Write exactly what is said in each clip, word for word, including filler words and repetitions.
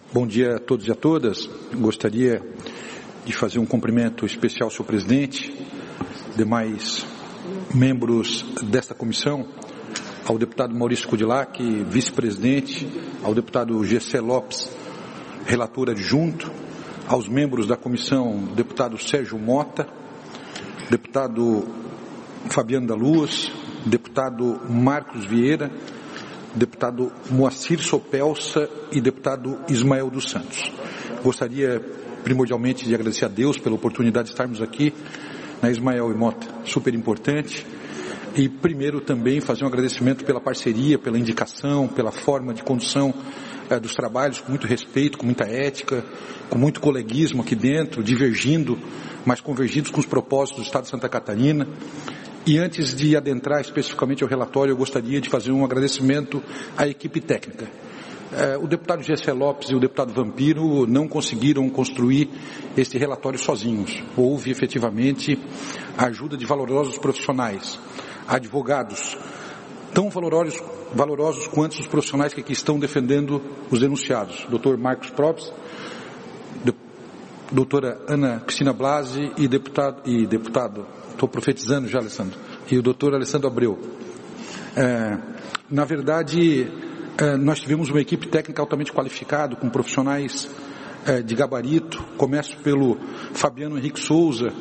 Bom dia a todos e a todas. Gostaria de fazer um cumprimento especial ao senhor presidente, demais membros desta comissão, ao deputado Maurício Kudilac, vice-presidente, ao deputado Gessé Lopes, relator adjunto, aos membros da comissão, deputado Sérgio Mota, deputado Fabiano da Luz, deputado Marcos Vieira, deputado Moacir Sopelsa e deputado Ismael dos Santos. Gostaria primordialmente de agradecer a Deus pela oportunidade de estarmos aqui, né, Ismael e Mota, super importante. E primeiro também fazer um agradecimento pela parceria, pela indicação, pela forma de condução eh, dos trabalhos, com muito respeito, com muita ética, com muito coleguismo aqui dentro, divergindo, mas convergidos com os propósitos do Estado de Santa Catarina. E antes de adentrar especificamente ao relatório, eu gostaria de fazer um agradecimento à equipe técnica. Eh, o deputado Gessé Lopes e o deputado Vampiro não conseguiram construir este relatório sozinhos. Houve efetivamente a ajuda de valorosos profissionais, advogados, tão valorosos, valorosos quanto os profissionais que aqui estão defendendo os denunciados. doutor Marcos Probst, de, doutora Ana Cristina Blasi e deputado, e deputado estou profetizando já, Alessandro, e o doutor Alessandro Abreu. É, na verdade, é, nós tivemos uma equipe técnica altamente qualificada, com profissionais é, de gabarito. Começo pelo Fabiano Henrique Souza,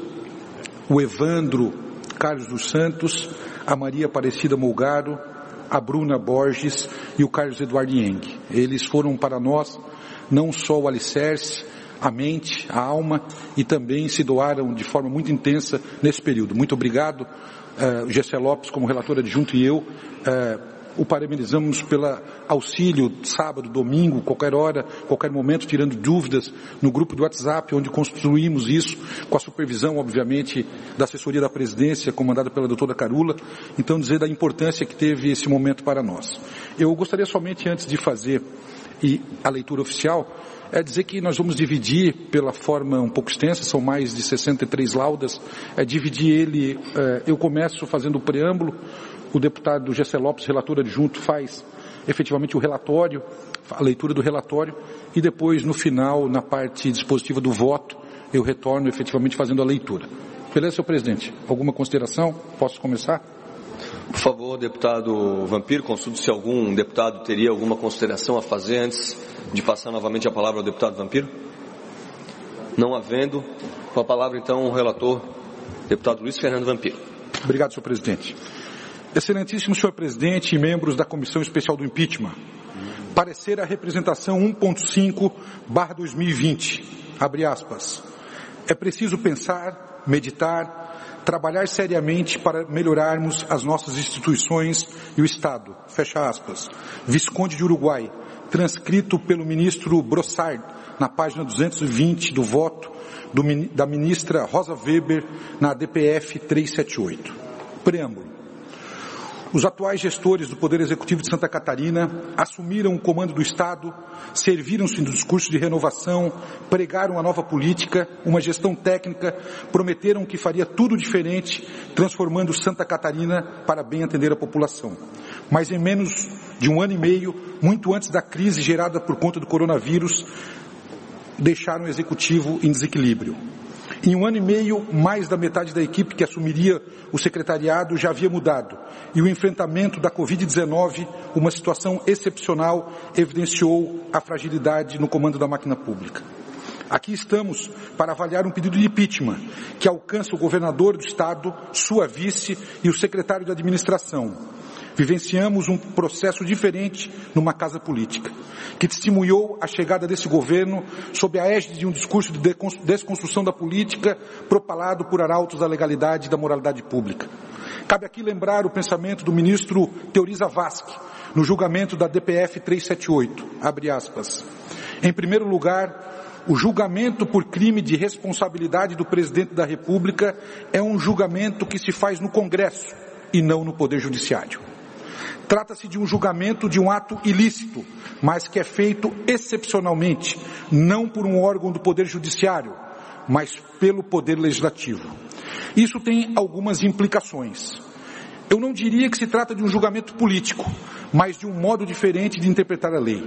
o Evandro Carlos dos Santos, a Maria Aparecida Mulgaro, a Bruna Borges e o Carlos Eduardo Ieng. Eles foram para nós não só o alicerce, a mente, a alma, e também se doaram de forma muito intensa nesse período. Muito obrigado, uh, Gessé Lopes como relator adjunto e eu, uh, o parabenizamos pelo auxílio sábado, domingo, qualquer hora, qualquer momento, tirando dúvidas no grupo do WhatsApp, onde construímos isso, com a supervisão, obviamente, da assessoria da presidência, comandada pela doutora Carula. Então, dizer da importância que teve esse momento para nós. Eu gostaria somente, antes de fazer e a leitura oficial, é dizer que nós vamos dividir pela forma um pouco extensa, são mais de sessenta e três laudas, é dividir ele, é, eu começo fazendo o preâmbulo, o deputado Gessé Lopes, relator adjunto, faz efetivamente o relatório, a leitura do relatório, e depois no final, na parte dispositiva do voto, eu retorno efetivamente fazendo a leitura. Beleza, senhor presidente? Alguma consideração? Posso começar? Por favor, deputado Vampiro, consulte se algum deputado teria alguma consideração a fazer antes de passar novamente a palavra ao deputado Vampiro. Não havendo, com a palavra então o relator, deputado Luiz Fernando Vampiro. Obrigado, senhor presidente. Excelentíssimo senhor presidente e membros da Comissão Especial do Impeachment, parecer a representação um ponto cinco barra dois mil e vinte, abre aspas, é preciso pensar, meditar, trabalhar seriamente para melhorarmos as nossas instituições e o Estado, fecha aspas, Visconde de Uruguai, transcrito pelo ministro Brossard, na página duzentos e vinte do voto do, da ministra Rosa Weber, na D P F trezentos e setenta e oito. Preâmbulo. Os atuais gestores do Poder Executivo de Santa Catarina assumiram o comando do Estado, serviram-se do discurso de renovação, pregaram a nova política, uma gestão técnica, prometeram que faria tudo diferente, transformando Santa Catarina para bem atender a população. Mas em menos de um ano e meio, muito antes da crise gerada por conta do coronavírus, deixaram o Executivo em desequilíbrio. Em um ano e meio, mais da metade da equipe que assumiria o secretariado já havia mudado, e o enfrentamento da covid dezenove, uma situação excepcional, evidenciou a fragilidade no comando da máquina pública. Aqui estamos para avaliar um pedido de impeachment que alcança o governador do Estado, sua vice e o secretário de administração. Vivenciamos um processo diferente numa casa política, que testemunhou a chegada desse governo sob a égide de um discurso de desconstrução da política propalado por arautos da legalidade e da moralidade pública. Cabe aqui lembrar o pensamento do ministro Teoriza Vasque, no julgamento da D P F trezentos e setenta e oito, abre aspas. Em primeiro lugar, o julgamento por crime de responsabilidade do presidente da República é um julgamento que se faz no Congresso e não no Poder Judiciário. Trata-se de um julgamento de um ato ilícito, mas que é feito excepcionalmente, não por um órgão do Poder Judiciário, mas pelo Poder Legislativo. Isso tem algumas implicações. Eu não diria que se trata de um julgamento político, mas de um modo diferente de interpretar a lei.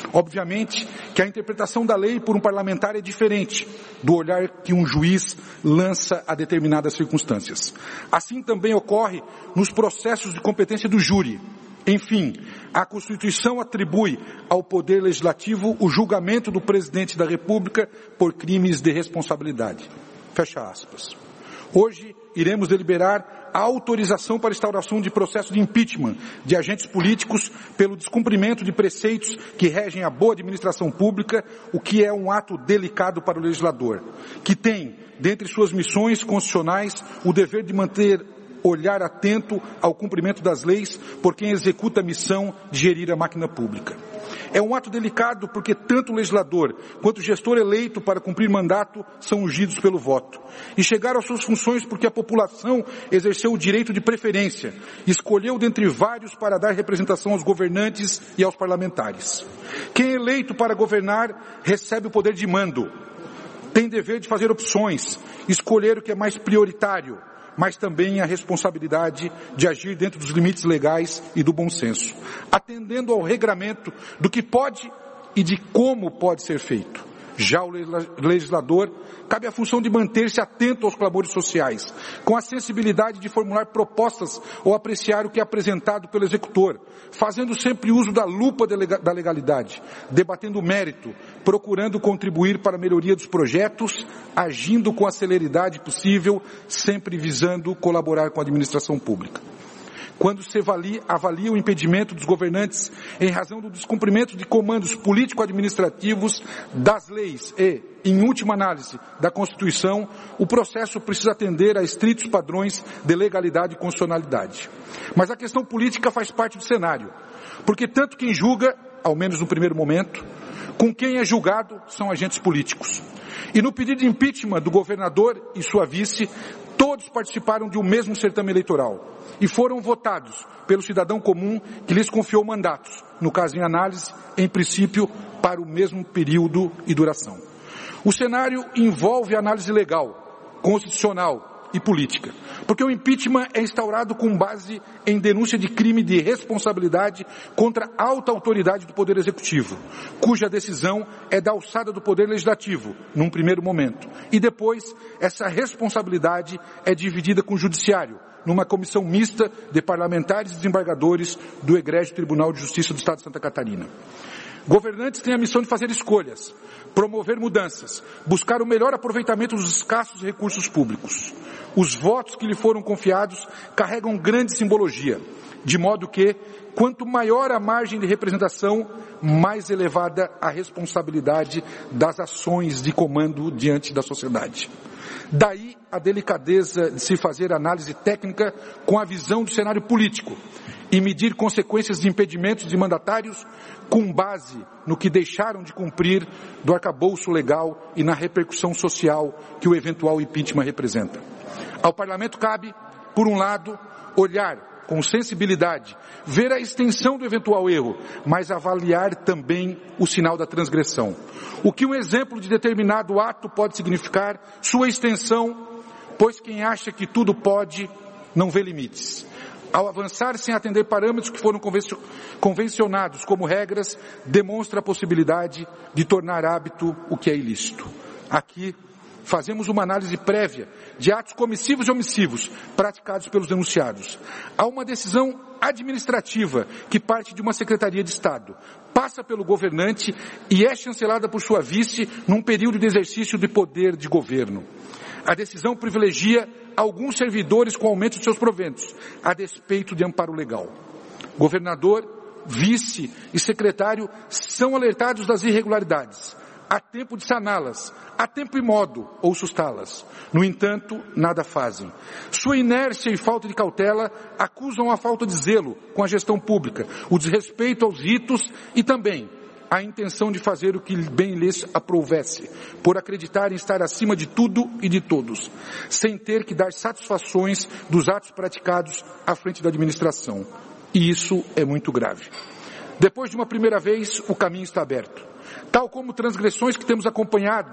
Obviamente que a interpretação da lei por um parlamentar é diferente do olhar que um juiz lança a determinadas circunstâncias. Assim também ocorre nos processos de competência do júri. Enfim, a Constituição atribui ao Poder Legislativo o julgamento do Presidente da República por crimes de responsabilidade. Fecha aspas. Hoje, iremos deliberar a autorização para instauração de processo de impeachment de agentes políticos pelo descumprimento de preceitos que regem a boa administração pública, o que é um ato delicado para o legislador, que tem, dentre suas missões constitucionais, o dever de manter olhar atento ao cumprimento das leis por quem executa a missão de gerir a máquina pública. É um ato delicado porque tanto o legislador quanto o gestor eleito para cumprir mandato são ungidos pelo voto. E chegaram às suas funções porque a população exerceu o direito de preferência, escolheu dentre vários para dar representação aos governantes e aos parlamentares. Quem é eleito para governar recebe o poder de mando, tem dever de fazer opções, escolher o que é mais prioritário, mas também a responsabilidade de agir dentro dos limites legais e do bom senso, atendendo ao regramento do que pode e de como pode ser feito. Já o legislador cabe a função de manter-se atento aos clamores sociais, com a sensibilidade de formular propostas ou apreciar o que é apresentado pelo executor, fazendo sempre uso da lupa da legalidade, debatendo o mérito, procurando contribuir para a melhoria dos projetos, agindo com a celeridade possível, sempre visando colaborar com a administração pública. Quando se avalia, avalia o impedimento dos governantes em razão do descumprimento de comandos político-administrativos das leis e, em última análise, da Constituição, o processo precisa atender a estritos padrões de legalidade e constitucionalidade. Mas a questão política faz parte do cenário, porque tanto quem julga, ao menos no primeiro momento, com quem é julgado são agentes políticos. E no pedido de impeachment do governador e sua vice, todos participaram de um mesmo certame eleitoral e foram votados pelo cidadão comum que lhes confiou mandatos, no caso em análise, em princípio, para o mesmo período e duração. O cenário envolve análise legal, constitucional e política, porque o impeachment é instaurado com base em denúncia de crime de responsabilidade contra a alta autoridade do Poder Executivo, cuja decisão é da alçada do Poder Legislativo, num primeiro momento, e depois essa responsabilidade é dividida com o Judiciário, numa comissão mista de parlamentares e desembargadores do Egrégio Tribunal de Justiça do Estado de Santa Catarina. Governantes têm a missão de fazer escolhas, promover mudanças, buscar o melhor aproveitamento dos escassos recursos públicos. Os votos que lhe foram confiados carregam grande simbologia, de modo que, quanto maior a margem de representação, mais elevada a responsabilidade das ações de comando diante da sociedade. Daí a delicadeza de se fazer análise técnica com a visão do cenário político e medir consequências de impedimentos de mandatários com base no que deixaram de cumprir do arcabouço legal e na repercussão social que o eventual impeachment representa. Ao Parlamento cabe, por um lado, olhar com sensibilidade, ver a extensão do eventual erro, mas avaliar também o sinal da transgressão. O que um exemplo de determinado ato pode significar, sua extensão, pois quem acha que tudo pode, não vê limites. Ao avançar sem atender parâmetros que foram convencionados como regras, demonstra a possibilidade de tornar hábito o que é ilícito. Aqui, fazemos uma análise prévia de atos comissivos e omissivos praticados pelos denunciados. Há uma decisão administrativa que parte de uma Secretaria de Estado, passa pelo governante e é chancelada por sua vice num período de exercício de poder de governo. A decisão privilegia alguns servidores com aumento de seus proventos, a despeito de amparo legal. Governador, vice e secretário são alertados das irregularidades. Há tempo de saná-las, há tempo e modo ou sustá-las. No entanto, nada fazem. Sua inércia e falta de cautela acusam a falta de zelo com a gestão pública, o desrespeito aos ritos e também a intenção de fazer o que bem lhes aprouvesse, por acreditarem estar acima de tudo e de todos, sem ter que dar satisfações dos atos praticados à frente da administração. E isso é muito grave. Depois de uma primeira vez, o caminho está aberto. Tal como transgressões que temos acompanhado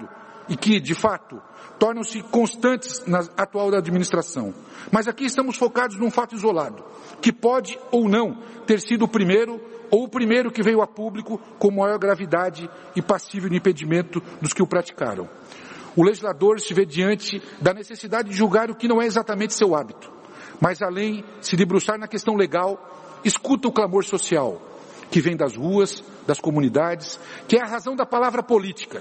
e que, de fato, tornam-se constantes na atual administração. Mas aqui estamos focados num fato isolado, que pode ou não ter sido o primeiro ou o primeiro que veio a público com maior gravidade e passível de impedimento dos que o praticaram. O legislador se vê diante da necessidade de julgar o que não é exatamente seu hábito, mas além de se debruçar na questão legal, escuta o clamor social, que vem das ruas, das comunidades, que é a razão da palavra política.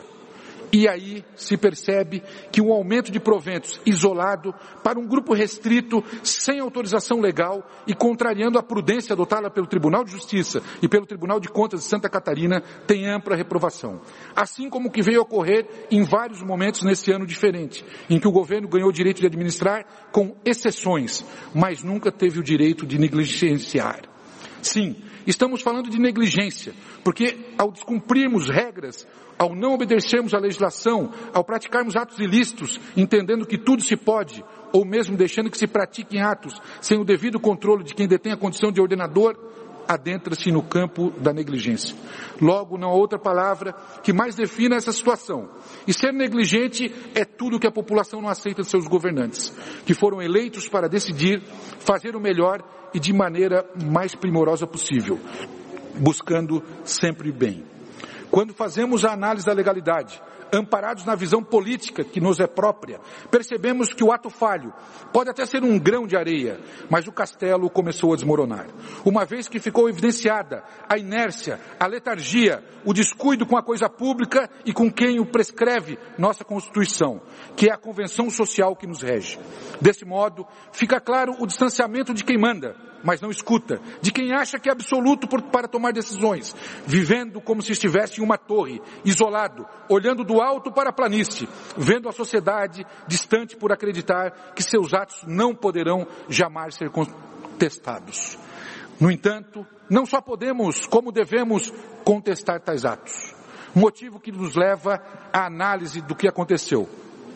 E aí se percebe que um aumento de proventos isolado para um grupo restrito, sem autorização legal e contrariando a prudência adotada pelo Tribunal de Justiça e pelo Tribunal de Contas de Santa Catarina, tem ampla reprovação. Assim como o que veio a ocorrer em vários momentos nesse ano diferente, em que o governo ganhou o direito de administrar com exceções, mas nunca teve o direito de negligenciar. Sim, estamos falando de negligência, porque ao descumprirmos regras, ao não obedecermos à legislação, ao praticarmos atos ilícitos, entendendo que tudo se pode, ou mesmo deixando que se pratiquem atos sem o devido controle de quem detém a condição de ordenador, adentra-se no campo da negligência. Logo, não há outra palavra que mais defina essa situação. E ser negligente é tudo que a população não aceita de seus governantes, que foram eleitos para decidir, fazer o melhor e de maneira mais primorosa possível, buscando sempre o bem. Quando fazemos a análise da legalidade, amparados na visão política que nos é própria, percebemos que o ato falho pode até ser um grão de areia, mas o castelo começou a desmoronar. Uma vez que ficou evidenciada a inércia, a letargia, o descuido com a coisa pública e com quem o prescreve nossa Constituição, que é a convenção social que nos rege. Desse modo, fica claro o distanciamento de quem manda, mas não escuta, de quem acha que é absoluto por, para tomar decisões, vivendo como se estivesse em uma torre, isolado, olhando do alto para a planície, vendo a sociedade distante por acreditar que seus atos não poderão jamais ser contestados. No entanto, não só podemos, como devemos contestar tais atos. Motivo que nos leva à análise do que aconteceu.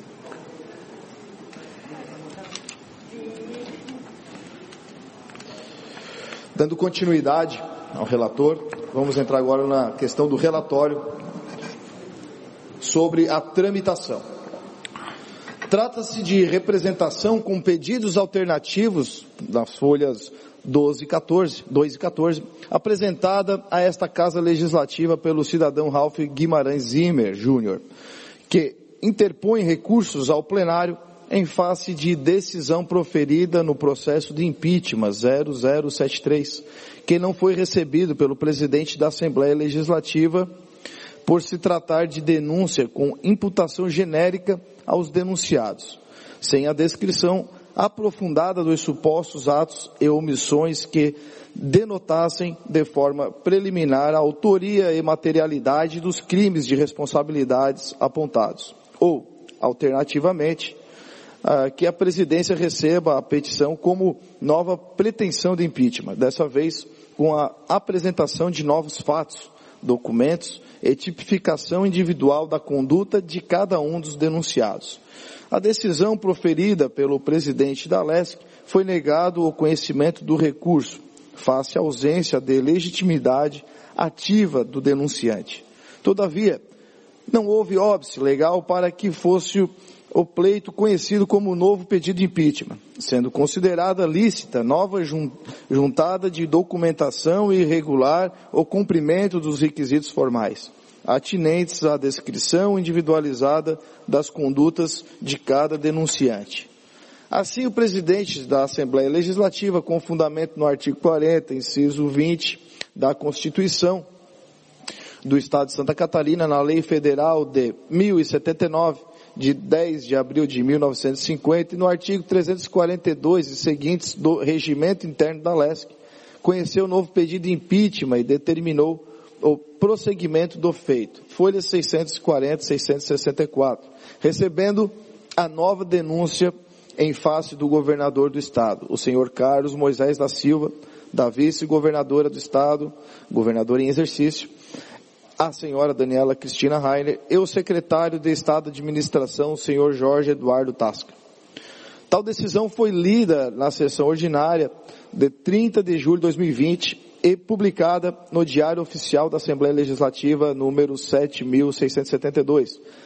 Dando continuidade ao relator, vamos entrar agora na questão do relatório sobre a tramitação. Trata-se de representação com pedidos alternativos das folhas doze e quatorze, dois e quatorze, apresentada a esta Casa Legislativa pelo cidadão Ralph Guimarães Zimmer Júnior, que interpõe recursos ao plenário em face de decisão proferida no processo de impeachment zero zero sete três, que não foi recebido pelo presidente da Assembleia Legislativa por se tratar de denúncia com imputação genérica aos denunciados, sem a descrição aprofundada dos supostos atos e omissões que denotassem de forma preliminar a autoria e materialidade dos crimes de responsabilidades apontados. Ou, alternativamente, que a presidência receba a petição como nova pretensão de impeachment, dessa vez com a apresentação de novos fatos, documentos e tipificação individual da conduta de cada um dos denunciados. A decisão proferida pelo presidente da L E S C foi negado o conhecimento do recurso, face à ausência de legitimidade ativa do denunciante. Todavia, não houve óbice legal para que fosse o o pleito conhecido como novo pedido de impeachment, sendo considerada lícita nova juntada de documentação irregular ou cumprimento dos requisitos formais, atinentes à descrição individualizada das condutas de cada denunciante. Assim, o presidente da Assembleia Legislativa, com fundamento no artigo quarenta, inciso vinte da Constituição do Estado de Santa Catarina, na Lei Federal de mil e setenta e nove, de dez de abril de mil novecentos e cinquenta, e no artigo trezentos e quarenta e dois e seguintes do Regimento Interno da L E S C, conheceu o novo pedido de impeachment e determinou o prosseguimento do feito. Folhas seiscentos e quarenta e seiscentos e sessenta e quatro, recebendo a nova denúncia em face do governador do Estado, o senhor Carlos Moisés da Silva, da vice-governadora do Estado, governador em exercício, a senhora Daniela Cristina Rainer e o secretário de Estado de Administração, o senhor Jorge Eduardo Tasca. Tal decisão foi lida na sessão ordinária de trinta de julho de dois mil e vinte e publicada no Diário Oficial da Assembleia Legislativa número sete mil seiscentos e setenta e dois,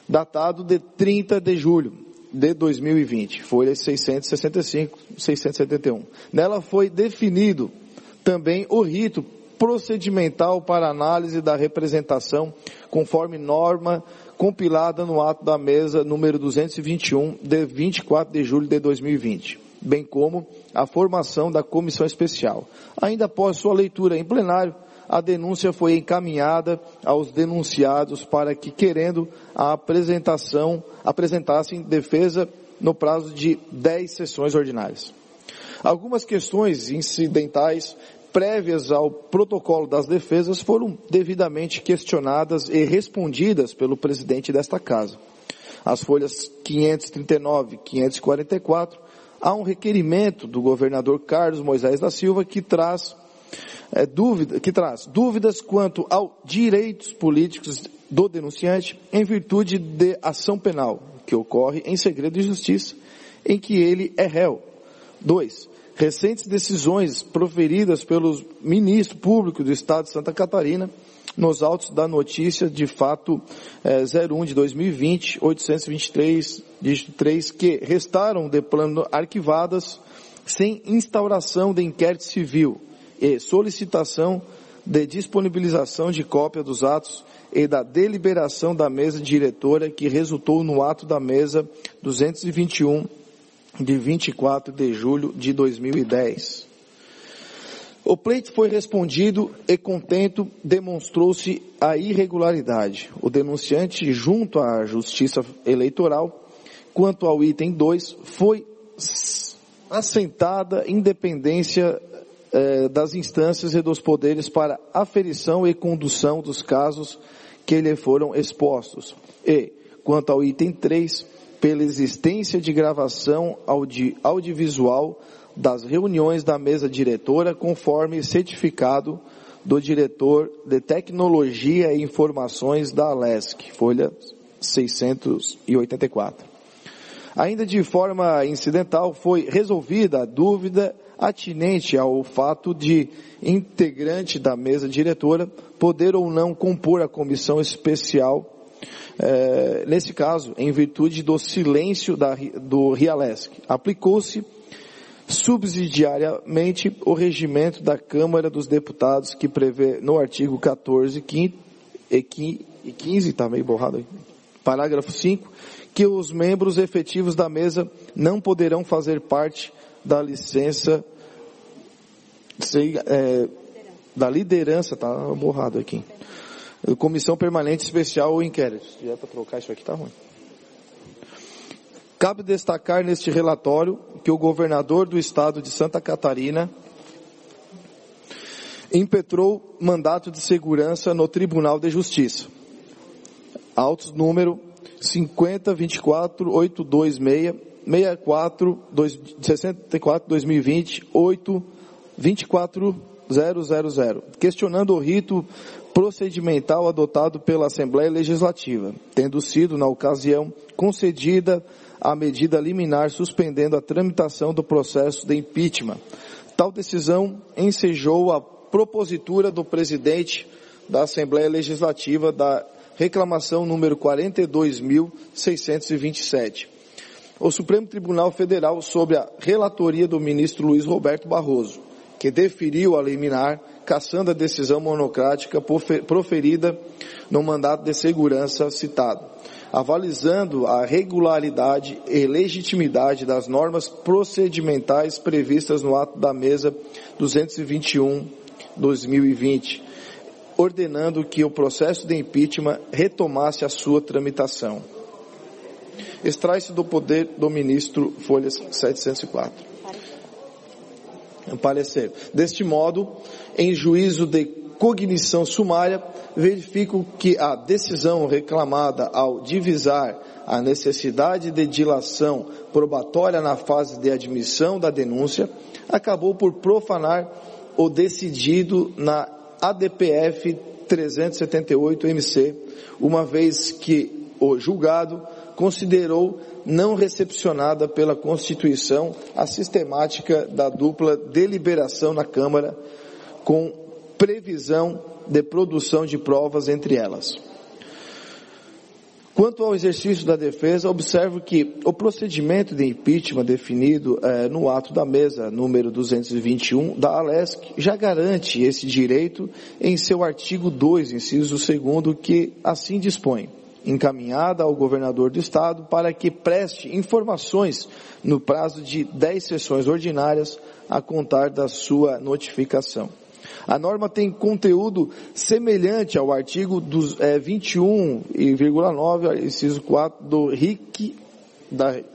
datado de trinta de julho de dois mil e vinte, folha seiscentos e sessenta e cinco, seiscentos e setenta e um. Nela foi definido também o rito procedimental para análise da representação, conforme norma compilada no ato da mesa número duzentos e vinte e um, de vinte e quatro de julho de dois mil e vinte, bem como a formação da comissão especial. Ainda após sua leitura em plenário, a denúncia foi encaminhada aos denunciados para que, querendo a apresentação, apresentassem defesa no prazo de dez sessões ordinárias. Algumas questões incidentais prévias ao protocolo das defesas foram devidamente questionadas e respondidas pelo presidente desta casa. As folhas quinhentos e trinta e nove e quinhentos e quarenta e quatro, há um requerimento do governador Carlos Moisés da Silva que traz, é, dúvida, que traz dúvidas quanto aos direitos políticos do denunciante em virtude de ação penal, que ocorre em segredo de justiça, em que ele é réu. Dois, recentes decisões proferidas pelos ministros públicos do Estado de Santa Catarina, nos autos da notícia de fato eh, zero um de dois mil e vinte, oitocentos e vinte e três, dígito três, que restaram de plano arquivadas sem instauração de inquérito civil e solicitação de disponibilização de cópia dos atos e da deliberação da mesa diretora que resultou no ato da mesa duzentos e vinte e um, de vinte e quatro de julho de dois mil e dez. O pleito foi respondido e, contento, demonstrou-se a irregularidade. O denunciante, junto à Justiça Eleitoral, quanto ao item dois, foi assentada independência eh, das instâncias e dos poderes para aferição e condução dos casos que lhe foram expostos. E, quanto ao item três, pela existência de gravação audi, audiovisual das reuniões da mesa diretora, conforme certificado do diretor de Tecnologia e Informações da Alesc, folha seiscentos e oitenta e quatro. Ainda de forma incidental, foi resolvida a dúvida atinente ao fato de integrante da mesa diretora poder ou não compor a comissão especial, É, nesse caso, em virtude do silêncio da, do Rialesc. Aplicou-se subsidiariamente o regimento da Câmara dos Deputados que prevê no artigo quatorze e quinze, está meio borrado aí, parágrafo cinco, que os membros efetivos da mesa não poderão fazer parte da licença, sei, é, da liderança, está borrado aqui. Comissão Permanente Especial ou Inquérito. Se vier para trocar isso aqui, está ruim. Cabe destacar neste relatório que o governador do estado de Santa Catarina impetrou mandato de segurança no Tribunal de Justiça. Autos número cinquenta, vinte e quatro, oitocentos e vinte e seis, sessenta e quatro, sessenta e quatro, dois mil e vinte, oito, vinte e quatro, zero zero zero, questionando o rito procedimental adotado pela Assembleia Legislativa, tendo sido, na ocasião, concedida a medida liminar suspendendo a tramitação do processo de impeachment. Tal decisão ensejou a propositura do presidente da Assembleia Legislativa da reclamação número quarenta e dois mil, seiscentos e vinte e sete. O Supremo Tribunal Federal, sob a relatoria do ministro Luiz Roberto Barroso, que deferiu a liminar, cassando a decisão monocrática proferida no mandato de segurança citado, avalizando a regularidade e legitimidade das normas procedimentais previstas no ato da mesa duzentos e vinte e um, dois mil e vinte, ordenando que o processo de impeachment retomasse a sua tramitação. Extrai-se do poder do ministro, folhas setecentos e quatro. Parecer. Deste modo, em juízo de cognição sumária, verifico que a decisão reclamada ao divisar a necessidade de dilação probatória na fase de admissão da denúncia, acabou por profanar o decidido na A D P F trezentos e setenta e oito M C, uma vez que o julgado considerou não recepcionada pela Constituição a sistemática da dupla deliberação na Câmara, com previsão de produção de provas entre elas. Quanto ao exercício da defesa, observo que o procedimento de impeachment definido eh, no ato da mesa número duzentos e vinte e um da Alesc já garante esse direito em seu artigo dois, inciso segundo, que assim dispõe: encaminhada ao governador do estado para que preste informações no prazo de dez sessões ordinárias a contar da sua notificação. A norma tem conteúdo semelhante ao artigo dos, é, vinte e um, vírgula nove, inciso quatro do R I C, da R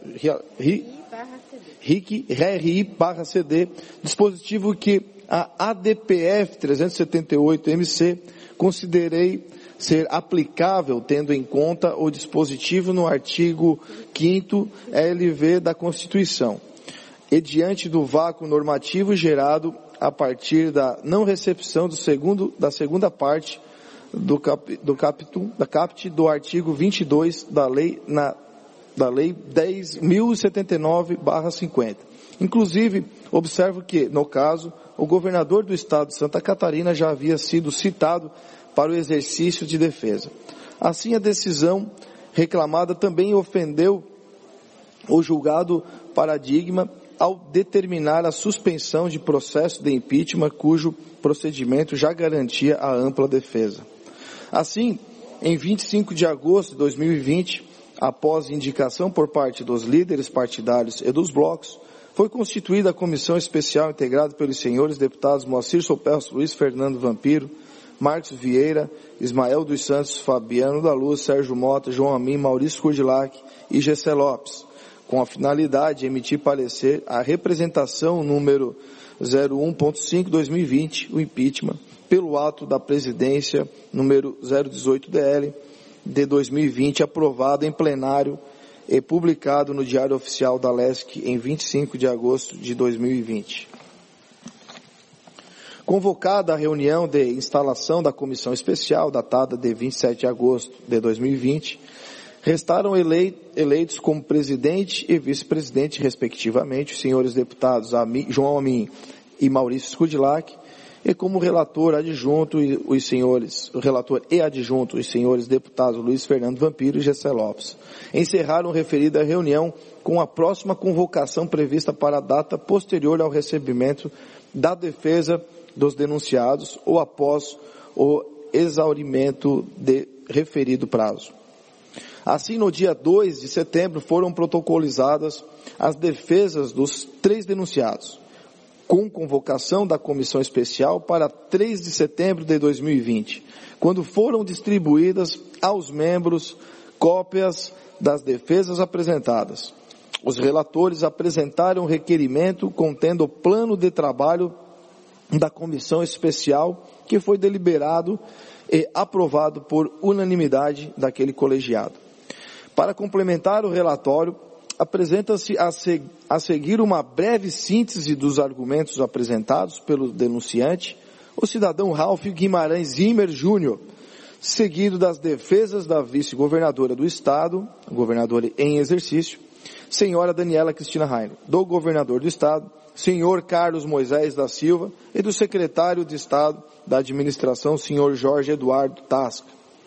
I barra C D, dispositivo que a A D P F trezentos e setenta e oito M C considerei ser aplicável tendo em conta o dispositivo no artigo quinto L V da Constituição, e diante do vácuo normativo gerado a partir da não recepção do segundo, da segunda parte do, cap, do, capítulo, da caput do artigo vinte e dois da lei, na, da lei dez mil e setenta e nove barra cinquenta. Inclusive, observo que, no caso, o governador do estado de Santa Catarina já havia sido citado para o exercício de defesa. Assim, a decisão reclamada também ofendeu o julgado paradigma ao determinar a suspensão de processo de impeachment cujo procedimento já garantia a ampla defesa. Assim, em vinte e cinco de agosto de dois mil e vinte, após indicação por parte dos líderes partidários e dos blocos, foi constituída a comissão especial integrada pelos senhores deputados Moacir Sopelso, Luiz Fernando Vampiro, Marcos Vieira, Ismael dos Santos, Fabiano da Luz, Sérgio Mota, João Amin, Maurício Kurdilac e Gessé Lopes, com a finalidade de emitir parecer a representação número zero um ponto cinco barra dois mil e vinte, o impeachment, pelo ato da presidência número zero dezoito D L de dois mil e vinte, aprovado em plenário e publicado no Diário Oficial da Alesc em vinte e cinco de agosto de dois mil e vinte. Convocada a reunião de instalação da comissão especial, datada de vinte e sete de agosto de dois mil e vinte, restaram eleitos como presidente e vice-presidente, respectivamente, os senhores deputados João Amin e Maurício Kurdilac, e como relator adjunto os senhores, o relator e adjunto os senhores deputados Luiz Fernando Vampiro e Gessé Lopes. Encerraram referida reunião com a próxima convocação prevista para a data posterior ao recebimento da defesa dos denunciados ou após o exaurimento de referido prazo. Assim, no dia dois de setembro, foram protocolizadas as defesas dos três denunciados, com convocação da comissão especial para três de setembro de dois mil e vinte, quando foram distribuídas aos membros cópias das defesas apresentadas. Os relatores apresentaram requerimento contendo o plano de trabalho da comissão especial, que foi deliberado e aprovado por unanimidade daquele colegiado. Para complementar o relatório, apresenta-se a, se, a seguir uma breve síntese dos argumentos apresentados pelo denunciante, o cidadão Ralph Guimarães Zimmer Júnior, seguido das defesas da vice-governadora do estado, governadora em exercício, senhora Daniela Cristina Rainer, do governador do estado, senhor Carlos Moisés da Silva, e do secretário de Estado da Administração, senhor Jorge Eduardo Tasca.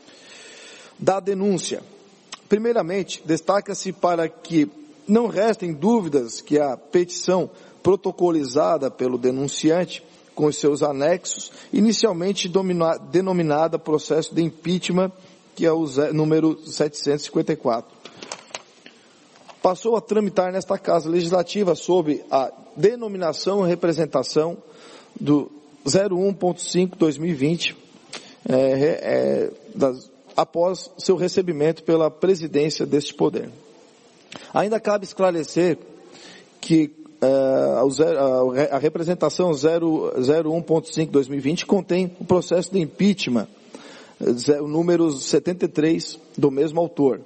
Da denúncia. Primeiramente, destaca-se para que não restem dúvidas que a petição protocolizada pelo denunciante, com os seus anexos, inicialmente domina, denominada processo de impeachment, que é o número setecentos e cinquenta e quatro, passou a tramitar nesta Casa Legislativa sob a denominação e representação do zero um ponto cinco barra dois mil e vinte, é, é, das, após seu recebimento pela presidência deste poder. Ainda cabe esclarecer que é, a representação zero um ponto cinco barra dois mil e vinte contém o processo de impeachment, o número setenta e três, do mesmo autor,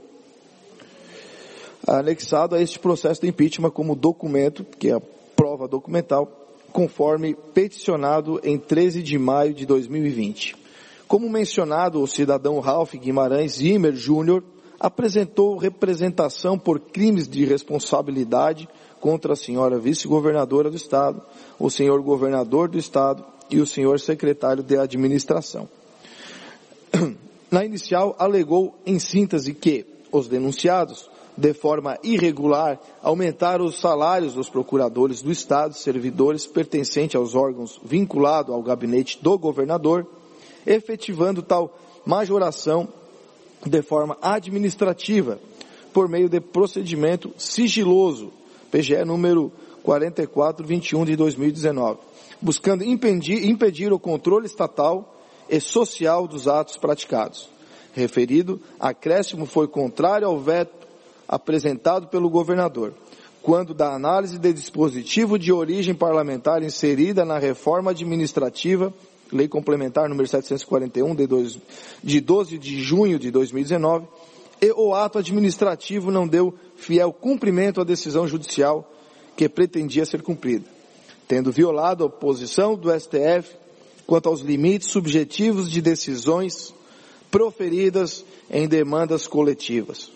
anexado a este processo de impeachment como documento, que é a prova documental, conforme peticionado em treze de maio de dois mil e vinte. Como mencionado, o cidadão Ralph Guimarães Zimmer Júnior apresentou representação por crimes de responsabilidade contra a senhora vice-governadora do estado, o senhor governador do estado e o senhor secretário de administração. Na inicial, alegou em síntese que os denunciados, de forma irregular, aumentar os salários dos procuradores do Estado, servidores pertencentes aos órgãos vinculados ao gabinete do governador, efetivando tal majoração de forma administrativa, por meio de procedimento sigiloso, P G E número quarenta e quatro vinte e um de dois mil e dezenove, buscando impedir, impedir o controle estatal e social dos atos praticados. Referido acréscimo foi contrário ao veto apresentado pelo governador, quando da análise de dispositivo de origem parlamentar inserida na reforma administrativa, Lei Complementar número setecentos e quarenta e um, de, dois, de doze de junho de dois mil e dezenove, e o ato administrativo não deu fiel cumprimento à decisão judicial que pretendia ser cumprida, tendo violado a posição do S T F quanto aos limites subjetivos de decisões proferidas em demandas coletivas.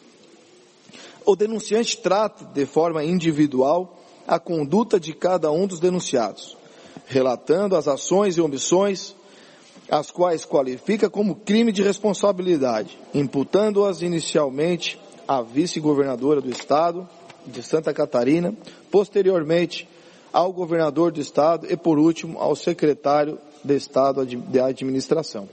O denunciante trata de forma individual a conduta de cada um dos denunciados, relatando as ações e omissões, as quais qualifica como crime de responsabilidade, imputando-as inicialmente à vice-governadora do Estado de Santa Catarina, posteriormente ao governador do Estado e, por último, ao secretário de Estado de Administração.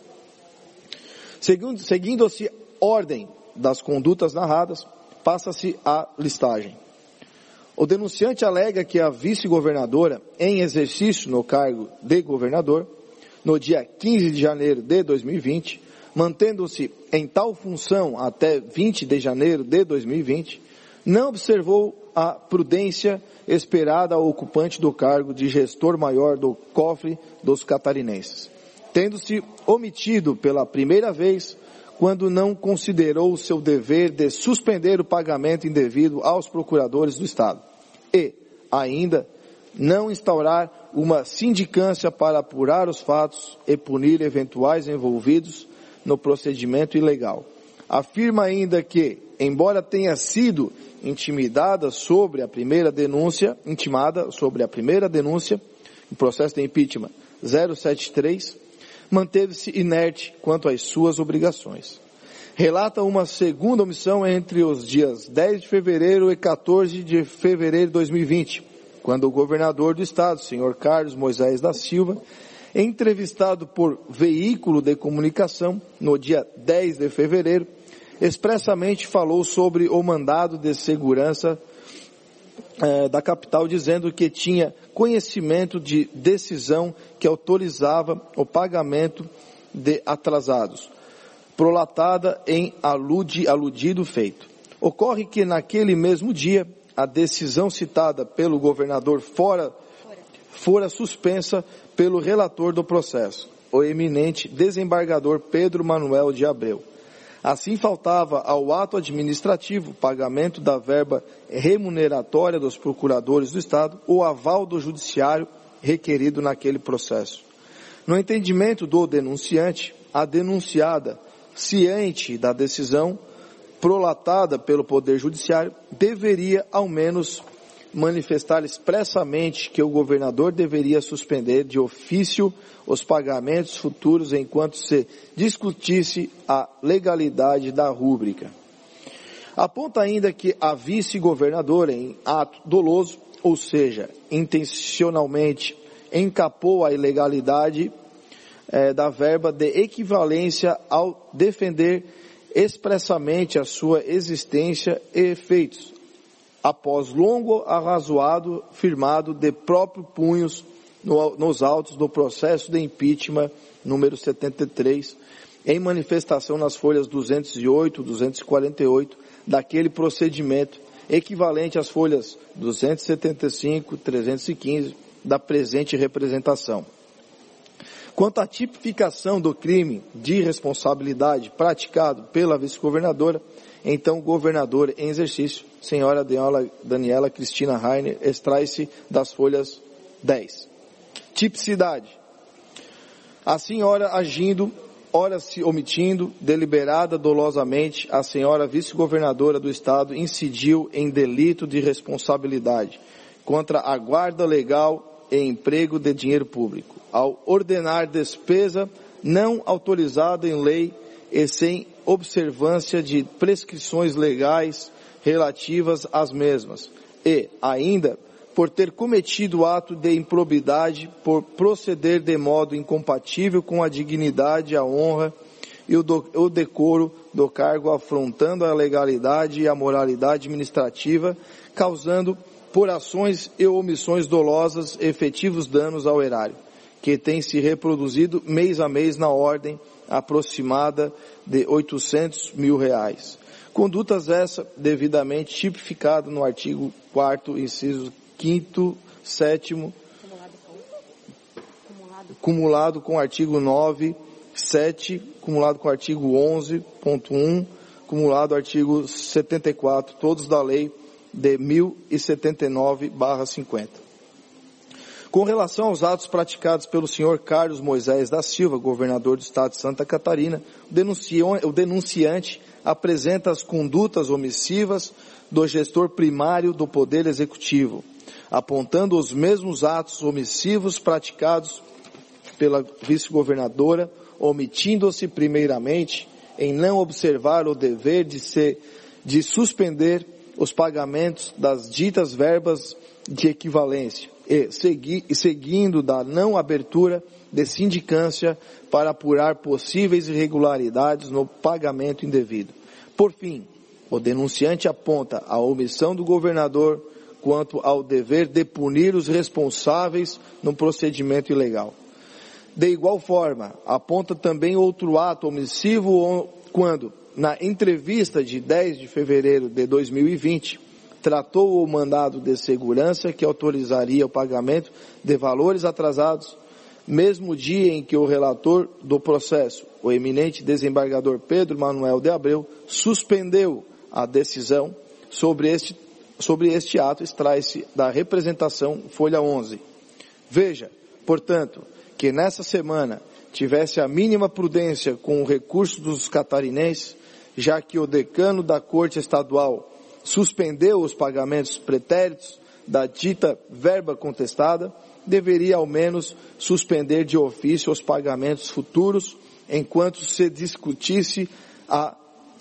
Seguindo-se ordem das condutas narradas, passa-se a listagem. O denunciante alega que a vice-governadora, em exercício no cargo de governador, no dia quinze de janeiro de dois mil e vinte, mantendo-se em tal função até vinte de janeiro de dois mil e vinte, não observou a prudência esperada ao ocupante do cargo de gestor maior do cofre dos catarinenses, tendo-se omitido pela primeira vez quando não considerou o seu dever de suspender o pagamento indevido aos procuradores do Estado e, ainda, não instaurar uma sindicância para apurar os fatos e punir eventuais envolvidos no procedimento ilegal. Afirma ainda que, embora tenha sido intimidada sobre a primeira denúncia, intimada sobre a primeira denúncia, o processo de impeachment zero setenta e três, manteve-se inerte quanto às suas obrigações. Relata uma segunda omissão entre os dias dez de fevereiro e quatorze de fevereiro de dois mil e vinte, quando o governador do Estado, senhor Carlos Moisés da Silva, entrevistado por veículo de comunicação no dia dez de fevereiro, expressamente falou sobre o mandado de segurança eh, da capital, dizendo que tinha conhecimento de decisão que autorizava o pagamento de atrasados, prolatada em alude, aludido feito. Ocorre que naquele mesmo dia, a decisão citada pelo governador fora, fora suspensa pelo relator do processo, o eminente desembargador Pedro Manuel de Abreu. Assim faltava ao ato administrativo, pagamento da verba remuneratória dos procuradores do Estado, o aval do judiciário requerido naquele processo. No entendimento do denunciante, a denunciada, ciente da decisão prolatada pelo Poder Judiciário, deveria ao menos manifestar expressamente que o governador deveria suspender de ofício os pagamentos futuros enquanto se discutisse a legalidade da rúbrica. Aponta ainda que a vice-governadora, em ato doloso, ou seja, intencionalmente encapou a ilegalidade eh, da verba de equivalência ao defender expressamente a sua existência e efeitos, após longo arrazoado firmado de próprio punhos no, nos autos do processo de impeachment número setenta e três, em manifestação nas folhas duzentos e oito, duzentos e quarenta e oito daquele procedimento, equivalente às folhas duzentos e setenta e cinco, trezentos e quinze da presente representação. Quanto à tipificação do crime de responsabilidade praticado pela vice-governadora, então governadora em exercício, senhora Daniela Cristina Rainer, extrai-se das folhas dez. Tipicidade. A senhora agindo, ora se omitindo, deliberada dolosamente, a senhora vice-governadora do Estado incidiu em delito de responsabilidade contra a guarda legal e emprego de dinheiro público, ao ordenar despesa não autorizada em lei e sem observância de prescrições legais relativas às mesmas e, ainda, por ter cometido ato de improbidade, por proceder de modo incompatível com a dignidade, a honra e o, do, o decoro do cargo, afrontando a legalidade e a moralidade administrativa, causando, por ações e omissões dolosas, efetivos danos ao erário, que tem se reproduzido mês a mês na ordem aproximada de oitocentos mil reais. Condutas essa devidamente tipificada no artigo quarto, inciso quinto, sétimo, cumulado com o artigo nove, sete, cumulado com o artigo onze ponto um, cumulado artigo setenta e quatro, todos da lei de mil e setenta e nove barra cinquenta. Com relação aos atos praticados pelo senhor Carlos Moisés da Silva, governador do estado de Santa Catarina, o denunciante apresenta as condutas omissivas do gestor primário do Poder Executivo, apontando os mesmos atos omissivos praticados pela vice-governadora, omitindo-se primeiramente em não observar o dever de, se, de suspender os pagamentos das ditas verbas de equivalência e, segui, e seguindo da não abertura de sindicância para apurar possíveis irregularidades no pagamento indevido. Por fim, o denunciante aponta a omissão do governador quanto ao dever de punir os responsáveis no procedimento ilegal. De igual forma, aponta também outro ato omissivo quando, na entrevista de dez de fevereiro de dois mil e vinte, tratou o mandado de segurança que autorizaria o pagamento de valores atrasados, mesmo dia em que o relator do processo, o eminente desembargador Pedro Manuel de Abreu, suspendeu a decisão sobre este, sobre este ato, extrai-se da representação folha onze. Veja, portanto, que nessa semana tivesse a mínima prudência com o recurso dos catarinenses, já que o decano da Corte Estadual suspendeu os pagamentos pretéritos da dita verba contestada, deveria ao menos suspender de ofício os pagamentos futuros, enquanto se discutisse a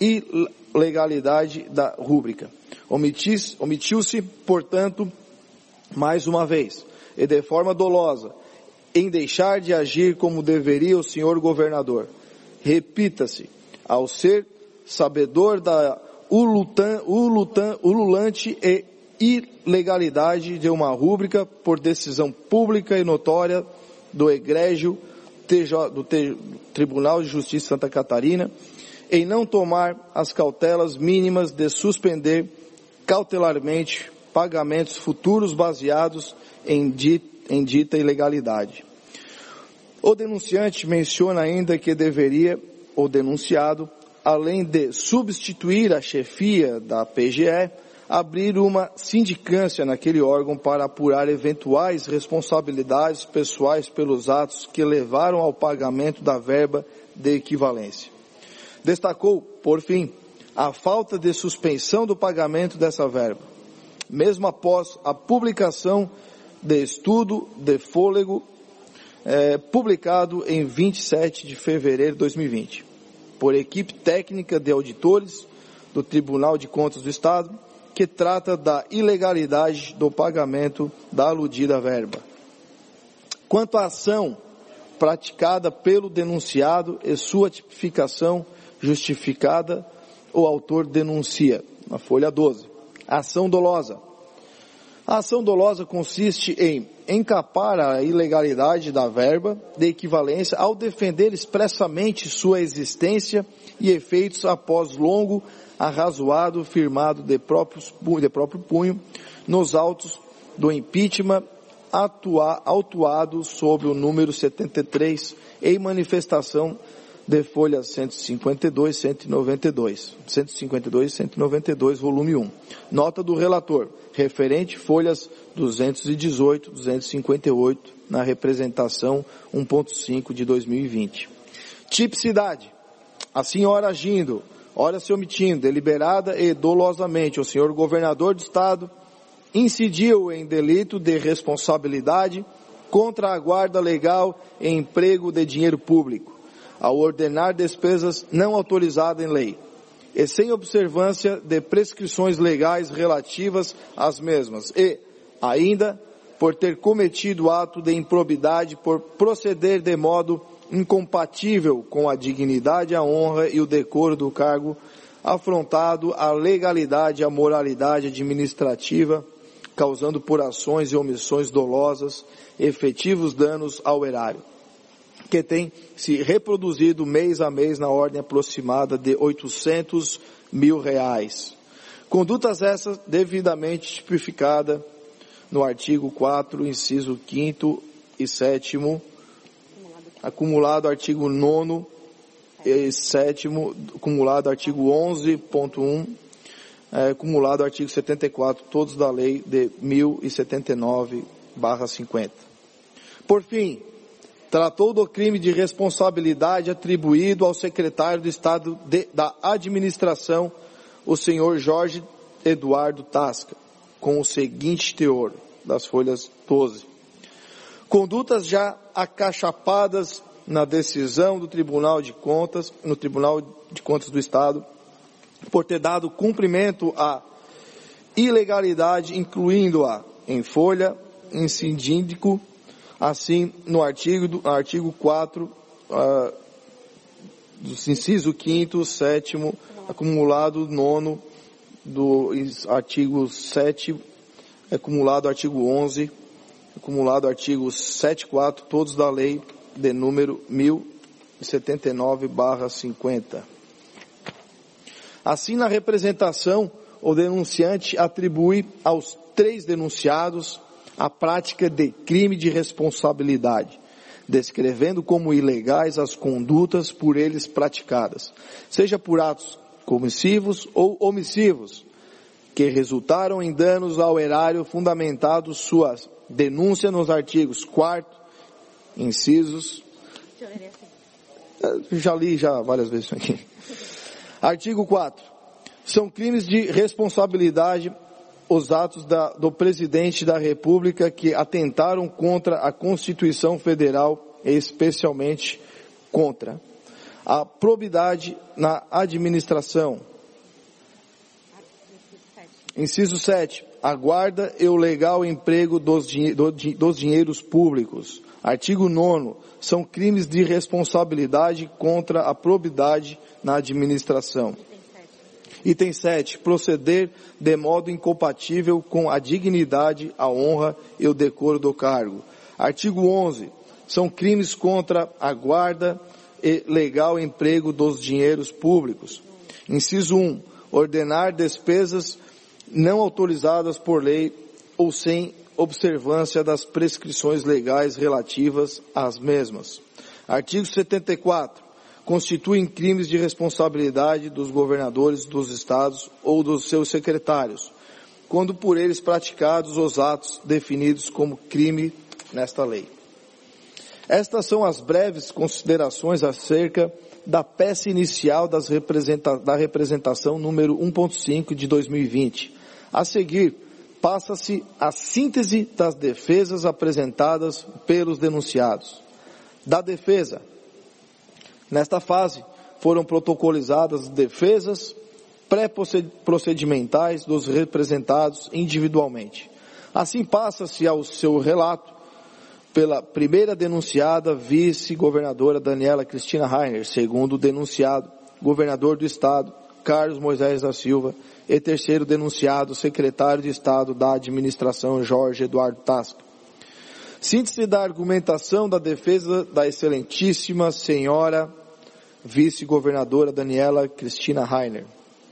ilegalidade da rúbrica. Omitiu-se, portanto, mais uma vez, e de forma dolosa, em deixar de agir como deveria o senhor governador. Repita-se, ao ser sabedor da ulutan, ulutan, ululante e ilegalidade de uma rúbrica por decisão pública e notória do egrégio do Tribunal de Justiça de Santa Catarina, em não tomar as cautelas mínimas de suspender cautelarmente pagamentos futuros baseados em dita, em dita ilegalidade. O denunciante menciona ainda que deveria, o denunciado, além de substituir a chefia da P G E, abrir uma sindicância naquele órgão para apurar eventuais responsabilidades pessoais pelos atos que levaram ao pagamento da verba de equivalência. Destacou, por fim, a falta de suspensão do pagamento dessa verba, mesmo após a publicação de estudo de fôlego eh, publicado em vinte e sete de fevereiro de dois mil e vinte, por equipe técnica de auditores do Tribunal de Contas do Estado, que trata da ilegalidade do pagamento da aludida verba. Quanto à ação praticada pelo denunciado e sua tipificação justificada, o autor denuncia, na folha doze, ação dolosa. A ação dolosa consiste em encapar a ilegalidade da verba de equivalência ao defender expressamente sua existência e efeitos após longo arrazoado firmado de, próprios, de próprio punho nos autos do impeachment atua, autuado sob o número setenta e três em manifestação de folha cento e cinquenta e dois, cento e noventa e dois, cento e cinquenta e dois, cento e noventa e dois, volume um. Nota do relator, referente folhas duzentos e dezoito, duzentos e cinquenta e oito, na representação um ponto cinco de dois mil e vinte. Tipicidade. A senhora agindo, ora se omitindo, deliberada e dolosamente, o senhor governador do estado incidiu em delito de responsabilidade contra a guarda legal em emprego de dinheiro público, ao ordenar despesas não autorizadas em lei, e sem observância de prescrições legais relativas às mesmas, e, ainda, por ter cometido ato de improbidade por proceder de modo incompatível com a dignidade, a honra e o decoro do cargo, afrontado a legalidade e a moralidade administrativa, causando por ações e omissões dolosas efetivos danos ao erário, que tem se reproduzido mês a mês na ordem aproximada de oitocentos mil reais. Condutas essas devidamente tipificadas no artigo quatro, inciso quinto e sétimo, acumulado artigo nono e sétimo, acumulado artigo onze ponto um, é, acumulado artigo setenta e quatro, todos da lei de mil e setenta e nove barra cinquenta. Por fim, tratou do crime de responsabilidade atribuído ao secretário de Estado de, da Administração, o senhor Jorge Eduardo Tasca, com o seguinte teor, das folhas doze. Condutas já acachapadas na decisão do Tribunal de Contas, no Tribunal de Contas do Estado, por ter dado cumprimento à ilegalidade, incluindo-a em folha, em síndico, assim no artigo, do, artigo quatro, uh, do inciso quinto, sétimo, acumulado nono, do artigo sete, acumulado artigo onze, acumulado artigo setenta e quatro, todos da lei de número mil e setenta e nove barra cinquenta. Assim, na representação, o denunciante atribui aos três denunciados a prática de crime de responsabilidade, descrevendo como ilegais as condutas por eles praticadas, seja por atos comissivos ou omissivos, que resultaram em danos ao erário, fundamentado sua denúncia nos artigos quarto, incisos, já li já várias vezes isso aqui. Artigo quatro. São crimes de responsabilidade os atos da, do presidente da República que atentaram contra a Constituição Federal e especialmente contra a probidade na administração. Inciso sete. A guarda e o legal emprego dos, do, dos dinheiros públicos. Artigo nono. São crimes de responsabilidade contra a probidade na administração. Item sete. Proceder de modo incompatível com a dignidade, a honra e o decoro do cargo. Artigo onze. São crimes contra a guarda e legal emprego dos dinheiros públicos. Inciso um. Ordenar despesas não autorizadas por lei ou sem observância das prescrições legais relativas às mesmas. Artigo setenta e quatro. Constituem crimes de responsabilidade dos governadores dos estados ou dos seus secretários, quando por eles praticados os atos definidos como crime nesta lei. Estas são as breves considerações acerca da peça inicial das representa- da representação número um ponto cinco de dois mil e vinte. A seguir, passa-se a síntese das defesas apresentadas pelos denunciados. Da defesa, nesta fase, foram protocolizadas defesas pré-procedimentais dos representados individualmente. Assim passa-se ao seu relato pela primeira denunciada, vice-governadora Daniela Cristina Rainer, segundo denunciado, governador do Estado, Carlos Moisés da Silva, e terceiro denunciado, secretário de Estado da Administração, Jorge Eduardo Tasca. Síntese da argumentação da defesa da excelentíssima senhora vice-governadora Daniela Cristina Rainer.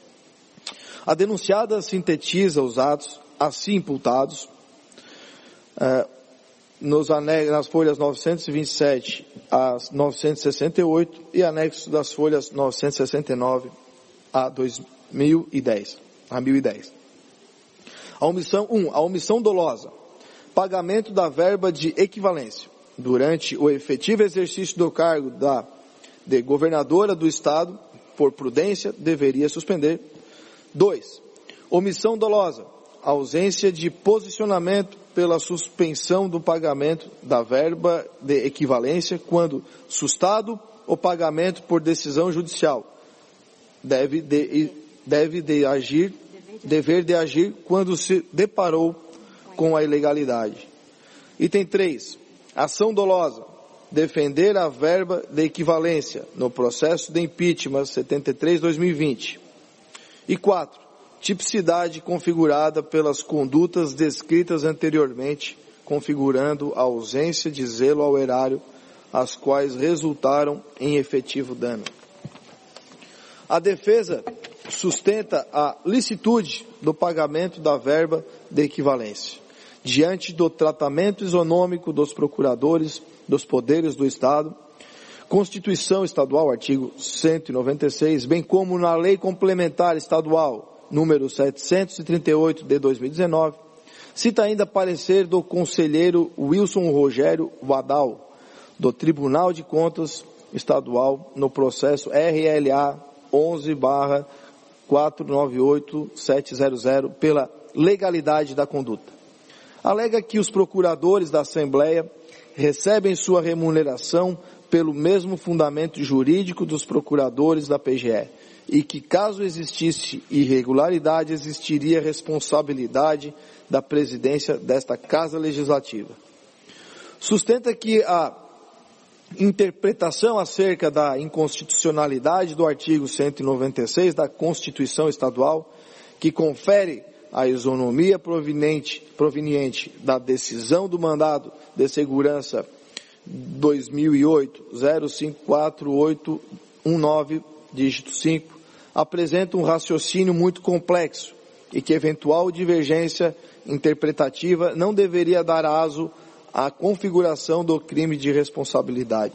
A denunciada sintetiza os atos assim imputados eh, nos anex, nas folhas novecentos e vinte e sete a novecentos e sessenta e oito e anexo das folhas novecentos e sessenta e nove a dois mil e dez. A mil e dez. A omissão um. A omissão dolosa. Pagamento da verba de equivalência durante o efetivo exercício do cargo da de governadora do Estado, por prudência, deveria suspender. dois. Omissão dolosa. Ausência de posicionamento pela suspensão do pagamento da verba de equivalência quando sustado o pagamento por decisão judicial. Deve de, deve de agir, dever de agir quando se deparou com a ilegalidade. Item três. Ação dolosa. Defender a verba de equivalência no processo de impeachment setenta e três barra dois mil e vinte. E quatro. Tipicidade configurada pelas condutas descritas anteriormente, configurando a ausência de zelo ao erário, as quais resultaram em efetivo dano. A defesa sustenta a licitude do pagamento da verba de equivalência, diante do tratamento isonômico dos procuradores dos poderes do Estado, Constituição Estadual, artigo cento e noventa e seis, bem como na Lei Complementar Estadual, número setecentos e trinta e oito de dois mil e dezenove, cita ainda parecer do conselheiro Wilson Rogério Wadal, do Tribunal de Contas Estadual, no processo R L A onze barra quatro nove oito sete zero zero, pela legalidade da conduta. Alega que os procuradores da Assembleia recebem sua remuneração pelo mesmo fundamento jurídico dos procuradores da P G E, e que, caso existisse irregularidade, existiria responsabilidade da presidência desta Casa Legislativa. Sustenta que a interpretação acerca da inconstitucionalidade do artigo cento e noventa e seis da Constituição Estadual, que confere a isonomia proveniente, proveniente da decisão do mandado de segurança dois mil e oito zero cinco quatro oito um nove, dígito cinco, apresenta um raciocínio muito complexo e que eventual divergência interpretativa não deveria dar aso à configuração do crime de responsabilidade.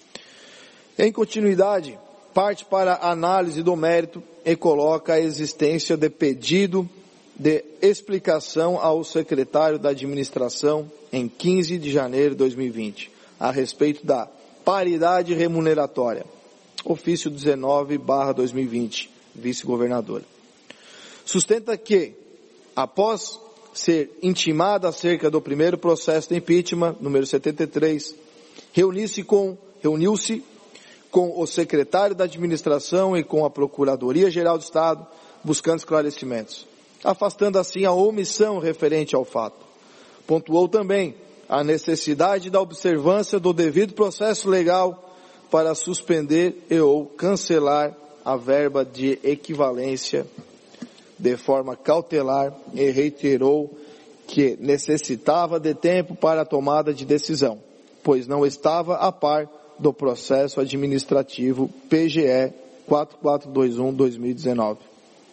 Em continuidade, parte para a análise do mérito e coloca a existência de pedido de explicação ao secretário da Administração em quinze de janeiro de dois mil e vinte, a respeito da paridade remuneratória. Ofício dezenove barra dois mil e vinte, vice-governadora. Sustenta que, após ser intimada acerca do primeiro processo de impeachment, número setenta e três, reuniu-se com, reuniu-se com o secretário da Administração e com a Procuradoria-Geral do Estado, buscando esclarecimentos, afastando assim a omissão referente ao fato. Pontuou também a necessidade da observância do devido processo legal para suspender e ou cancelar a verba de equivalência de forma cautelar e reiterou que necessitava de tempo para a tomada de decisão, pois não estava a par do processo administrativo P G E quatro quatro dois um barra dois mil e dezenove.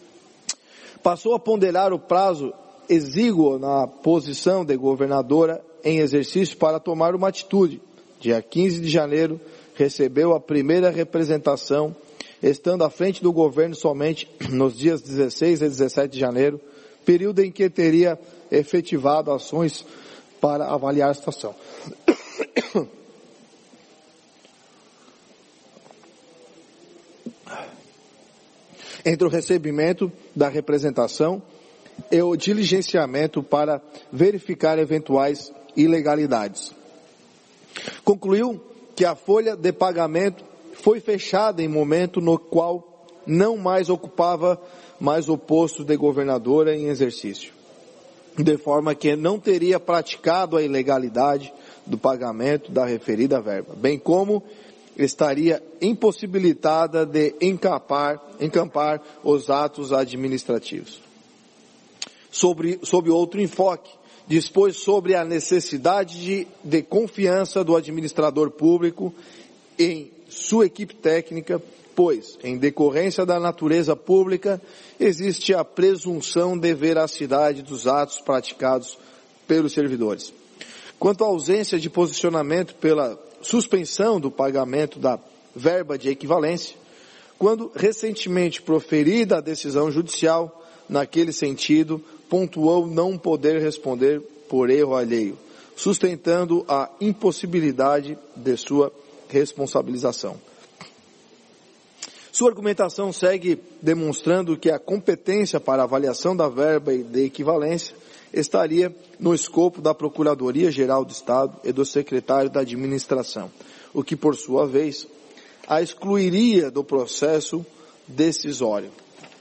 Passou a ponderar o prazo exíguo na posição de governadora em exercício para tomar uma atitude. Dia quinze de janeiro, recebeu a primeira representação, estando à frente do governo somente nos dias dezesseis e dezessete de janeiro, período em que teria efetivado ações para avaliar a situação. Entre o recebimento da representação e o diligenciamento para verificar eventuais ilegalidades. Concluiu que a folha de pagamento foi fechada em momento no qual não mais ocupava mais o posto de governadora em exercício, de forma que não teria praticado a ilegalidade do pagamento da referida verba, bem como estaria impossibilitada de encampar, encampar os atos administrativos. Sobre, sob outro enfoque, dispôs sobre a necessidade de, de confiança do administrador público em sua equipe técnica, pois, em decorrência da natureza pública, existe a presunção de veracidade dos atos praticados pelos servidores. Quanto à ausência de posicionamento pela suspensão do pagamento da verba de equivalência, quando recentemente proferida a decisão judicial, naquele sentido, pontuou não poder responder por erro alheio, sustentando a impossibilidade de sua responsabilização. Sua argumentação segue demonstrando que a competência para avaliação da verba de equivalência estaria no escopo da Procuradoria-Geral do Estado e do Secretário da Administração, o que, por sua vez, a excluiria do processo decisório.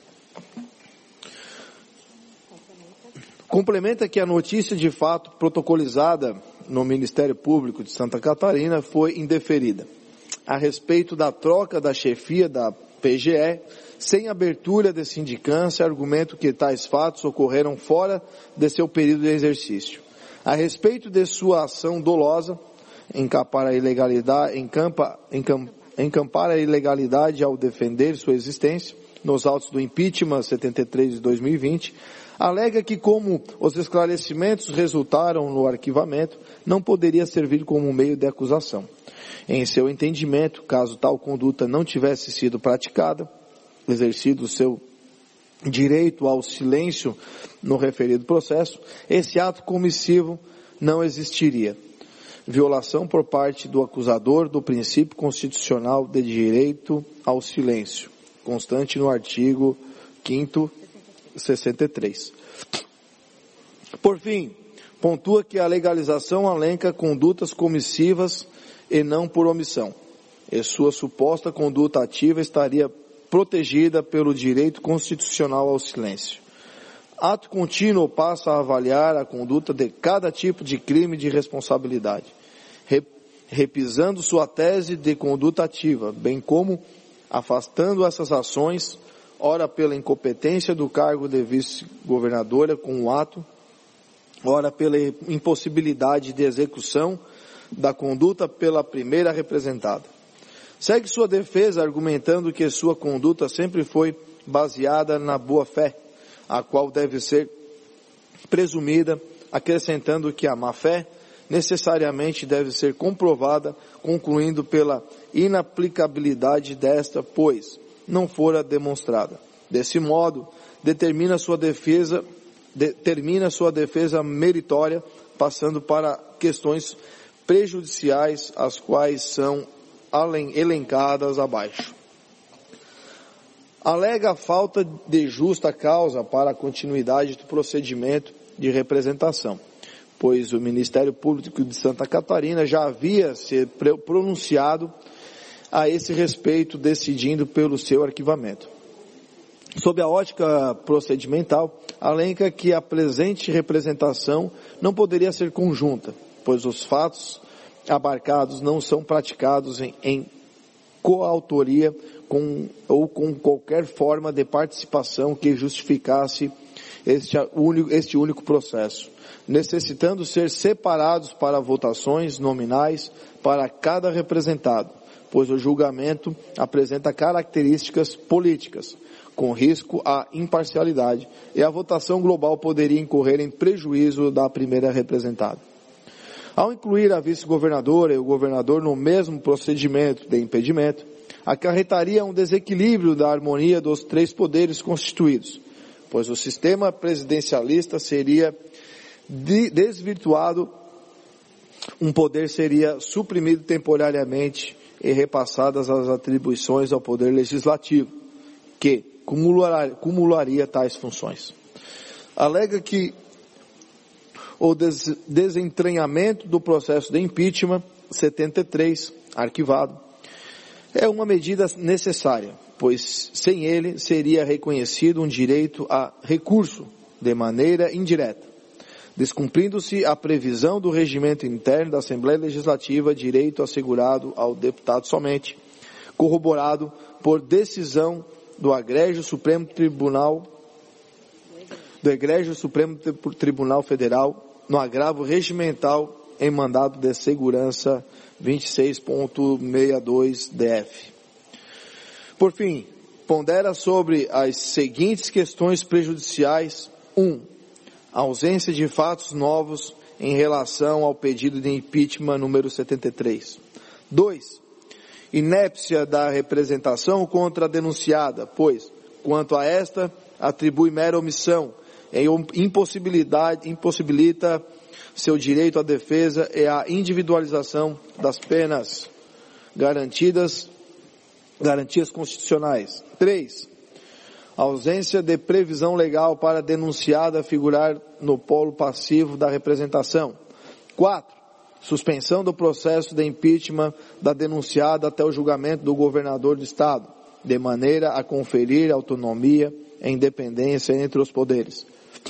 Complementa que a notícia de fato protocolizada no Ministério Público de Santa Catarina foi indeferida, a respeito da troca da chefia da P G E, sem abertura de sindicância, argumento que tais fatos ocorreram fora de seu período de exercício. A respeito de sua ação dolosa, encampar a ilegalidade, encampa, encamp, encampar a ilegalidade ao defender sua existência, nos autos do impeachment setenta e três de dois mil e vinte, alega que como os esclarecimentos resultaram no arquivamento, não poderia servir como meio de acusação. Em seu entendimento, caso tal conduta não tivesse sido praticada, exercido o seu direito ao silêncio no referido processo, esse ato comissivo não existiria. Violação por parte do acusador do princípio constitucional de direito ao silêncio, constante no artigo quinto, sessenta e três. Por fim, pontua que a legalização alenca condutas comissivas e não por omissão, e sua suposta conduta ativa estaria protegida pelo direito constitucional ao silêncio. Ato contínuo passa a avaliar a conduta de cada tipo de crime de responsabilidade, repisando sua tese de conduta ativa, bem como afastando essas ações, ora pela incompetência do cargo de vice-governadora com o ato, ora pela impossibilidade de execução da conduta pela primeira representada. Segue sua defesa argumentando que sua conduta sempre foi baseada na boa-fé, a qual deve ser presumida, acrescentando que a má-fé necessariamente deve ser comprovada, concluindo pela inaplicabilidade desta, pois não fora demonstrada. Desse modo, determina sua defesa, de, termina sua defesa meritória, passando para questões prejudiciais, as quais são elencadas abaixo. Alega a falta de justa causa para a continuidade do procedimento de representação, pois o Ministério Público de Santa Catarina já havia se pronunciado a esse respeito, decidindo pelo seu arquivamento. Sob a ótica procedimental, alenca que a presente representação não poderia ser conjunta, pois os fatos abarcados não são praticados em, em coautoria com, ou com qualquer forma de participação que justificasse este único, este único processo, necessitando ser separados para votações nominais para cada representado, pois o julgamento apresenta características políticas, com risco à imparcialidade, e a votação global poderia incorrer em prejuízo da primeira representada. Ao incluir a vice-governadora e o governador no mesmo procedimento de impedimento, acarretaria um desequilíbrio da harmonia dos três poderes constituídos, pois o sistema presidencialista seria desvirtuado, um poder seria suprimido temporariamente e repassadas as atribuições ao poder legislativo, que cumular, cumularia tais funções. Alega que o des, desentranhamento do processo de impeachment setenta e três, arquivado, é uma medida necessária, pois sem ele seria reconhecido um direito a recurso de maneira indireta, descumprindo-se a previsão do regimento interno da Assembleia Legislativa, direito assegurado ao deputado somente, corroborado por decisão do Egrégio Supremo Tribunal, do Egrégio Supremo Tribunal Federal, no agravo regimental em mandado de segurança vinte e seis ponto sessenta e dois D F. Por fim, pondera sobre as seguintes questões prejudiciais. um. A ausência de fatos novos em relação ao pedido de impeachment número setenta e três. dois. Inépcia da representação contra a denunciada, pois, quanto a esta, atribui mera omissão, impossibilidade, impossibilita seu direito à defesa e à individualização das penas garantidas, garantias constitucionais. três. Ausência de previsão legal para a denunciada figurar no polo passivo da representação. quatro. suspensão do processo de impeachment da denunciada até o julgamento do governador do estado, de maneira a conferir autonomia e independência entre os poderes.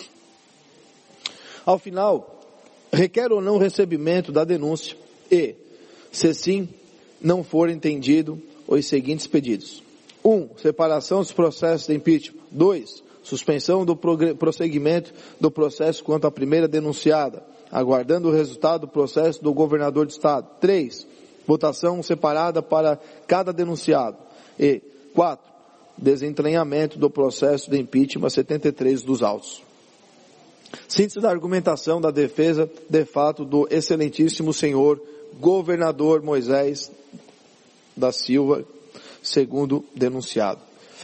Ao final, requer ou não recebimento da denúncia e, se sim, não for entendido, os seguintes pedidos. um. Separação dos processos de impeachment. dois. Suspensão do prosseguimento do processo quanto à primeira denunciada, aguardando o resultado do processo do governador do estado. três. Votação separada para cada denunciado. E quatro. Desentranhamento do processo de impeachment setenta e três dos autos. Síntese da argumentação da defesa de fato do excelentíssimo senhor governador Moisés da Silva, segundo denunciado.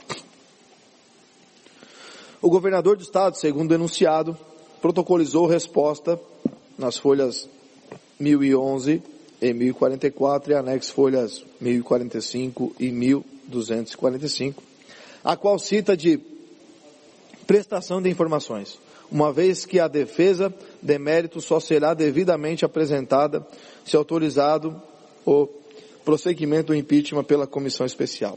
O governador do estado, segundo denunciado, protocolizou resposta nas folhas mil e onze e mil e quarenta e quatro e anexo folhas mil e quarenta e cinco e mil duzentos e quarenta e cinco, a qual cita de prestação de informações, uma vez que a defesa de mérito só será devidamente apresentada se autorizado o prosseguimento do impeachment pela comissão especial.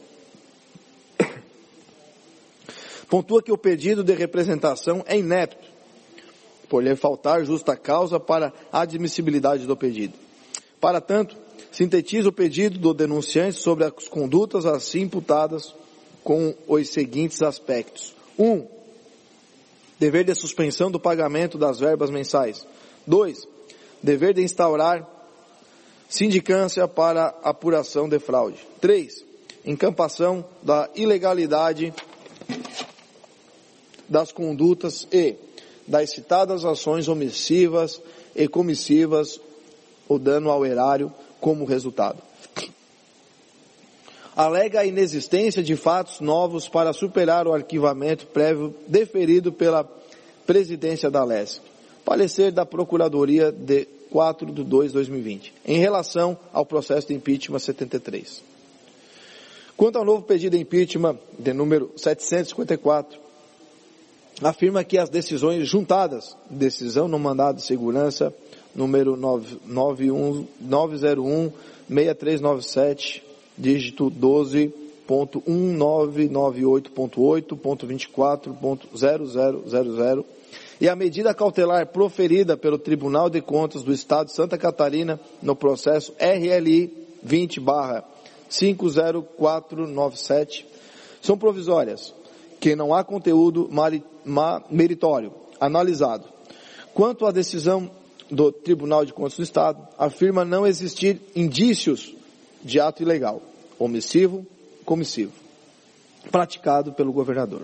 Pontua que o pedido de representação é inepto, por lhe faltar justa causa para a admissibilidade do pedido. Para tanto, sintetiza o pedido do denunciante sobre as condutas assim imputadas com os seguintes aspectos. um. Dever de suspensão do pagamento das verbas mensais. dois. Dever de instaurar sindicância para apuração de fraude. três. Encampação da ilegalidade das condutas e das citadas ações omissivas e comissivas, o dano ao erário como resultado. Alega a inexistência de fatos novos para superar o arquivamento prévio deferido pela presidência da Lesc. Parecer da Procuradoria de quatro de dois de dois mil e vinte, em relação ao processo de impeachment setenta e três. Quanto ao novo pedido de impeachment de número setecentos e cinquenta e quatro, afirma que as decisões juntadas, decisão no mandado de segurança, número nove zero um seis três nove sete, dígito doze ponto um nove nove oito ponto oito ponto vinte e quatro ponto zero zero zero zero, e a medida cautelar proferida pelo Tribunal de Contas do Estado de Santa Catarina no processo R L I vinte barra cinco zero quatro nove sete, são provisórias, que não há conteúdo meritório analisado. Quanto à decisão do Tribunal de Contas do Estado, afirma não existir indícios de ato ilegal, omissivo, comissivo, praticado pelo governador.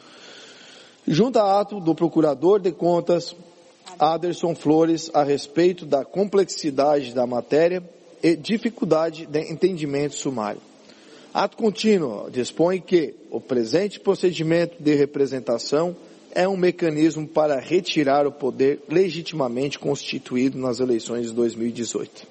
Junta a ato do Procurador de Contas, Aderson Flores, a respeito da complexidade da matéria e dificuldade de entendimento sumário. Ato contínuo dispõe que o presente procedimento de representação é um mecanismo para retirar o poder legitimamente constituído nas eleições de dois mil e dezoito.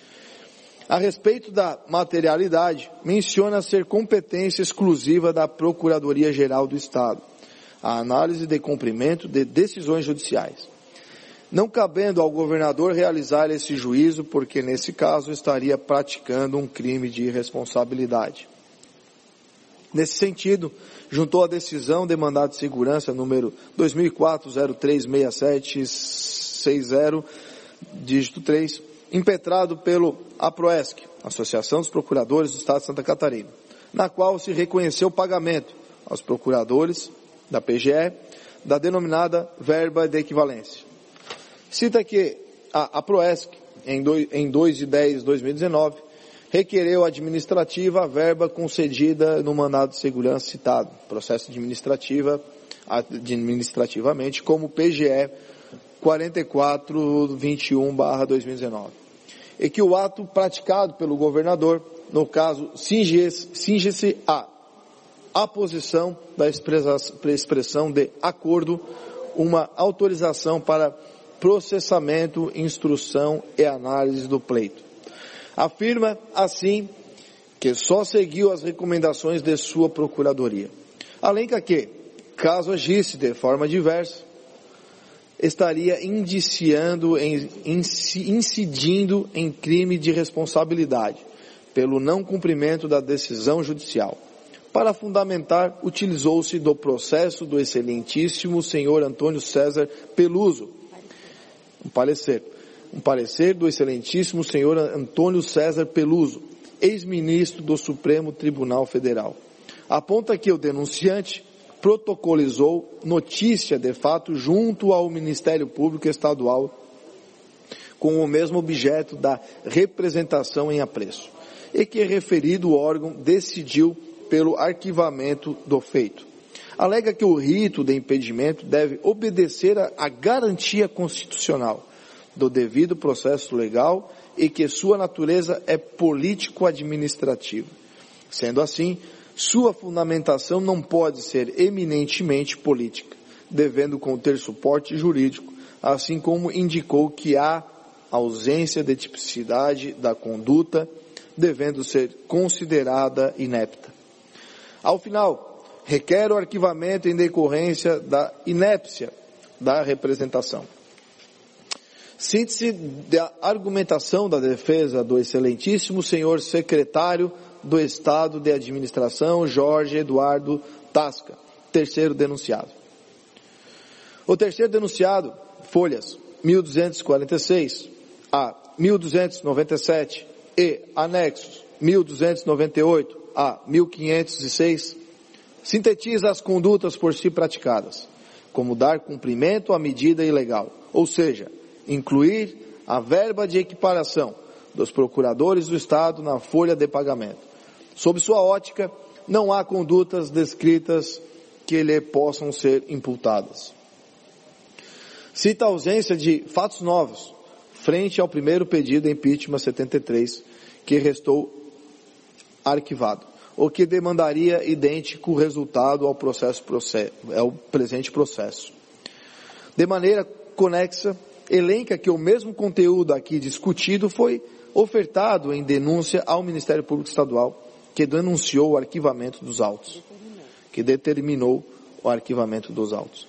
A respeito da materialidade, menciona ser competência exclusiva da Procuradoria-Geral do Estado, a análise de cumprimento de decisões judiciais, não cabendo ao governador realizar esse juízo, porque nesse caso estaria praticando um crime de irresponsabilidade. Nesse sentido, juntou a decisão de mandado de segurança número dois mil e quatro zero três seis sete seis zero, dígito três, impetrado pelo APROESC, Associação dos Procuradores do Estado de Santa Catarina, na qual se reconheceu o pagamento aos procuradores da P G E da denominada verba de equivalência. Cita que a APROESC, em dois de dez de dois mil e dezenove, requereu administrativa a verba concedida no mandado de segurança citado, processo administrativa, administrativamente, como P G E quarenta e quatro vinte e um barra dois mil e dezenove. E que o ato praticado pelo governador, no caso, cinge-se a aposição da expressão de acordo, uma autorização para processamento, instrução e análise do pleito. Afirma, assim, que só seguiu as recomendações de sua procuradoria. Alenca que, caso agisse de forma diversa, estaria indiciando, incidindo em crime de responsabilidade pelo não cumprimento da decisão judicial. Para fundamentar, utilizou-se do processo do excelentíssimo senhor Antônio César Peluso. Um parecer. Um parecer do excelentíssimo senhor Antônio César Peluso, ex-ministro do Supremo Tribunal Federal. Aponta que o denunciante protocolizou notícia de fato junto ao Ministério Público Estadual com o mesmo objeto da representação em apreço e que referido órgão decidiu pelo arquivamento do feito. Alega que o rito de impedimento deve obedecer à garantia constitucional do devido processo legal e que sua natureza é político-administrativa. Sendo assim, sua fundamentação não pode ser eminentemente política, devendo conter suporte jurídico, assim como indicou que há ausência de tipicidade da conduta, devendo ser considerada inepta. Ao final, requer o arquivamento em decorrência da inépcia da representação. Síntese da argumentação da defesa do excelentíssimo senhor secretário do Estado de Administração, Jorge Eduardo Tasca, terceiro denunciado. O terceiro denunciado, folhas mil duzentos e quarenta e seis a mil duzentos e noventa e sete e anexos mil duzentos e noventa e oito a mil quinhentos e seis, sintetiza as condutas por si praticadas, como dar cumprimento à medida ilegal, ou seja, incluir a verba de equiparação dos procuradores do Estado na folha de pagamento. Sob sua ótica, não há condutas descritas que lhe possam ser imputadas. Cita a ausência de fatos novos, frente ao primeiro pedido de impeachment setenta e três, que restou arquivado, o que demandaria idêntico resultado ao, processo, ao presente processo. De maneira conexa, elenca que o mesmo conteúdo aqui discutido foi ofertado em denúncia ao Ministério Público Estadual, que denunciou o arquivamento dos autos, que determinou o arquivamento dos autos.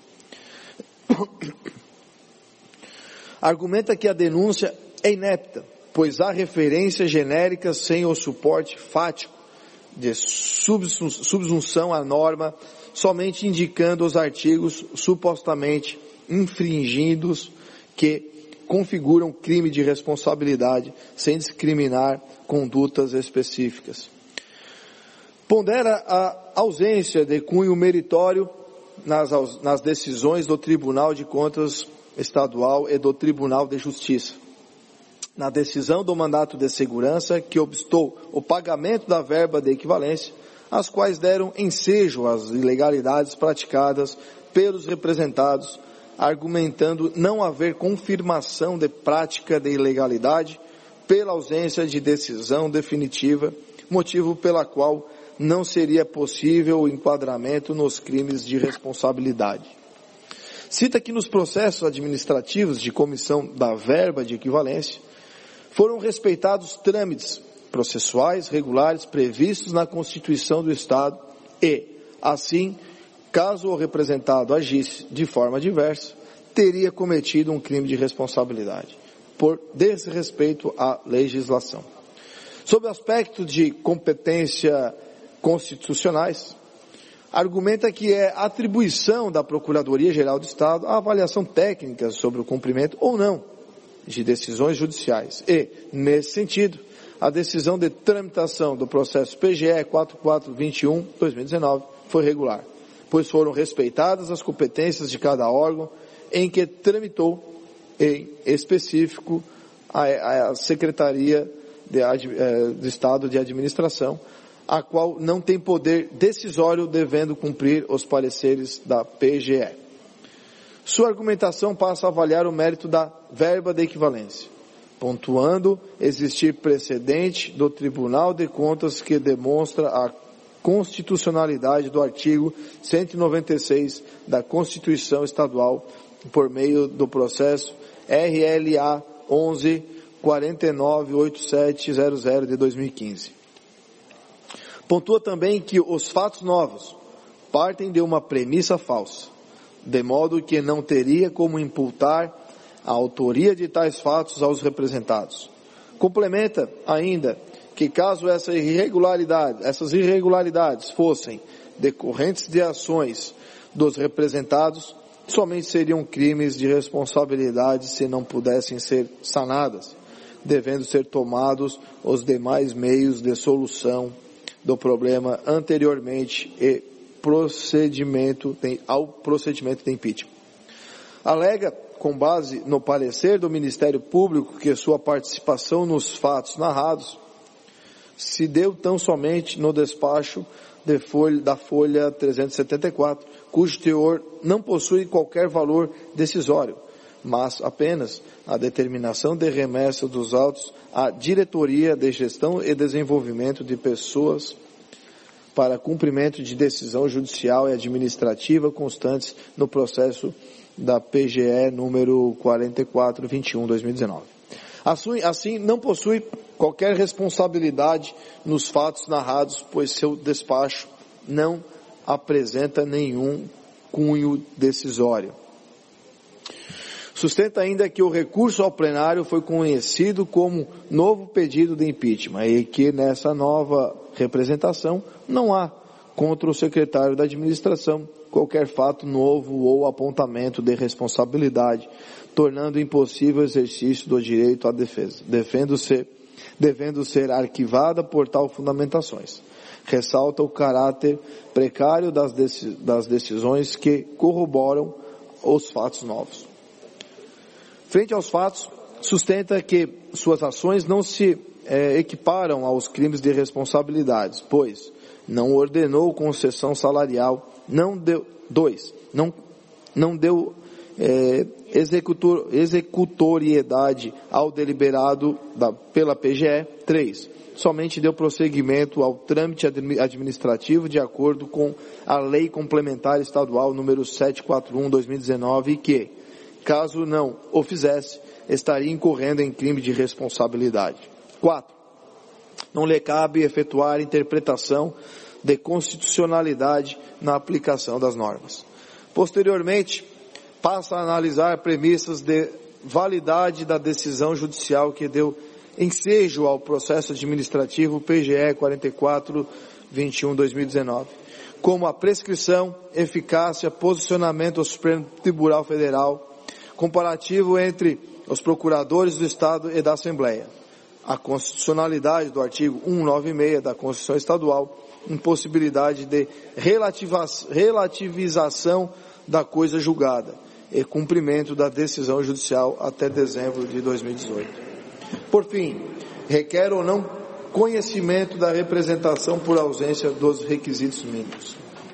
Argumenta que a denúncia é inepta, pois há referências genéricas sem o suporte fático de subsunção à norma, somente indicando os artigos supostamente infringidos que configuram crime de responsabilidade, sem discriminar condutas específicas. Pondera a ausência de cunho meritório nas, nas decisões do Tribunal de Contas Estadual e do Tribunal de Justiça. Na decisão do mandato de segurança que obstou o pagamento da verba de equivalência, as quais deram ensejo às ilegalidades praticadas pelos representados, argumentando não haver confirmação de prática de ilegalidade pela ausência de decisão definitiva, motivo pela qual não seria possível o enquadramento nos crimes de responsabilidade. Cita que nos processos administrativos de comissão da verba de equivalência, foram respeitados trâmites processuais regulares previstos na Constituição do Estado e, assim, caso o representado agisse de forma diversa, teria cometido um crime de responsabilidade, por desrespeito à legislação. Sob o aspecto de competência constitucionais, argumenta que é atribuição da Procuradoria-Geral do Estado a avaliação técnica sobre o cumprimento ou não de decisões judiciais e, nesse sentido, a decisão de tramitação do processo P G E quatro quatro dois um barra dois mil e dezenove foi regular, pois foram respeitadas as competências de cada órgão em que tramitou, em específico, a, a Secretaria de, eh, do Estado de Administração, a qual não tem poder decisório devendo cumprir os pareceres da P G E. Sua argumentação passa a avaliar o mérito da verba de equivalência, pontuando existir precedente do Tribunal de Contas que demonstra a constitucionalidade do artigo cento e noventa e seis da Constituição Estadual por meio do processo R L A onze quatro nove oito sete zero zero de dois mil e quinze. Pontua também que os fatos novos partem de uma premissa falsa, de modo que não teria como imputar a autoria de tais fatos aos representados. Complementa ainda que caso essa irregularidade, essas irregularidades fossem decorrentes de ações dos representados, somente seriam crimes de responsabilidade se não pudessem ser sanadas, devendo ser tomados os demais meios de solução do problema anteriormente e procedimento de, ao procedimento de impeachment. Alega, com base no parecer do Ministério Público, que sua participação nos fatos narrados se deu tão somente no despacho de folha, da folha trezentos e setenta e quatro, cujo teor não possui qualquer valor decisório, mas apenas a determinação de remessa dos autos à Diretoria de Gestão e Desenvolvimento de Pessoas para cumprimento de decisão judicial e administrativa constantes no processo da P G E número quarenta e quatro vinte e um, dois mil e dezenove. Assim, não possui qualquer responsabilidade nos fatos narrados, pois seu despacho não apresenta nenhum cunho decisório. Sustenta ainda que o recurso ao plenário foi conhecido como novo pedido de impeachment e que nessa nova representação não há contra o secretário da administração qualquer fato novo ou apontamento de responsabilidade, tornando impossível o exercício do direito à defesa, devendo ser, devendo ser arquivada por tal fundamentações. Ressalta o caráter precário das, deci- das decisões que corroboram os fatos novos. Frente aos fatos, sustenta que suas ações não se é, equiparam aos crimes de responsabilidades, pois não ordenou concessão salarial, não deu, dois, não, não deu é, executor, executoriedade ao deliberado da, pela P G E, três, somente deu prosseguimento ao trâmite administrativo de acordo com a Lei Complementar Estadual número setecentos e quarenta e um, dois mil e dezenove, e que, caso não o fizesse, estaria incorrendo em crime de responsabilidade. quatro. Não lhe cabe efetuar interpretação de constitucionalidade na aplicação das normas. Posteriormente, passa a analisar premissas de validade da decisão judicial que deu ensejo ao processo administrativo P G E quarenta e quatro vinte e um, dois mil e dezenove, como a prescrição, eficácia, posicionamento do Supremo Tribunal Federal, comparativo entre os procuradores do Estado e da Assembleia, a constitucionalidade do artigo cento e noventa e seis da Constituição Estadual, impossibilidade de relativização da coisa julgada e cumprimento da decisão judicial até dezembro de dois mil e dezoito. Por fim, requer ou não conhecimento da representação por ausência dos requisitos mínimos.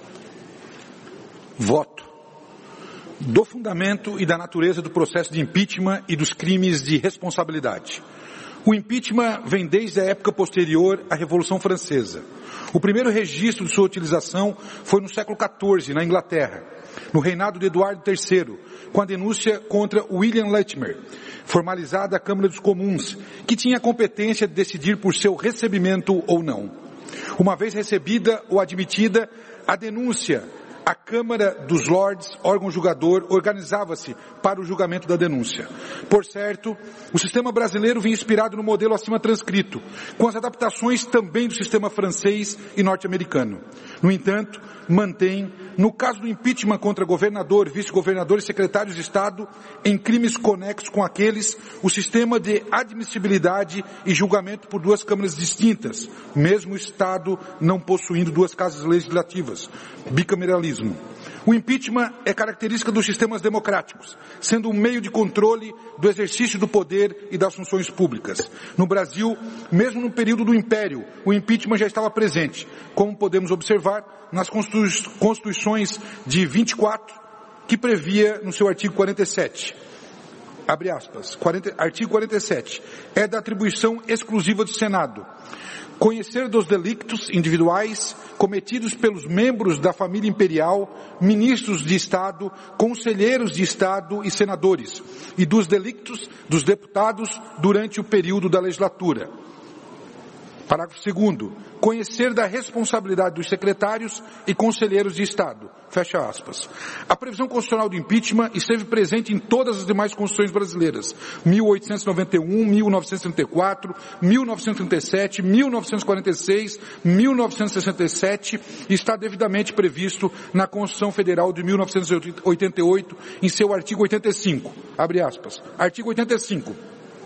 Voto. Do fundamento e da natureza do processo de impeachment e dos crimes de responsabilidade. O impeachment vem desde a época posterior à Revolução Francesa. O primeiro registro de sua utilização foi no século quatorze, na Inglaterra, no reinado de Eduardo terceiro, com a denúncia contra William Latimer, formalizada à Câmara dos Comuns, que tinha a competência de decidir por seu recebimento ou não. Uma vez recebida ou admitida, a denúncia, a Câmara dos Lordes, órgão julgador, organizava-se para o julgamento da denúncia. Por certo, o sistema brasileiro vinha inspirado no modelo acima transcrito, com as adaptações também do sistema francês e norte-americano. No entanto, mantém, no caso do impeachment contra governador, vice-governador e secretários de Estado, em crimes conexos com aqueles, o sistema de admissibilidade e julgamento por duas câmaras distintas, mesmo o Estado não possuindo duas casas legislativas, bicameralismo. O impeachment é característica dos sistemas democráticos, sendo um meio de controle do exercício do poder e das funções públicas. No Brasil, mesmo no período do Império, o impeachment já estava presente, como podemos observar nas Constituições de vinte e quatro, que previa no seu artigo quarenta e sete. Abre aspas, quarenta, artigo quarenta e sete, é da atribuição exclusiva do Senado conhecer dos delictos individuais cometidos pelos membros da família imperial, ministros de Estado, conselheiros de Estado e senadores, e dos delictos dos deputados durante o período da legislatura. Parágrafo segundo. Conhecer da responsabilidade dos secretários e conselheiros de Estado. Fecha aspas. A previsão constitucional do impeachment esteve presente em todas as demais constituições brasileiras. mil oitocentos e noventa e um, mil novecentos e trinta e quatro, mil novecentos e trinta e sete, mil novecentos e quarenta e seis, mil novecentos e sessenta e sete e está devidamente previsto na Constituição Federal de mil novecentos e oitenta e oito em seu artigo oitenta e cinco. Abre aspas. Artigo oitenta e cinco.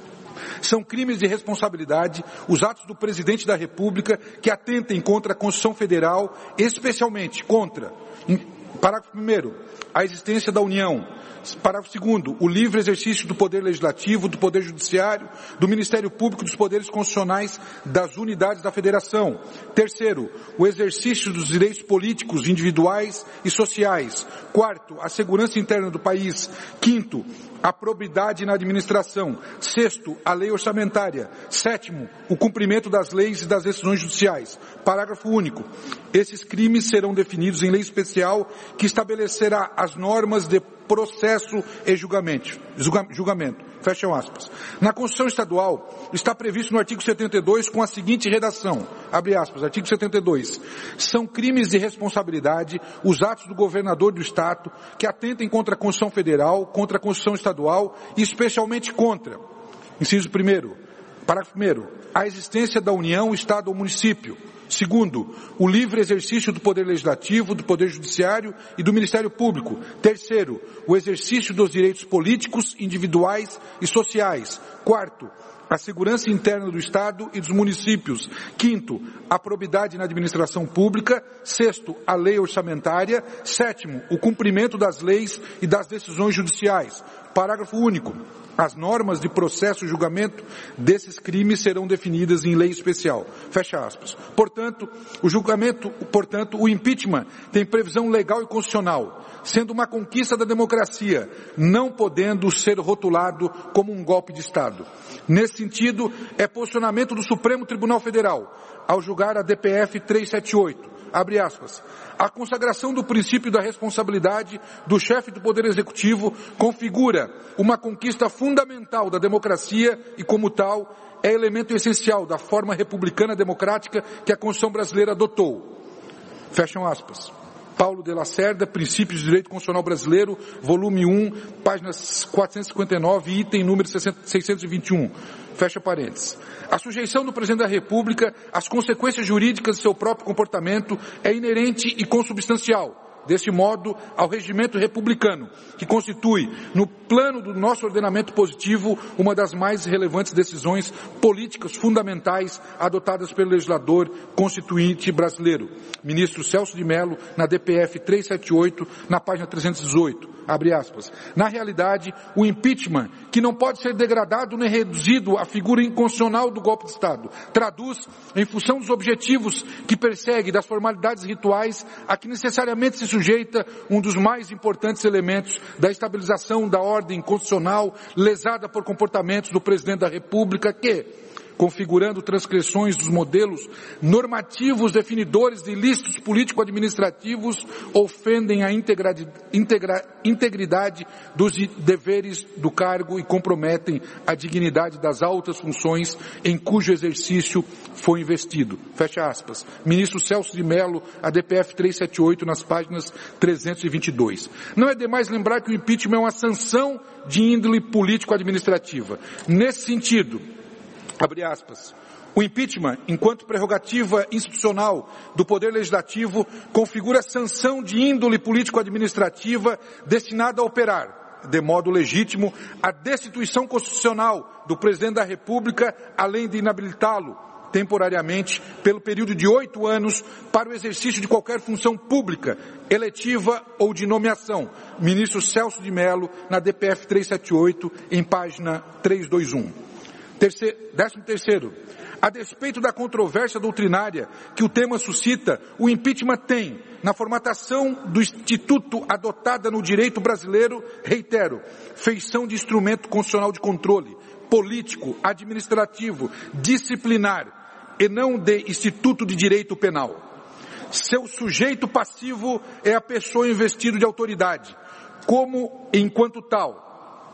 São crimes de responsabilidade os atos do Presidente da República que atentem contra a Constituição Federal, especialmente contra, parágrafo primeiro, a existência da União. Parágrafo segundo, o livre exercício do Poder Legislativo, do Poder Judiciário, do Ministério Público, dos poderes constitucionais das unidades da Federação. Terceiro, o exercício dos direitos políticos, individuais e sociais. Quarto, a segurança interna do país. Quinto, a probidade na administração. Sexto, a lei orçamentária. Sétimo, o cumprimento das leis e das decisões judiciais. Parágrafo único. Esses crimes serão definidos em lei especial que estabelecerá as normas de processo e julgamento. julgamento. Fecham aspas. Na Constituição Estadual, está previsto no artigo setenta e dois com a seguinte redação, abre aspas, artigo setenta e dois, são crimes de responsabilidade os atos do governador do Estado que atentem contra a Constituição Federal, contra a Constituição Estadual e especialmente contra, inciso primeiro, parágrafo primeiro, a existência da União, Estado ou município. Segundo, o livre exercício do Poder Legislativo, do Poder Judiciário e do Ministério Público. Terceiro, o exercício dos direitos políticos, individuais e sociais. Quarto, a segurança interna do Estado e dos municípios. Quinto, a probidade na administração pública. Sexto, a lei orçamentária. Sétimo, o cumprimento das leis e das decisões judiciais. Parágrafo único. As normas de processo e julgamento desses crimes serão definidas em lei especial. Fecha aspas. Portanto, o julgamento, portanto, o impeachment tem previsão legal e constitucional, sendo uma conquista da democracia, não podendo ser rotulado como um golpe de Estado. Nesse sentido, é posicionamento do Supremo Tribunal Federal, ao julgar a D P F trezentos e setenta e oito. Abre aspas. A consagração do princípio da responsabilidade do chefe do Poder Executivo configura uma conquista fundamental da democracia e, como tal, é elemento essencial da forma republicana democrática que a Constituição brasileira adotou. Fecham aspas. Paulo de Lacerda, Princípios de Direito Constitucional Brasileiro, volume um, páginas quatrocentos e cinquenta e nove, item número seiscentos e vinte e um. Fecha parênteses. A sujeição do Presidente da República às consequências jurídicas de seu próprio comportamento é inerente e consubstancial, deste modo, ao regimento republicano, que constitui, no plano do nosso ordenamento positivo, uma das mais relevantes decisões políticas fundamentais adotadas pelo legislador constituinte brasileiro. Ministro Celso de Mello, na D P F trezentos e setenta e oito, na página trezentos e dezoito. Abre aspas. Na realidade, o impeachment, que não pode ser degradado nem reduzido à figura inconstitucional do golpe de Estado, traduz, em função dos objetivos que persegue, das formalidades rituais, a que necessariamente se sujeita um dos mais importantes elementos da estabilização da ordem constitucional, lesada por comportamentos do Presidente da República que, configurando transgressões dos modelos normativos definidores de ilícitos político-administrativos, ofendem a integra, integra, integridade dos deveres do cargo e comprometem a dignidade das altas funções em cujo exercício foi investido. Fecha aspas. Ministro Celso de Mello, a D P F trezentos e setenta e oito, nas páginas trezentos e vinte e dois. Não é demais lembrar que o impeachment é uma sanção de índole político-administrativa. Nesse sentido, abre aspas, o impeachment, enquanto prerrogativa institucional do Poder Legislativo, configura sanção de índole político-administrativa destinada a operar, de modo legítimo, a destituição constitucional do Presidente da República, além de inabilitá-lo temporariamente pelo período de oito anos para o exercício de qualquer função pública, eletiva ou de nomeação. Ministro Celso de Mello, na D P F trezentos e setenta e oito, em página trezentos e vinte e um. Terceiro, décimo terceiro, a despeito da controvérsia doutrinária que o tema suscita, o impeachment tem, na formatação do instituto adotada no direito brasileiro, reitero, feição de instrumento constitucional de controle, político, administrativo, disciplinar, e não de instituto de direito penal. Seu sujeito passivo é a pessoa investida de autoridade, como, enquanto tal,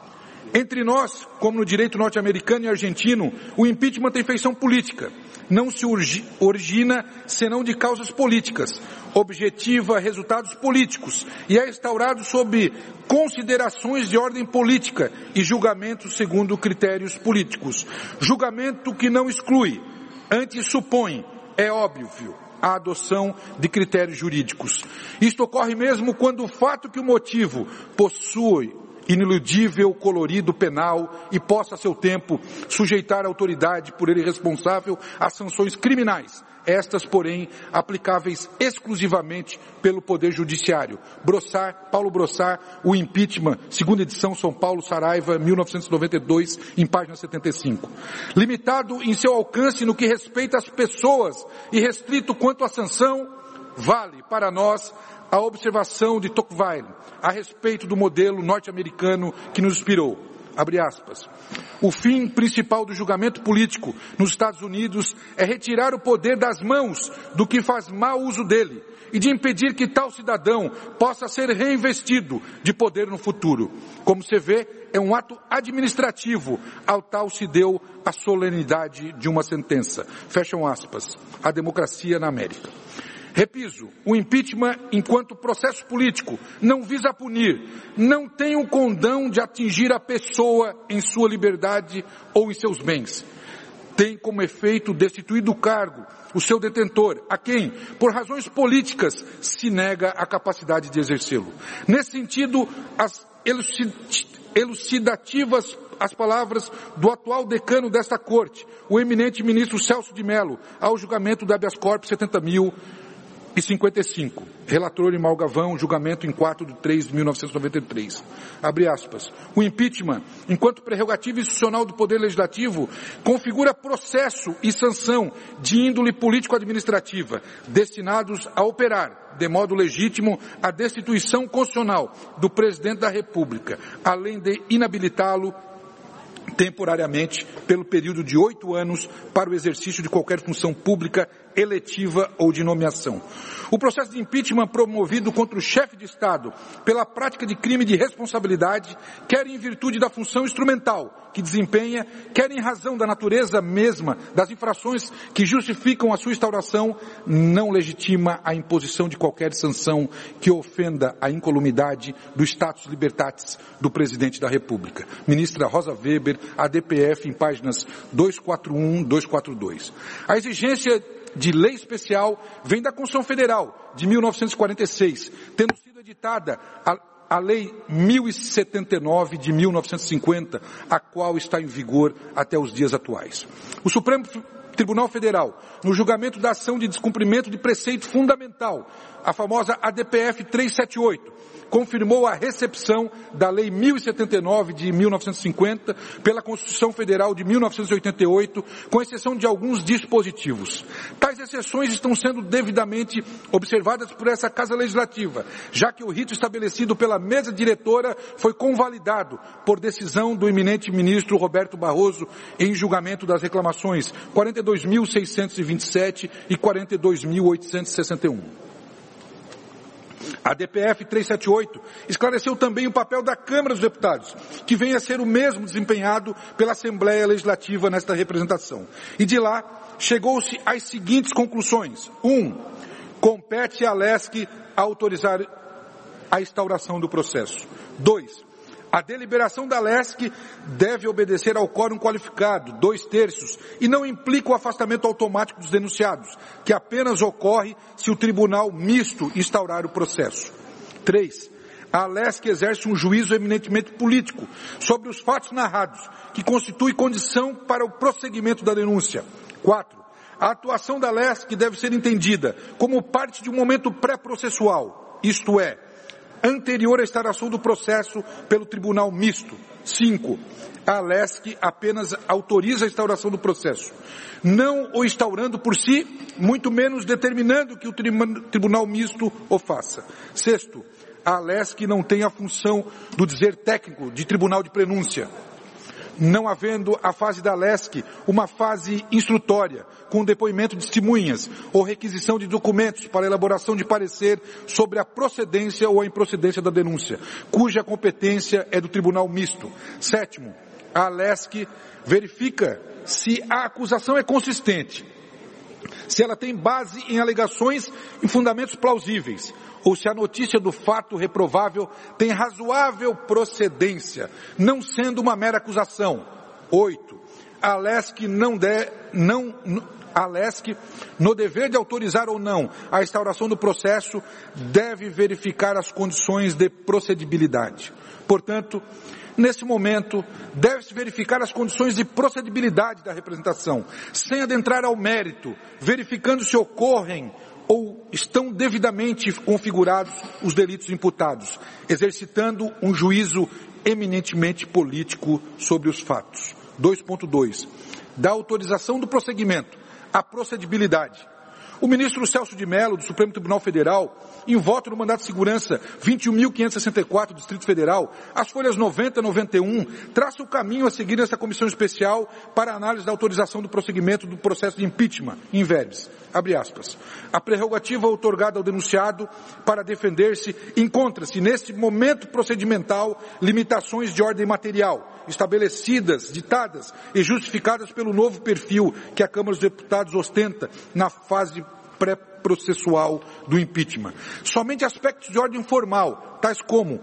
Entre nós, como no direito norte-americano e argentino, o impeachment tem feição política. Não se origina senão de causas políticas, objetiva resultados políticos e é instaurado sob considerações de ordem política e julgamentos segundo critérios políticos. Julgamento que não exclui, antes supõe, é óbvio, a adoção de critérios jurídicos. Isto ocorre mesmo quando o fato que o motivo possui iniludível colorido penal e possa a seu tempo sujeitar a autoridade por ele responsável a sanções criminais, estas, porém, aplicáveis exclusivamente pelo Poder Judiciário. Brossard, Paulo Brossard, o impeachment, segunda edição, São Paulo, Saraiva, mil novecentos e noventa e dois, em página setenta e cinco. Limitado em seu alcance no que respeita às pessoas e restrito quanto à sanção, vale para nós a observação de Tocqueville a respeito do modelo norte-americano que nos inspirou. Abre aspas. O fim principal do julgamento político nos Estados Unidos é retirar o poder das mãos do que faz mau uso dele e de impedir que tal cidadão possa ser reinvestido de poder no futuro. Como se vê, é um ato administrativo, ao tal se deu a solenidade de uma sentença. Fecham aspas. A democracia na América. Repiso, o impeachment, enquanto processo político, não visa punir, não tem o condão de atingir a pessoa em sua liberdade ou em seus bens. Tem como efeito destituir do cargo o seu detentor, a quem, por razões políticas, se nega a capacidade de exercê-lo. Nesse sentido, as elucidativas as palavras do atual decano desta corte, o eminente ministro Celso de Mello, ao julgamento do habeas corpus setenta mil e cinquenta e cinco, relator Imal Gavão, julgamento em quatro de três de mil novecentos e noventa e três. Abre aspas. O impeachment, enquanto prerrogativa institucional do Poder Legislativo, configura processo e sanção de índole político-administrativa, destinados a operar, de modo legítimo, a destituição constitucional do Presidente da República, além de inabilitá-lo temporariamente pelo período de oito anos para o exercício de qualquer função pública, eletiva ou de nomeação. O processo de impeachment promovido contra o chefe de Estado pela prática de crime de responsabilidade, quer em virtude da função instrumental que desempenha, quer em razão da natureza mesma das infrações que justificam a sua instauração, não legitima a imposição de qualquer sanção que ofenda a incolumidade do status libertatis do Presidente da República. Ministra Rosa Weber, A D P F, em páginas duzentos e quarenta e um e duzentos e quarenta e dois. A exigência de lei especial vem da Constituição Federal de mil novecentos e quarenta e seis, tendo sido editada a, a Lei mil e setenta e nove de mil novecentos e cinquenta, a qual está em vigor até os dias atuais. O Supremo Tribunal Federal, no julgamento da ação de descumprimento de preceito fundamental, a famosa A D P F trezentos e setenta e oito, confirmou a recepção da Lei mil e setenta e nove de mil novecentos e cinquenta pela Constituição Federal de mil novecentos e oitenta e oito, com exceção de alguns dispositivos. Tais exceções estão sendo devidamente observadas por essa Casa Legislativa, já que o rito estabelecido pela mesa diretora foi convalidado por decisão do eminente ministro Roberto Barroso em julgamento das reclamações quarenta e dois mil seiscentos e vinte e sete e quarenta e dois mil oitocentos e sessenta e um. A D P F trezentos e setenta e oito esclareceu também o papel da Câmara dos Deputados, que vem a ser o mesmo desempenhado pela Assembleia Legislativa nesta representação. E de lá, chegou-se às seguintes conclusões. Um, compete à Lesc autorizar a instauração do processo. Dois, a deliberação da Lesc deve obedecer ao quórum qualificado, dois terços, e não implica o afastamento automático dos denunciados, que apenas ocorre se o tribunal misto instaurar o processo. Três, a Lesc exerce um juízo eminentemente político sobre os fatos narrados, que constitui condição para o prosseguimento da denúncia. Quatro, a atuação da Lesc deve ser entendida como parte de um momento pré-processual, isto é, anterior à instauração do processo pelo tribunal misto. Cinco, a Lesc apenas autoriza a instauração do processo, não o instaurando por si, muito menos determinando que o tribunal misto o faça. Sexto, a Lesc não tem a função do dizer técnico de tribunal de prenúncia. não havendo a fase da Lesc uma fase instrutória, com depoimento de testemunhas ou requisição de documentos para elaboração de parecer sobre a procedência ou a improcedência da denúncia, cuja competência é do Tribunal Misto. Sétimo, a Lesc verifica se a acusação é consistente, se ela tem base em alegações e fundamentos plausíveis, ou se a notícia do fato reprovável tem razoável procedência, não sendo uma mera acusação. Oito, a Lesc não de, não, a Lesc, no dever de autorizar ou não a instauração do processo, deve verificar as condições de procedibilidade. Portanto, nesse momento, deve-se verificar as condições de procedibilidade da representação, sem adentrar ao mérito, verificando se ocorrem ou estão devidamente configurados os delitos imputados, exercitando um juízo eminentemente político sobre os fatos. dois ponto dois. Da autorização do prosseguimento à procedibilidade. O ministro Celso de Mello, do Supremo Tribunal Federal, em voto no mandato de segurança vinte e um mil quinhentos e sessenta e quatro, Distrito Federal, as folhas noventa e noventa e um, traça o caminho a seguir nessa comissão especial para a análise da autorização do prosseguimento do processo de impeachment, in verbis. Abre aspas. A prerrogativa outorgada ao denunciado para defender-se encontra-se, neste momento procedimental, limitações de ordem material, estabelecidas, ditadas e justificadas pelo novo perfil que a Câmara dos Deputados ostenta na fase pré-processual do impeachment. Somente aspectos de ordem formal, tais como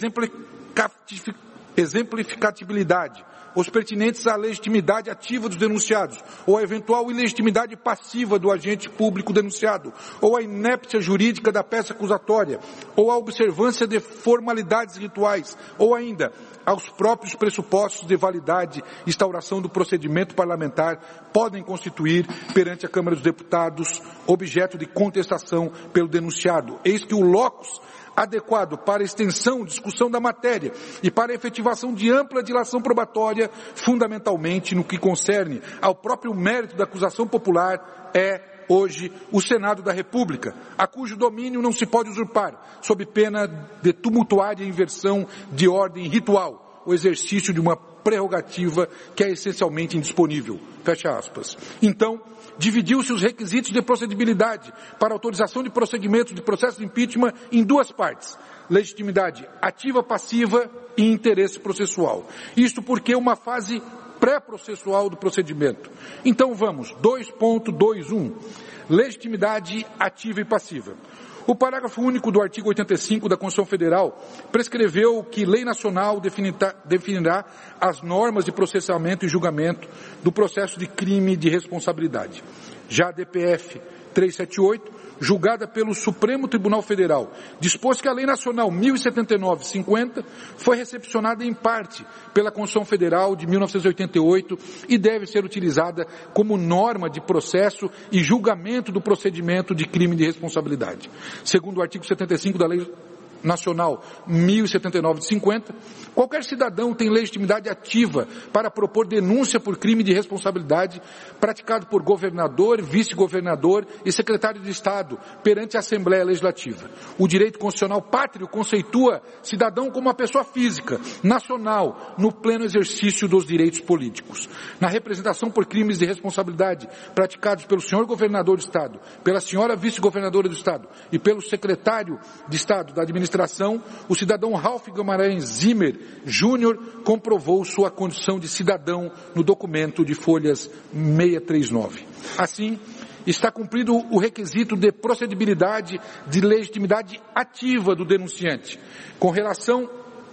exemplificatibilidade, os pertinentes à legitimidade ativa dos denunciados, ou a eventual ilegitimidade passiva do agente público denunciado, ou a inépcia jurídica da peça acusatória, ou a observância de formalidades rituais, ou ainda aos próprios pressupostos de validade e instauração do procedimento parlamentar, podem constituir, perante a Câmara dos Deputados, objeto de contestação pelo denunciado. Eis que o locus adequado para a extensão, discussão da matéria e para a efetivação de ampla dilação probatória, fundamentalmente no que concerne ao próprio mérito da acusação popular, é hoje o Senado da República, a cujo domínio não se pode usurpar, sob pena de tumultuária inversão de ordem ritual, o exercício de uma prerrogativa que é essencialmente indisponível. Fecha aspas. Então, dividiu-se os requisitos de procedibilidade para autorização de prosseguimento de processo de impeachment em duas partes: legitimidade ativa, passiva e interesse processual. Isto porque uma fase pré-processual do procedimento. Então vamos, dois ponto dois um, legitimidade ativa e passiva. O parágrafo único do artigo oitenta e cinco da Constituição Federal prescreveu que lei nacional definirá as normas de processamento e julgamento do processo de crime de responsabilidade. Já a D P F trezentos e setenta e oito, julgada pelo Supremo Tribunal Federal, dispôs que a Lei Nacional mil e setenta e nove cinquenta foi recepcionada em parte pela Constituição Federal de mil novecentos e oitenta e oito e deve ser utilizada como norma de processo e julgamento do procedimento de crime de responsabilidade. Segundo o artigo setenta e cinco da Lei Nacional mil e setenta e nove de cinquenta, qualquer cidadão tem legitimidade ativa para propor denúncia por crime de responsabilidade praticado por governador, vice-governador e secretário de Estado perante a Assembleia Legislativa. O direito constitucional pátrio conceitua cidadão como uma pessoa física, nacional, no pleno exercício dos direitos políticos. Na representação por crimes de responsabilidade praticados pelo senhor governador do Estado, pela senhora vice-governadora do Estado e pelo secretário de Estado da Administração, o cidadão Ralph Guimarães Zimmer Júnior comprovou sua condição de cidadão no documento de folhas seiscentos e trinta e nove. Assim, está cumprido o requisito de procedibilidade de legitimidade ativa do denunciante. Com relação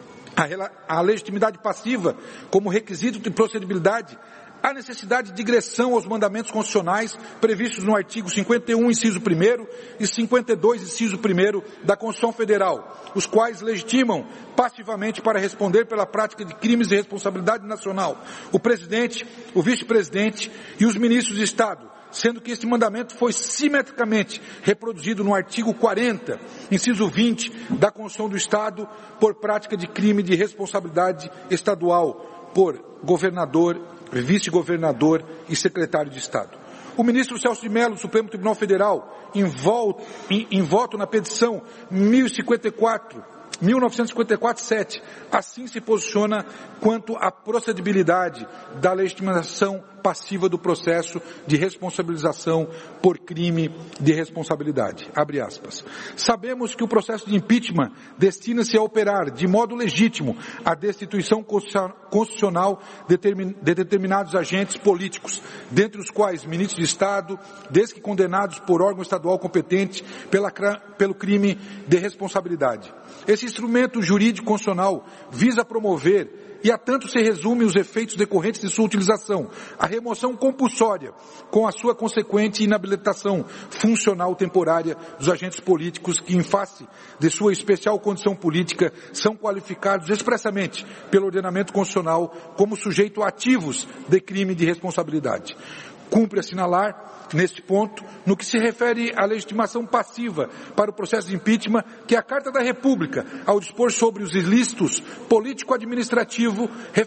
à legitimidade passiva, como requisito de procedibilidade, há necessidade de digressão aos mandamentos constitucionais previstos no artigo cinquenta e um, inciso primeiro e cinquenta e dois, inciso primeiro da Constituição Federal, os quais legitimam passivamente para responder pela prática de crimes de responsabilidade nacional o presidente, o vice-presidente e os ministros de Estado, sendo que este mandamento foi simetricamente reproduzido no artigo quarenta, inciso vinte da Constituição do Estado, por prática de crime de responsabilidade estadual por governador, vice-governador e secretário de Estado. O ministro Celso de Mello, do Supremo Tribunal Federal, em, vol, em, em voto na petição mil e cinquenta e quatro, mil novecentos e cinquenta e quatro, sete, assim se posiciona quanto à procedibilidade da legitimação passiva do processo de responsabilização por crime de responsabilidade. Abre aspas. Sabemos que o processo de impeachment destina-se a operar de modo legítimo a destituição constitucional de determinados agentes políticos, dentre os quais ministros de Estado, desde que condenados por órgão estadual competente pela, pelo crime de responsabilidade. Esse instrumento jurídico constitucional visa promover, e a tanto se resume os efeitos decorrentes de sua utilização, a remoção compulsória, com a sua consequente inabilitação funcional temporária dos agentes políticos que, em face de sua especial condição política, são qualificados expressamente pelo ordenamento constitucional como sujeitos ativos de crime de responsabilidade. Cumpre assinalar, neste ponto, no que se refere à legitimação passiva para o processo de impeachment, que a Carta da República, ao dispor sobre os ilícitos político-administrativo,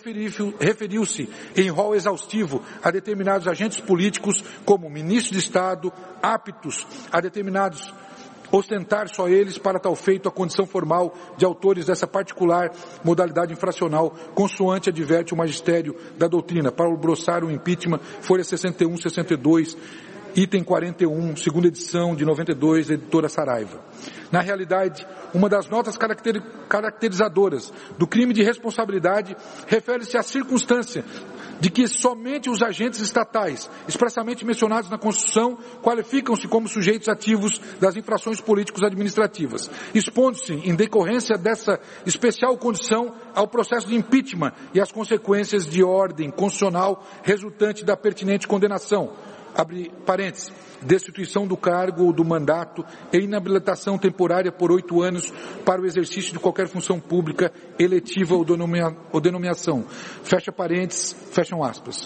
referiu-se em rol exaustivo a determinados agentes políticos como ministros de Estado, aptos a determinados ostentar só eles para tal feito a condição formal de autores dessa particular modalidade infracional, consoante adverte o magistério da doutrina, para brossar o impeachment, folha sessenta e um, sessenta e dois, item quarenta e um, segunda edição de noventa e dois, editora Saraiva. Na realidade, uma das notas caracterizadoras do crime de responsabilidade refere-se à circunstância de que somente os agentes estatais, expressamente mencionados na Constituição, qualificam-se como sujeitos ativos das infrações políticos-administrativas, expondo-se, em decorrência dessa especial condição, ao processo de impeachment e às consequências de ordem constitucional resultante da pertinente condenação, abre parênteses, destituição do cargo ou do mandato e inabilitação temporária por oito anos para o exercício de qualquer função pública, eletiva ou, denomia, ou denominação. Fecha parênteses, fecham aspas.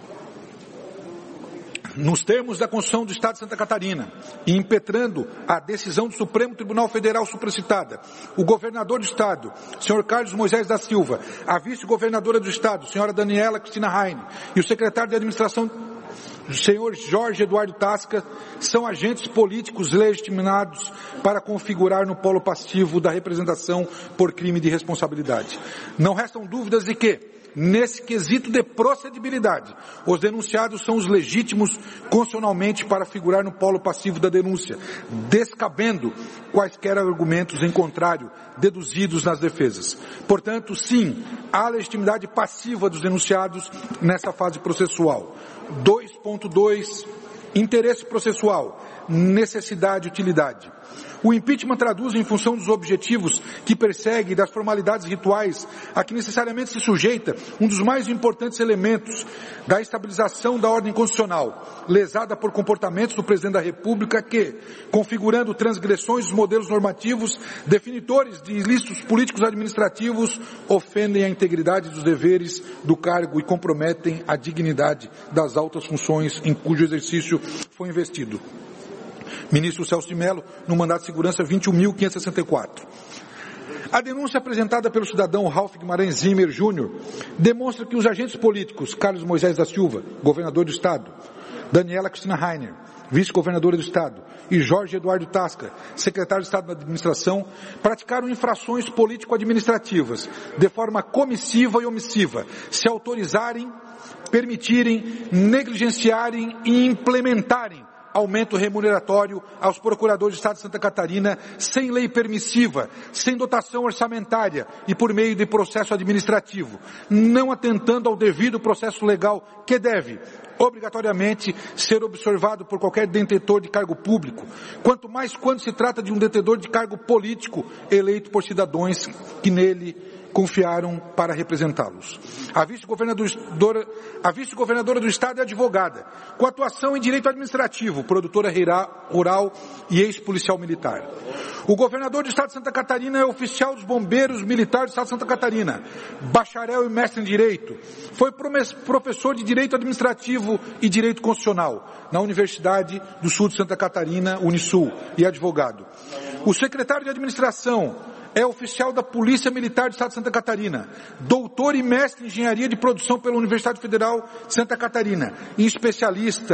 Nos termos da Constituição do Estado de Santa Catarina, e impetrando a decisão do Supremo Tribunal Federal supracitada, o governador do Estado, senhor Carlos Moisés da Silva, a vice-governadora do Estado, senhora Daniela Cristina Heine, e o secretário de Administração, o senhor Jorge Eduardo Tasca, são agentes políticos legitimados para configurar no polo passivo da representação por crime de responsabilidade. Não restam dúvidas de que, nesse quesito de procedibilidade, os denunciados são os legítimos constitucionalmente para figurar no polo passivo da denúncia, descabendo quaisquer argumentos em contrário deduzidos nas defesas. Portanto, sim, há legitimidade passiva dos denunciados nessa fase processual. dois ponto dois, interesse processual, necessidade e utilidade. O impeachment traduz, em função dos objetivos que persegue e das formalidades rituais a que necessariamente se sujeita, um dos mais importantes elementos da estabilização da ordem constitucional, lesada por comportamentos do presidente da República que, configurando transgressões dos modelos normativos definidores de ilícitos políticos administrativos, ofendem a integridade dos deveres do cargo e comprometem a dignidade das altas funções em cujo exercício foi investido. Ministro Celso de Mello, no mandato de segurança vinte e um mil quinhentos e sessenta e quatro. A denúncia apresentada pelo cidadão Ralph Guimarães Zimmer Júnior demonstra que os agentes políticos Carlos Moisés da Silva, governador do Estado, Daniela Cristina Heiner, vice-governadora do Estado, e Jorge Eduardo Tasca, secretário de Estado da Administração, praticaram infrações político-administrativas de forma comissiva e omissiva, se autorizarem, permitirem, negligenciarem e implementarem aumento remuneratório aos procuradores do Estado de Santa Catarina, sem lei permissiva, sem dotação orçamentária e por meio de processo administrativo, não atentando ao devido processo legal que deve, obrigatoriamente, ser observado por qualquer detentor de cargo público, quanto mais quando se trata de um detentor de cargo político eleito por cidadãos que nele confiaram para representá-los. A vice-governadora, a vice-governadora do Estado é advogada, com atuação em direito administrativo, produtora rural e ex-policial militar. O governador do Estado de Santa Catarina é oficial dos bombeiros militares do Estado de Santa Catarina, bacharel e mestre em direito. Foi professor de direito administrativo e direito constitucional na Universidade do Sul de Santa Catarina, Unisul, e advogado. O secretário de administração é oficial da Polícia Militar do Estado de Santa Catarina, doutor e mestre em engenharia de produção pela Universidade Federal de Santa Catarina, e especialista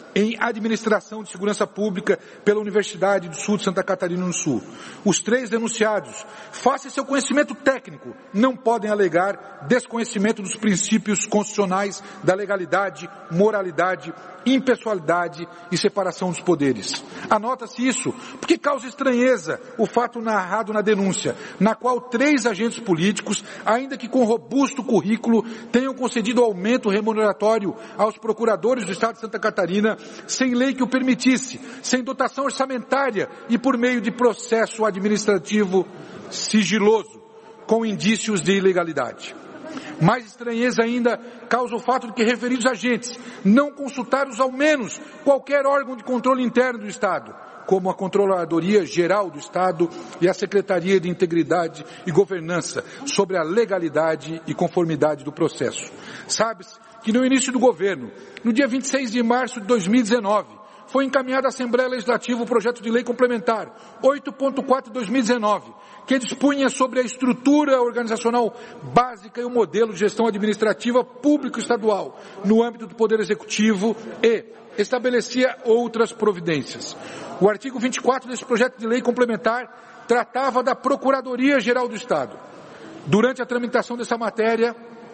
em Administração de Segurança Pública pela Universidade do Sul de Santa Catarina do Sul. Os três denunciados, face seu conhecimento técnico, não podem alegar desconhecimento dos princípios constitucionais da legalidade, moralidade, impessoalidade e separação dos poderes. Anota-se isso porque causa estranheza o fato narrado na denúncia, na qual três agentes políticos, ainda que com robusto currículo, tenham concedido aumento remuneratório aos procuradores do Estado de Santa Catarina, sem lei que o permitisse, sem dotação orçamentária e por meio de processo administrativo sigiloso, com indícios de ilegalidade. Mais estranheza ainda causa o fato de que referidos agentes não consultaram ao menos qualquer órgão de controle interno do Estado, como a Controladoria Geral do Estado e a Secretaria de Integridade e Governança, sobre a legalidade e conformidade do processo. Sabe-se que no início do governo, no dia vinte e seis de março de dois mil e dezenove, foi encaminhado à Assembleia Legislativa o projeto de lei complementar oito ponto quatro de dois mil e dezenove, que dispunha sobre a estrutura organizacional básica e o modelo de gestão administrativa público-estadual no âmbito do Poder Executivo e estabelecia outras providências. O artigo vinte e quatro desse projeto de lei complementar tratava da Procuradoria-Geral do Estado. Durante a tramitação dessa matéria,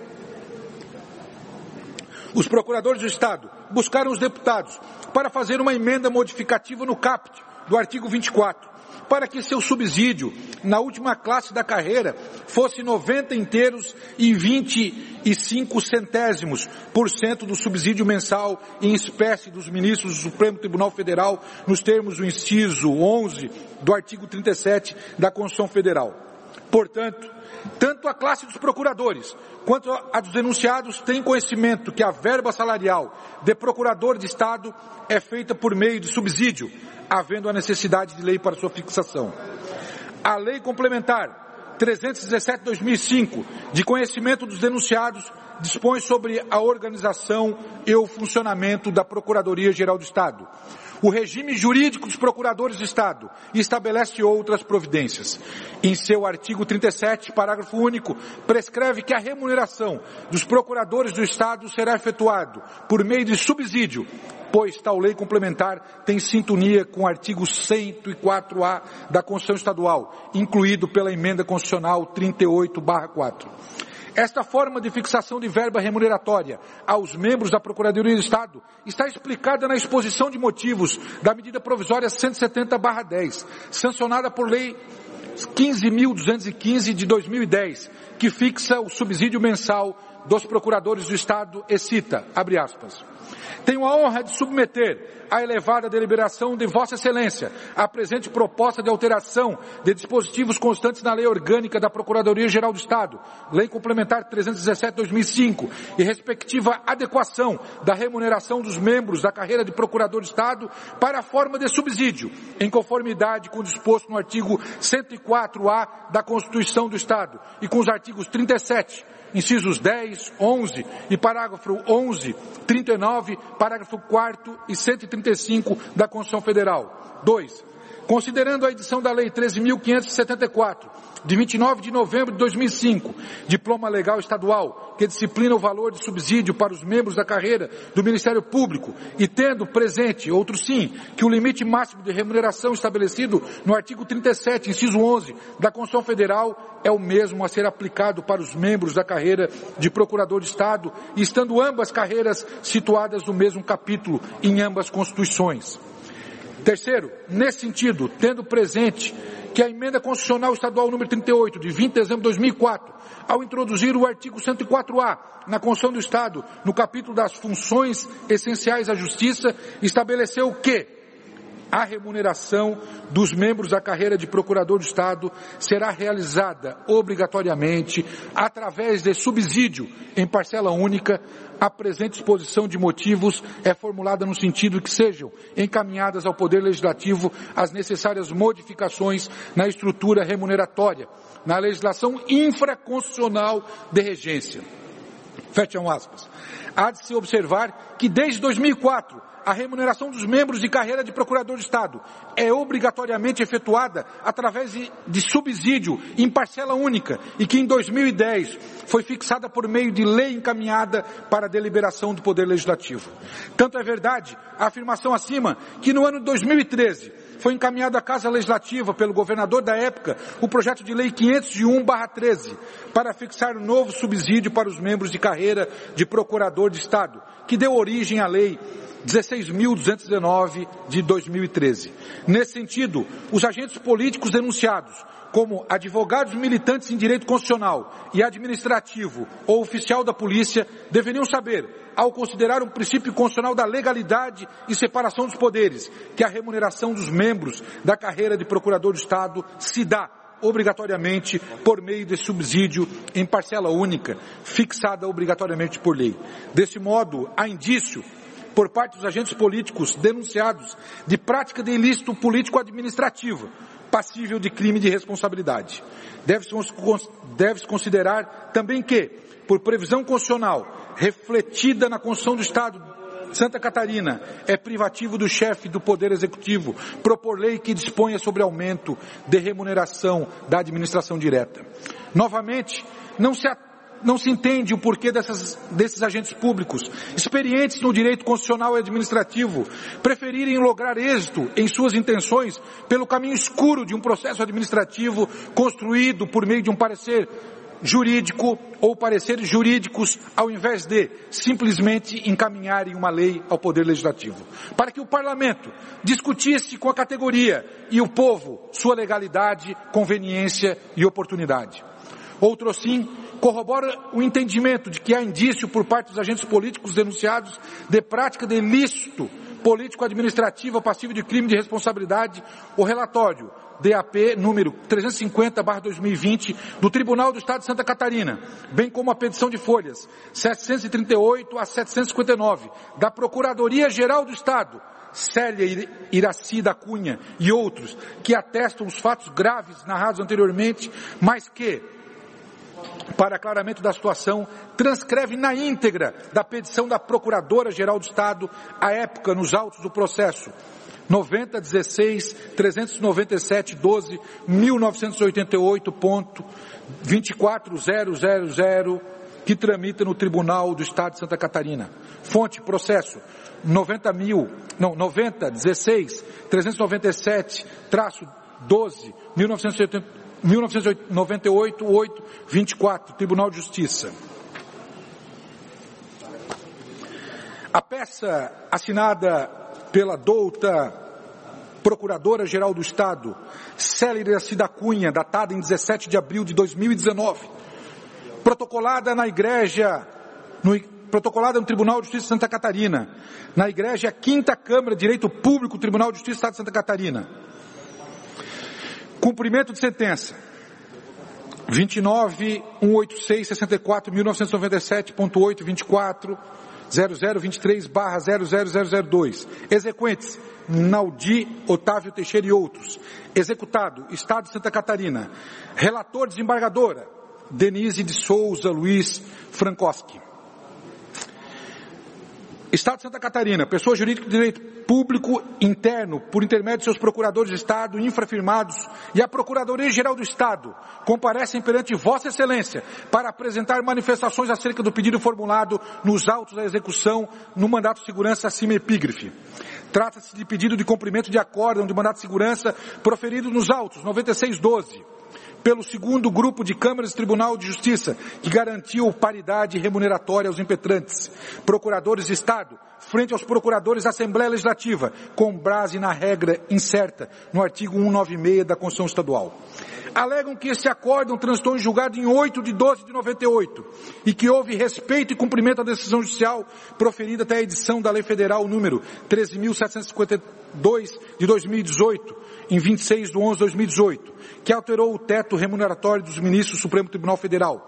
os procuradores do Estado buscaram os deputados para fazer uma emenda modificativa no caput do artigo vinte e quatro, para que seu subsídio na última classe da carreira fosse noventa inteiros e vinte e cinco centésimos por cento do subsídio mensal em espécie dos ministros do Supremo Tribunal Federal, nos termos do inciso onze do artigo trinta e sete da Constituição Federal. Portanto, tanto a classe dos procuradores quanto a dos denunciados têm conhecimento que a verba salarial de procurador de Estado é feita por meio de subsídio, havendo a necessidade de lei para sua fixação. A Lei Complementar trezentos e dezessete de dois mil e cinco, de conhecimento dos denunciados, dispõe sobre a organização e o funcionamento da Procuradoria-Geral do Estado, o regime jurídico dos procuradores de Estado e estabelece outras providências. Em seu artigo trinta e sete, parágrafo único, prescreve que a remuneração dos procuradores do Estado será efetuado por meio de subsídio, pois tal lei complementar tem sintonia com o artigo cento e quatro A da Constituição Estadual, incluído pela emenda constitucional trinta e oito barra quatro. Esta forma de fixação de verba remuneratória aos membros da Procuradoria do Estado está explicada na exposição de motivos da medida provisória cento e setenta barra dez, sancionada por lei quinze mil duzentos e quinze de dois mil e dez, que fixa o subsídio mensal dos procuradores do Estado e cita, abre aspas, tenho a honra de submeter à elevada deliberação de Vossa Excelência a presente proposta de alteração de dispositivos constantes na Lei Orgânica da Procuradoria-Geral do Estado, Lei Complementar trezentos e dezessete de dois mil e cinco, e respectiva adequação da remuneração dos membros da carreira de Procurador de Estado para a forma de subsídio, em conformidade com o disposto no artigo cento e quatro A da Constituição do Estado e com os artigos trinta e sete, incisos dez, onze e parágrafo onze, trinta e nove, parágrafo quarto e cento e trinta e cinco da Constituição Federal. dois. Considerando a edição da Lei treze mil quinhentos e setenta e quatro, de vinte e nove de novembro de dois mil e cinco, diploma legal estadual, que disciplina o valor de subsídio para os membros da carreira do Ministério Público, e tendo presente, outro sim, que o limite máximo de remuneração estabelecido no artigo trinta e sete, inciso onze, da Constituição Federal, é o mesmo a ser aplicado para os membros da carreira de Procurador de Estado, e estando ambas carreiras situadas no mesmo capítulo em ambas Constituições. Terceiro, nesse sentido, tendo presente que a emenda constitucional estadual número trinta e oito, de vinte de dezembro de dois mil e quatro, ao introduzir o artigo cento e quatro A na Constituição do Estado, no capítulo das funções essenciais à Justiça, estabeleceu que a remuneração dos membros da carreira de Procurador do Estado será realizada obrigatoriamente através de subsídio em parcela única. A presente exposição de motivos é formulada no sentido que sejam encaminhadas ao Poder Legislativo as necessárias modificações na estrutura remuneratória, na legislação infraconstitucional de regência. Fecham aspas. Há de se observar que desde dois mil e quatro, a remuneração dos membros de carreira de procurador de Estado é obrigatoriamente efetuada através de, de subsídio em parcela única e que em dois mil e dez foi fixada por meio de lei encaminhada para a deliberação do Poder Legislativo. Tanto é verdade a afirmação acima que no ano de dois mil e treze foi encaminhado à Casa Legislativa pelo governador da época o projeto de lei quinhentos e um barra treze para fixar um novo subsídio para os membros de carreira de procurador de Estado, que deu origem à lei dezesseis mil duzentos e dezenove de dois mil e treze. Nesse sentido, os agentes políticos denunciados, como advogados militantes em direito constitucional e administrativo ou oficial da polícia, deveriam saber, ao considerar um princípio constitucional da legalidade e separação dos poderes, que a remuneração dos membros da carreira de procurador de Estado se dá obrigatoriamente por meio de subsídio em parcela única, fixada obrigatoriamente por lei. Desse modo, há indício por parte dos agentes políticos denunciados de prática de ilícito político-administrativo, passível de crime de responsabilidade. Deve-se deve-se considerar também que, por previsão constitucional, refletida na Constituição do Estado de Santa Catarina, é privativo do chefe do Poder Executivo propor lei que disponha sobre aumento de remuneração da administração direta. Novamente, não se atende Não se entende o porquê dessas, desses agentes públicos, experientes no direito constitucional e administrativo, preferirem lograr êxito em suas intenções pelo caminho escuro de um processo administrativo construído por meio de um parecer jurídico ou pareceres jurídicos, ao invés de simplesmente encaminharem uma lei ao Poder Legislativo, para que o Parlamento discutisse com a categoria e o povo sua legalidade, conveniência e oportunidade. Outro sim, corrobora o entendimento de que há indício por parte dos agentes políticos denunciados de prática de ilícito político-administrativo passível de crime de responsabilidade, o relatório D A P número trezentos e cinquenta barra dois mil e vinte do Tribunal do Estado de Santa Catarina, bem como a petição de folhas setecentos e trinta e oito a setecentos e cinquenta e nove da Procuradoria-Geral do Estado, Célia Iraci da Cunha e outros, que atestam os fatos graves narrados anteriormente, mas que, para aclaramento da situação, transcreve na íntegra da petição da Procuradora-Geral do Estado, à época, nos autos do processo noventa, dezesseis, trezentos e noventa e sete, doze, mil novecentos e oitenta e oito ponto vinte e quatro zero zero zero, que tramita no Tribunal do Estado de Santa Catarina. Fonte, processo noventa mil, não, noventa, dezesseis, trezentos e noventa e sete, traço doze, mil novecentos e oitenta, mil novecentos e noventa e oito, oito, vinte e quatro, Tribunal de Justiça. A peça assinada pela douta Procuradora-Geral do Estado, Célia Iraci da Cunha, datada em dezessete de abril de dois mil e dezenove, protocolada na igreja, no, protocolada no Tribunal de Justiça de Santa Catarina, na igreja Quinta Câmara de Direito Público, Tribunal de Justiça do Estado de Santa Catarina. Cumprimento de sentença vinte e nove, cento e oitenta e seis, sessenta e quatro, mil novecentos e noventa e sete ponto oito, vinte e quatro, zero zero vinte e três barra zero zero zero zero dois. Exequentes: Naldi Otávio Teixeira e outros. Executado: Estado de Santa Catarina. Relator: desembargadora Denise de Souza Luiz Frankowski. Estado de Santa Catarina, pessoa jurídica de direito público interno, por intermédio de seus procuradores de Estado, infrafirmados, e a Procuradoria-Geral do Estado, comparecem perante Vossa Excelência para apresentar manifestações acerca do pedido formulado nos autos da execução no mandato de segurança acima epígrafe. Trata-se de pedido de cumprimento de acórdão de mandato de segurança proferido nos autos noventa e seis doze. Pelo segundo grupo de câmaras do Tribunal de Justiça, que garantiu paridade remuneratória aos impetrantes, procuradores de Estado, frente aos procuradores da Assembleia Legislativa, com base na regra incerta no artigo cento e noventa e seis da Constituição Estadual. Alegam que esse acórdão transitou em julgado em oito de doze de noventa e oito e que houve respeito e cumprimento à decisão judicial proferida até a edição da Lei Federal número treze mil setecentos e cinquenta e dois de dois mil e dezoito, em vinte e seis de onze de dois mil e dezoito, que alterou o teto remuneratório dos ministros do Supremo Tribunal Federal.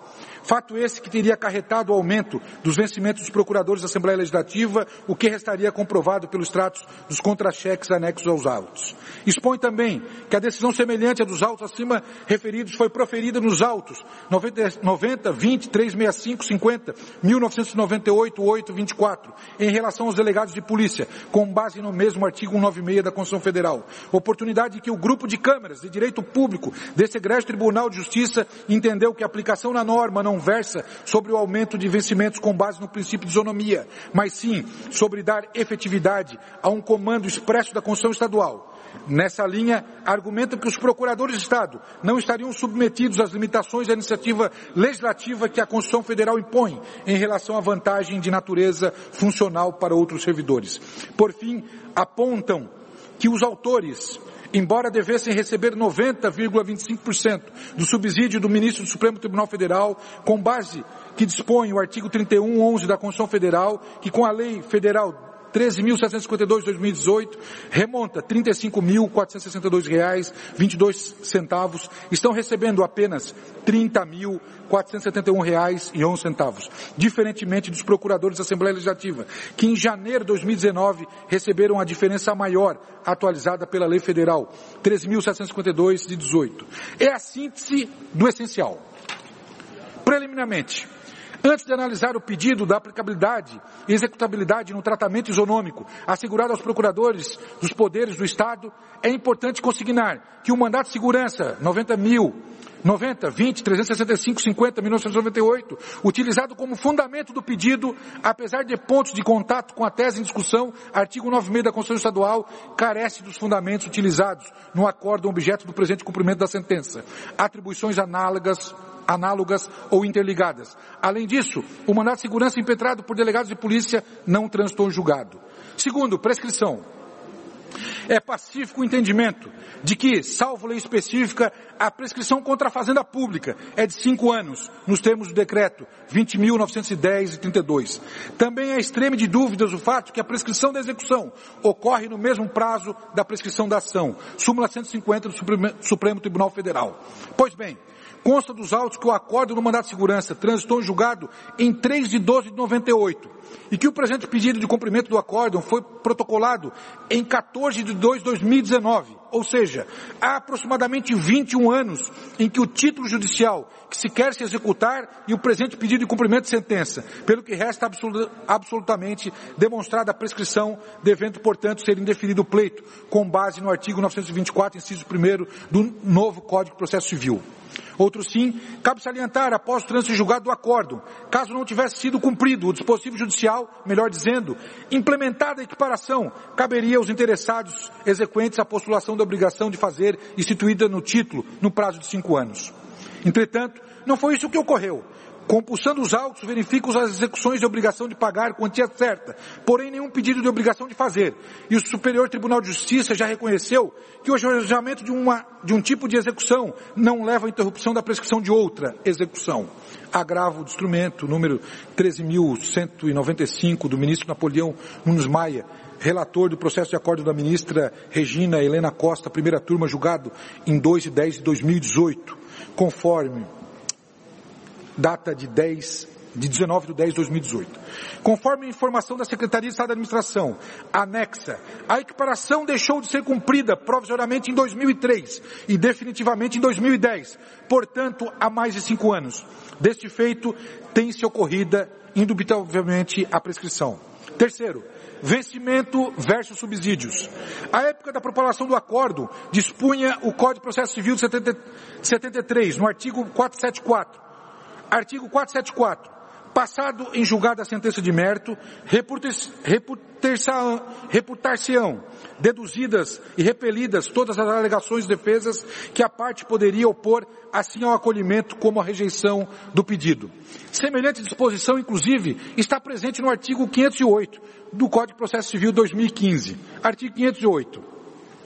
Fato esse que teria acarretado o aumento dos vencimentos dos procuradores da Assembleia Legislativa, o que restaria comprovado pelos tratos dos contra-cheques anexos aos autos. Expõe também que a decisão semelhante à dos autos acima referidos foi proferida nos autos noventa, vinte, trezentos e sessenta e cinco, cinquenta, mil novecentos e noventa e oito, oito, vinte e quatro, em relação aos delegados de polícia, com base no mesmo artigo cento e noventa e seis da Constituição Federal. Oportunidade que o grupo de câmaras de direito público desse egrégio Tribunal de Justiça entendeu que a aplicação na norma não versa sobre o aumento de vencimentos com base no princípio de isonomia, mas sim sobre dar efetividade a um comando expresso da Constituição Estadual. Nessa linha, argumenta que os procuradores de Estado não estariam submetidos às limitações da iniciativa legislativa que a Constituição Federal impõe em relação à vantagem de natureza funcional para outros servidores. Por fim, apontam que os autores, embora devessem receber noventa vírgula vinte e cinco por cento do subsídio do ministro do Supremo Tribunal Federal, com base que dispõe o artigo trinta e um, onze da Constituição Federal, que com a Lei Federal treze mil setecentos e cinquenta e dois de dois mil e dezoito, remonta trinta e cinco mil quatrocentos e sessenta e dois reais e vinte e dois centavos, estão recebendo apenas trinta mil quatrocentos e setenta e um reais e onze centavos, diferentemente dos procuradores da Assembleia Legislativa, que em janeiro de dois mil e dezenove receberam a diferença maior, atualizada pela Lei Federal treze mil setecentos e cinquenta e dois de dezoito. É a síntese do essencial. Preliminarmente, antes de analisar o pedido da aplicabilidade e executabilidade no tratamento isonômico assegurado aos procuradores dos poderes do Estado, é importante consignar que o mandato de segurança noventa mil, noventa, vinte, trezentos e sessenta e cinco, cinquenta, mil novecentos e noventa e oito, utilizado como fundamento do pedido, apesar de pontos de contato com a tese em discussão, artigo noventa e seis da Constituição Estadual, carece dos fundamentos utilizados no acórdão objeto do presente cumprimento da sentença. Atribuições análogas análogas ou interligadas. Além disso, o mandado de segurança impetrado por delegados de polícia não transitou em julgado. Segundo, prescrição. É pacífico o entendimento de que, salvo lei específica, a prescrição contra a fazenda pública é de cinco anos, nos termos do decreto vinte mil novecentos e dez de trinta e dois. Também é extremo de dúvidas o fato que a prescrição da execução ocorre no mesmo prazo da prescrição da ação, súmula cento e cinquenta do Supremo Tribunal Federal. Pois bem, consta dos autos que o acórdão do mandado de segurança transitou em julgado em três de doze de noventa e oito e que o presente pedido de cumprimento do acórdão foi protocolado em quatorze de dois de dois mil e dezenove, ou seja, há aproximadamente vinte e um anos em que o título judicial que se quer se executar e o presente pedido de cumprimento de sentença, pelo que resta absolut, absolutamente demonstrada a prescrição, devendo, portanto, ser indeferido o pleito, com base no artigo novecentos e vinte e quatro, inciso primeiro do novo Código de Processo Civil. Outro sim, cabe salientar, após o trânsito julgado do acórdão, caso não tivesse sido cumprido o dispositivo judicial, melhor dizendo, implementada a equiparação, caberia aos interessados exequentes a postulação da obrigação de fazer, instituída no título, no prazo de cinco anos. Entretanto, não foi isso que ocorreu. Compulsando os autos, verificam as execuções de obrigação de pagar quantia certa, porém nenhum pedido de obrigação de fazer. E o Superior Tribunal de Justiça já reconheceu que o ajuizamento de, uma, de um tipo de execução não leva à interrupção da prescrição de outra execução. Agravo do instrumento número treze mil cento e noventa e cinco do ministro Napoleão Nunes Maia, relator do processo de acordo da ministra Regina Helena Costa, primeira turma, julgado em dois de dez de dois mil e dezoito, conforme data de dez, de dezenove de dez de dois mil e dezoito. Conforme a informação da Secretaria de Estado da Administração, anexa, a equiparação deixou de ser cumprida provisoriamente em dois mil e três e definitivamente em dois mil e dez, portanto, há mais de cinco anos. Deste feito, tem-se ocorrida, indubitavelmente, a prescrição. Terceiro, vencimento versus subsídios. À época da propalação do acórdão, dispunha o Código de Processo Civil de setenta e três, no artigo quatrocentos e setenta e quatro. Artigo quatrocentos e setenta e quatro. Passado em julgada a sentença de mérito, reputar-se-ão deduzidas e repelidas todas as alegações e defesas que a parte poderia opor assim ao acolhimento como à rejeição do pedido. Semelhante disposição, inclusive, está presente no artigo quinhentos e oito do Código de Processo Civil dois mil e quinze. Artigo quinhentos e oito.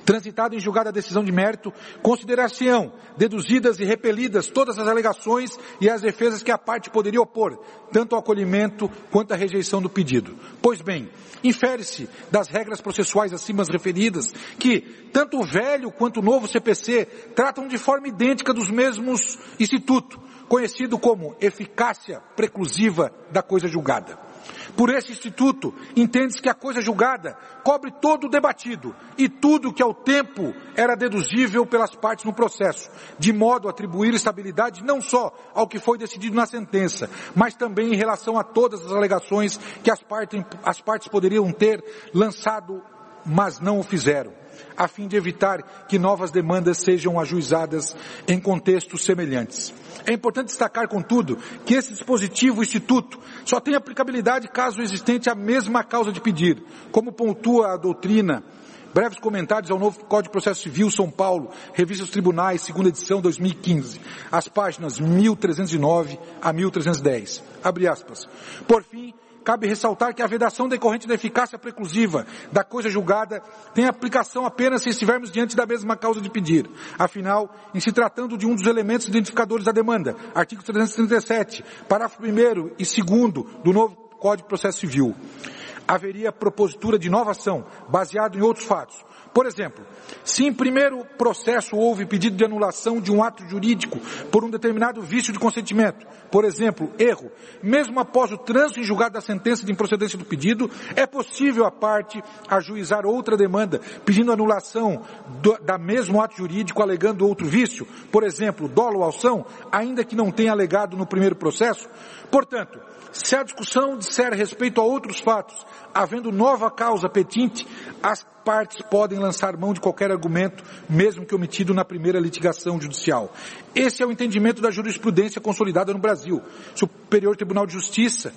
Transitado em julgada a decisão de mérito, considerar-se-ão deduzidas e repelidas todas as alegações e as defesas que a parte poderia opor, tanto ao acolhimento quanto à rejeição do pedido. Pois bem, infere-se das regras processuais acima referidas que tanto o velho quanto o novo C P C tratam de forma idêntica dos mesmos instituto, conhecido como eficácia preclusiva da coisa julgada. Por esse instituto, entende-se que a coisa julgada cobre todo o debatido e tudo que ao tempo era deduzível pelas partes no processo, de modo a atribuir estabilidade não só ao que foi decidido na sentença, mas também em relação a todas as alegações que as partes, as partes poderiam ter lançado, mas não o fizeram, a fim de evitar que novas demandas sejam ajuizadas em contextos semelhantes. É importante destacar, contudo, que esse dispositivo, o Instituto, só tem aplicabilidade caso existente a mesma causa de pedir, como pontua a doutrina. Breves comentários ao novo Código de Processo Civil, São Paulo, Revista dos Tribunais, segunda edição, dois mil e quinze, as páginas mil trezentos e nove a mil trezentos e dez. Abre aspas. Por fim, cabe ressaltar que a vedação decorrente da eficácia preclusiva da coisa julgada tem aplicação apenas se estivermos diante da mesma causa de pedir. Afinal, em se tratando de um dos elementos identificadores da demanda, artigo trezentos e trinta e sete, parágrafo primeiro e segundo do novo Código de Processo Civil, haveria propositura de nova ação, baseado em outros fatos. Por exemplo, se em primeiro processo houve pedido de anulação de um ato jurídico por um determinado vício de consentimento, por exemplo, erro, mesmo após o trânsito em julgado da sentença de improcedência do pedido, é possível a parte ajuizar outra demanda pedindo anulação do, da mesmo ato jurídico alegando outro vício, por exemplo, dolo ou alção, ainda que não tenha alegado no primeiro processo. Portanto, se a discussão disser respeito a outros fatos, havendo nova causa petinte, as partes podem lançar mão de qualquer argumento, mesmo que omitido na primeira litigação judicial. Esse é o entendimento da jurisprudência consolidada no Brasil. Superior Tribunal de Justiça,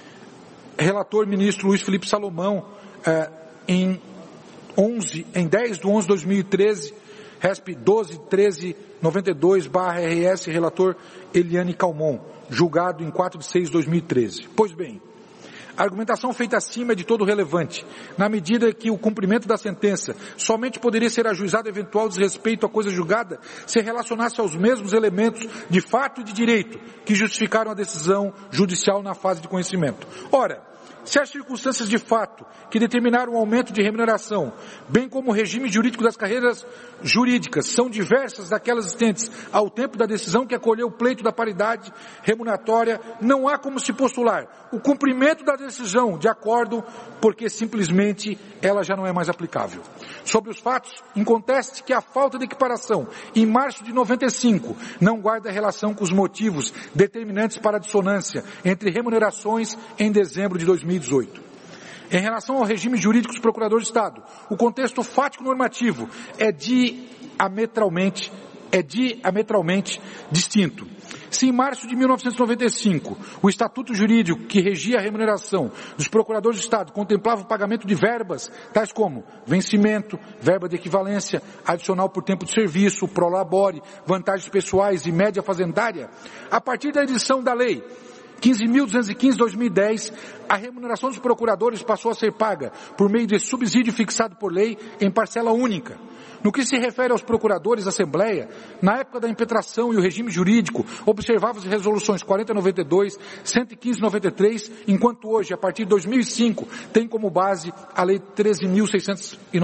relator ministro Luiz Felipe Salomão, eh, em onze, em dez de onze de dois mil e treze, resp doze treze noventa e dois barra R S, relator Eliane Calmon, julgado em quatro de seis de dois mil e treze. Pois bem, a argumentação feita acima é de todo relevante, na medida que o cumprimento da sentença somente poderia ser ajuizado eventual desrespeito à coisa julgada se relacionasse aos mesmos elementos de fato e de direito que justificaram a decisão judicial na fase de conhecimento. Ora, se as circunstâncias de fato que determinaram o aumento de remuneração, bem como o regime jurídico das carreiras jurídicas, são diversas daquelas existentes ao tempo da decisão que acolheu o pleito da paridade remuneratória, não há como se postular o cumprimento da decisão de acordo, porque simplesmente ela já não é mais aplicável. Sobre os fatos, inconteste que a falta de equiparação em março de noventa e cinco não guarda relação com os motivos determinantes para a dissonância entre remunerações em dezembro de dois mil e dezoito. Em relação ao regime jurídico dos procuradores de Estado, o contexto fático normativo é diametralmente, é diametralmente distinto. Se em março de mil novecentos e noventa e cinco, o estatuto jurídico que regia a remuneração dos procuradores de Estado contemplava o pagamento de verbas, tais como vencimento, verba de equivalência, adicional por tempo de serviço, prolabore, vantagens pessoais e média fazendária, a partir da edição da lei quinze mil duzentos e quinze de dois mil e dez, a remuneração dos procuradores passou a ser paga por meio de subsídio fixado por lei em parcela única. No que se refere aos procuradores da Assembleia, na época da impetração e o regime jurídico, observava as resoluções quarenta noventa e dois, cento e quinze noventa e três, enquanto hoje, a partir de dois mil e cinco, tem como base a Lei treze mil seiscentos e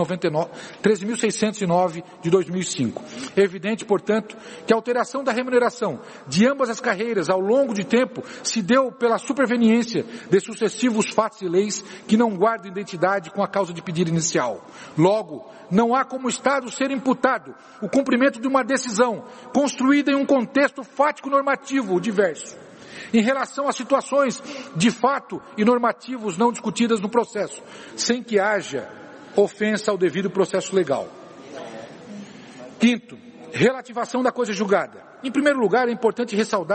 nove de dois mil e cinco. É evidente, portanto, que a alteração da remuneração de ambas as carreiras ao longo de tempo se deu pela superveniência de sucessivos fatos e leis que não guardam identidade com a causa de pedido inicial. Logo, não há como o Estado ser imputado o cumprimento de uma decisão construída em um contexto fático normativo diverso, em relação a situações de fato e normativos não discutidas no processo, sem que haja ofensa ao devido processo legal. Quinto, relativação da coisa julgada. Em primeiro lugar, é importante ressaltar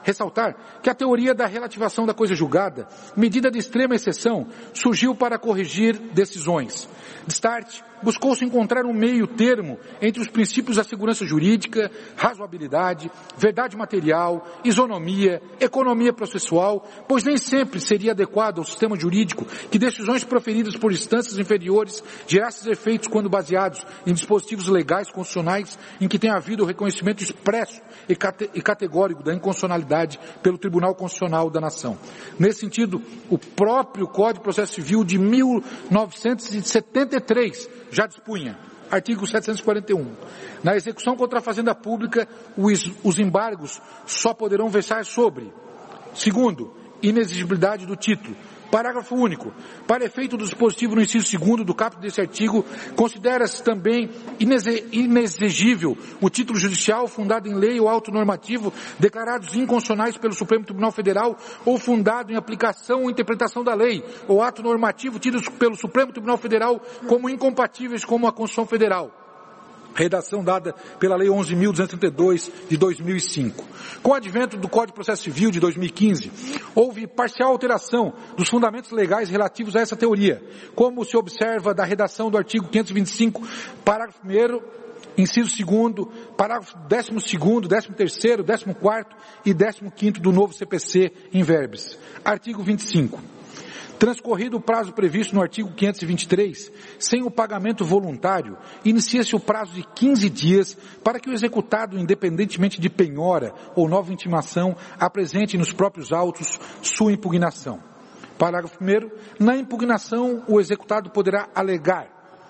ressaltar que a teoria da relativação da coisa julgada, medida de extrema exceção, surgiu para corrigir decisões. Destarte, buscou-se encontrar um meio termo entre os princípios da segurança jurídica, razoabilidade, verdade material, isonomia, economia processual, pois nem sempre seria adequado ao sistema jurídico que decisões proferidas por instâncias inferiores gerassem efeitos quando baseados em dispositivos legais constitucionais em que tenha havido o reconhecimento expresso e, cate- e categórico da inconstitucionalidade pelo Tribunal Constitucional da Nação. Nesse sentido, o próprio Código de Processo Civil de mil novecentos e setenta e três já dispunha, artigo setecentos e quarenta e um, na execução contra a fazenda pública, os, os embargos só poderão versar sobre, segundo, inexigibilidade do título. Parágrafo único. Para efeito do dispositivo no inciso segundo do caput desse artigo, considera-se também inexigível o título judicial fundado em lei ou auto normativo declarados inconstitucionais pelo Supremo Tribunal Federal ou fundado em aplicação ou interpretação da lei ou ato normativo tidos pelo Supremo Tribunal Federal como incompatíveis com a Constituição Federal. Redação dada pela Lei onze mil duzentos e trinta e dois de dois mil e cinco. Com o advento do Código de Processo Civil de dois mil e quinze, houve parcial alteração dos fundamentos legais relativos a essa teoria, como se observa da redação do artigo quinhentos e vinte e cinco, parágrafo primeiro, inciso segundo, parágrafo décimo segundo, décimo terceiro, décimo quarto e décimo quinto do novo C P C em verbis. Artigo vinte e cinco. Transcorrido o prazo previsto no artigo quinhentos e vinte e três, sem o pagamento voluntário, inicia-se o prazo de quinze dias para que o executado, independentemente de penhora ou nova intimação, apresente nos próprios autos sua impugnação. Parágrafo primeiro. Na impugnação, o executado poderá alegar.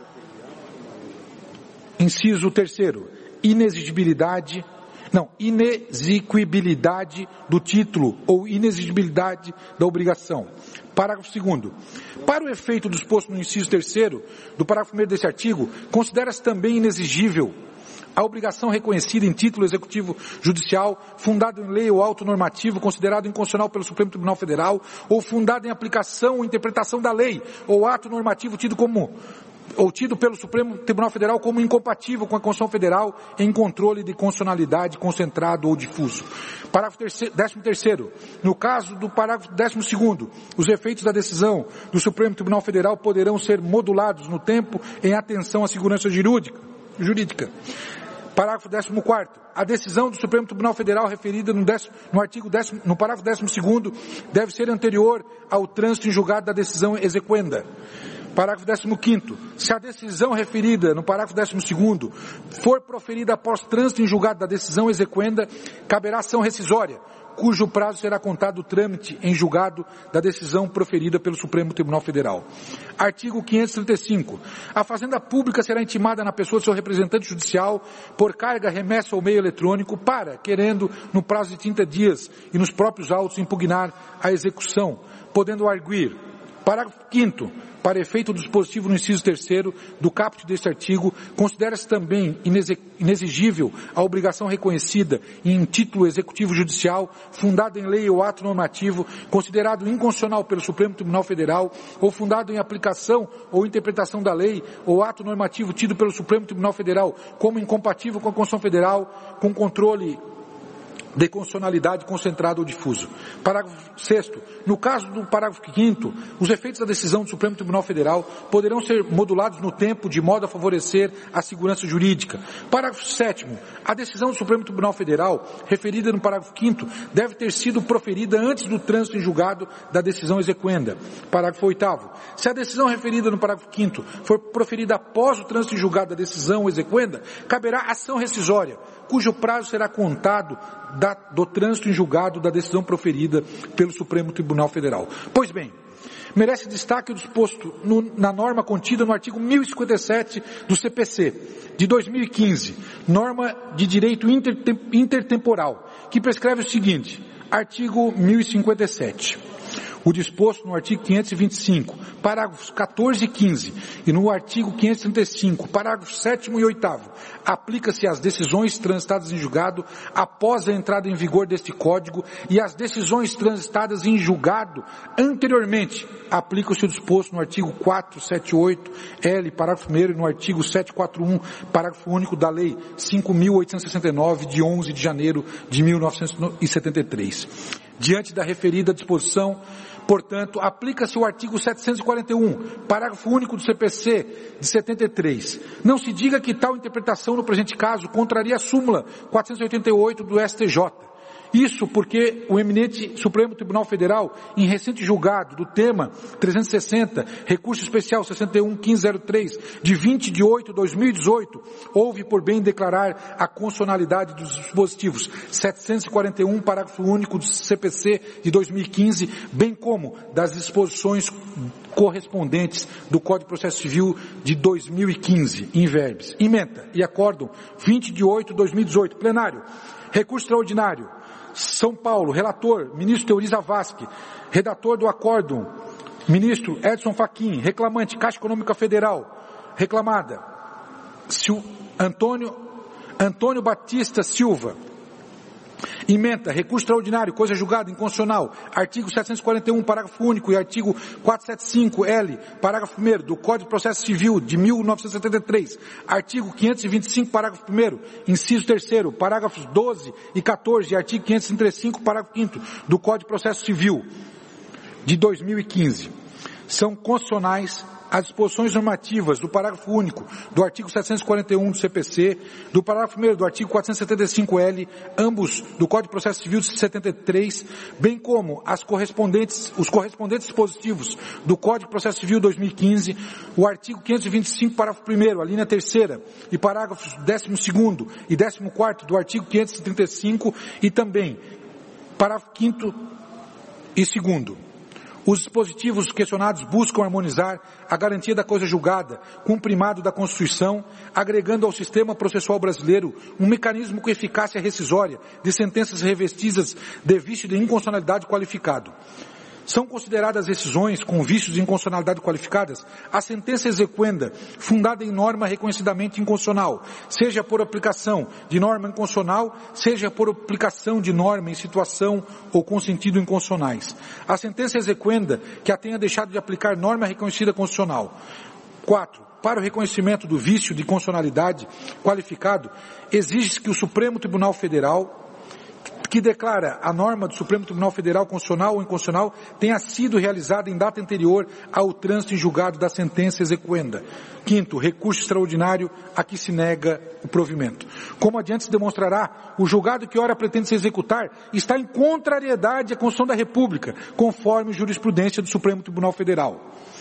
Inciso terceiro. Inexigibilidade Não, inexequibilidade do título ou inexigibilidade da obrigação. Parágrafo segundo. Para o efeito do disposto no inciso terceiro do parágrafo primeiro desse artigo, considera-se também inexigível a obrigação reconhecida em título executivo judicial, fundado em lei ou auto normativo, considerado inconstitucional pelo Supremo Tribunal Federal, ou fundado em aplicação ou interpretação da lei ou ato normativo tido como ou tido pelo Supremo Tribunal Federal como incompatível com a Constituição Federal em controle de constitucionalidade concentrado ou difuso. Parágrafo décimo terceiro. No caso do parágrafo décimo segundo, os efeitos da decisão do Supremo Tribunal Federal poderão ser modulados no tempo em atenção à segurança jurídica. jurídica. Parágrafo décimo quarto. A decisão do Supremo Tribunal Federal referida no, décimo, no artigo décimo, no parágrafo décimo segundo deve ser anterior ao trânsito em julgado da decisão exequenda. Parágrafo décimo quinto. Se a decisão referida no parágrafo décimo segundo for proferida após trânsito em julgado da decisão exequenda, caberá ação rescisória, cujo prazo será contado o trâmite em julgado da decisão proferida pelo Supremo Tribunal Federal. Artigo quinhentos e trinta e cinco. A Fazenda Pública será intimada na pessoa de seu representante judicial por carga, remessa ou meio eletrônico para, querendo, no prazo de trinta dias e nos próprios autos, impugnar a execução, podendo arguir. Parágrafo quinto. Para efeito do dispositivo no inciso terceiro do caput deste artigo, considera-se também inexigível a obrigação reconhecida em título executivo judicial, fundado em lei ou ato normativo, considerado inconstitucional pelo Supremo Tribunal Federal, ou fundado em aplicação ou interpretação da lei ou ato normativo tido pelo Supremo Tribunal Federal como incompatível com a Constituição Federal, com controle de constitucionalidade concentrado ou difuso. Parágrafo sexto. No caso do parágrafo quinto, os efeitos da decisão do Supremo Tribunal Federal poderão ser modulados no tempo de modo a favorecer a segurança jurídica. Parágrafo sétimo. A decisão do Supremo Tribunal Federal, referida no parágrafo quinto, deve ter sido proferida antes do trânsito em julgado da decisão exequenda. Parágrafo oitavo. Se a decisão referida no parágrafo quinto for proferida após o trânsito em julgado da decisão exequenda, caberá ação rescisória, cujo prazo será contado da, do trânsito em julgado da decisão proferida pelo Supremo Tribunal Federal. Pois bem, merece destaque o disposto no, na norma contida no artigo mil e cinquenta e sete do C P C, de dois mil e quinze, norma de direito intertem, intertemporal, que prescreve o seguinte, artigo mil e cinquenta e sete. o disposto no artigo quinhentos e vinte e cinco, parágrafos quatorze e quinze, e no artigo quinhentos e trinta e cinco, parágrafos sétimo e oitavo, aplica-se às decisões transitadas em julgado após a entrada em vigor deste Código e às decisões transitadas em julgado anteriormente, aplica-se o disposto no artigo quatrocentos e setenta e oito L, parágrafo primeiro, e no artigo setecentos e quarenta e um, parágrafo único da Lei cinco mil oitocentos e sessenta e nove, de onze de janeiro de mil novecentos e setenta e três. Diante da referida disposição, portanto, aplica-se o artigo setecentos e quarenta e um, parágrafo único do C P C de setenta e três. Não se diga que tal interpretação no presente caso contraria a súmula quatrocentos e oitenta e oito do S T J. Isso porque o eminente Supremo Tribunal Federal, em recente julgado do tema trezentos e sessenta, recurso especial sessenta e um ponto quinze zero três, de vinte de oito de dois mil e dezoito, houve por bem declarar a constitucionalidade dos dispositivos setecentos e quarenta e um, parágrafo único do C P C de dois mil e quinze, bem como das disposições correspondentes do Código de Processo Civil de dois mil e quinze, em verbis. Ementa e acórdão vinte de oito de dois mil e dezoito, plenário, recurso extraordinário, São Paulo, relator, ministro Teori Zavascki, redator do acórdão, ministro Edson Fachin, reclamante, Caixa Econômica Federal, reclamada, Sil, Antônio, Antônio Batista Silva, ementa, recurso extraordinário, coisa julgada, inconstitucional, artigo setecentos e quarenta e um, parágrafo único, e artigo quatrocentos e setenta e cinco L, parágrafo primeiro, do Código de Processo Civil de mil novecentos e setenta e três, artigo quinhentos e vinte e cinco, parágrafo primeiro, inciso terceiro, parágrafos doze e quatorze, e artigo quinhentos e trinta e cinco, parágrafo quinto, do Código de Processo Civil de dois mil e quinze. São constitucionais as disposições normativas do parágrafo único do artigo setecentos e quarenta e um do C P C, do parágrafo primeiro do artigo quatrocentos e setenta e cinco L, ambos do Código de Processo Civil de setenta e três, bem como as correspondentes, os correspondentes dispositivos do Código de Processo Civil dois mil e quinze, o artigo quinhentos e vinte e cinco, parágrafo primeiro, a linha terceira, e parágrafos décimo segundo e décimo quarto do artigo quinhentos e trinta e cinco, e também parágrafo quinto e segundo. Os dispositivos questionados buscam harmonizar a garantia da coisa julgada com o primado da Constituição, agregando ao sistema processual brasileiro um mecanismo com eficácia rescisória de sentenças revestidas de vício de inconstitucionalidade qualificado. São consideradas decisões com vícios de inconstitucionalidade qualificadas a sentença exequenda fundada em norma reconhecidamente inconstitucional, seja por aplicação de norma inconstitucional, seja por aplicação de norma em situação ou com sentido inconstitucionais. A sentença exequenda que a tenha deixado de aplicar norma reconhecida constitucional. quatro. Para o reconhecimento do vício de constitucionalidade qualificado, exige-se que o Supremo Tribunal Federal, que declara a norma do Supremo Tribunal Federal constitucional ou inconstitucional, tenha sido realizada em data anterior ao trânsito em julgado da sentença exequenda. Quinto, recurso extraordinário a que se nega o provimento. Como adiante se demonstrará, o julgado que ora pretende se executar está em contrariedade à Constituição da República, conforme jurisprudência do Supremo Tribunal Federal.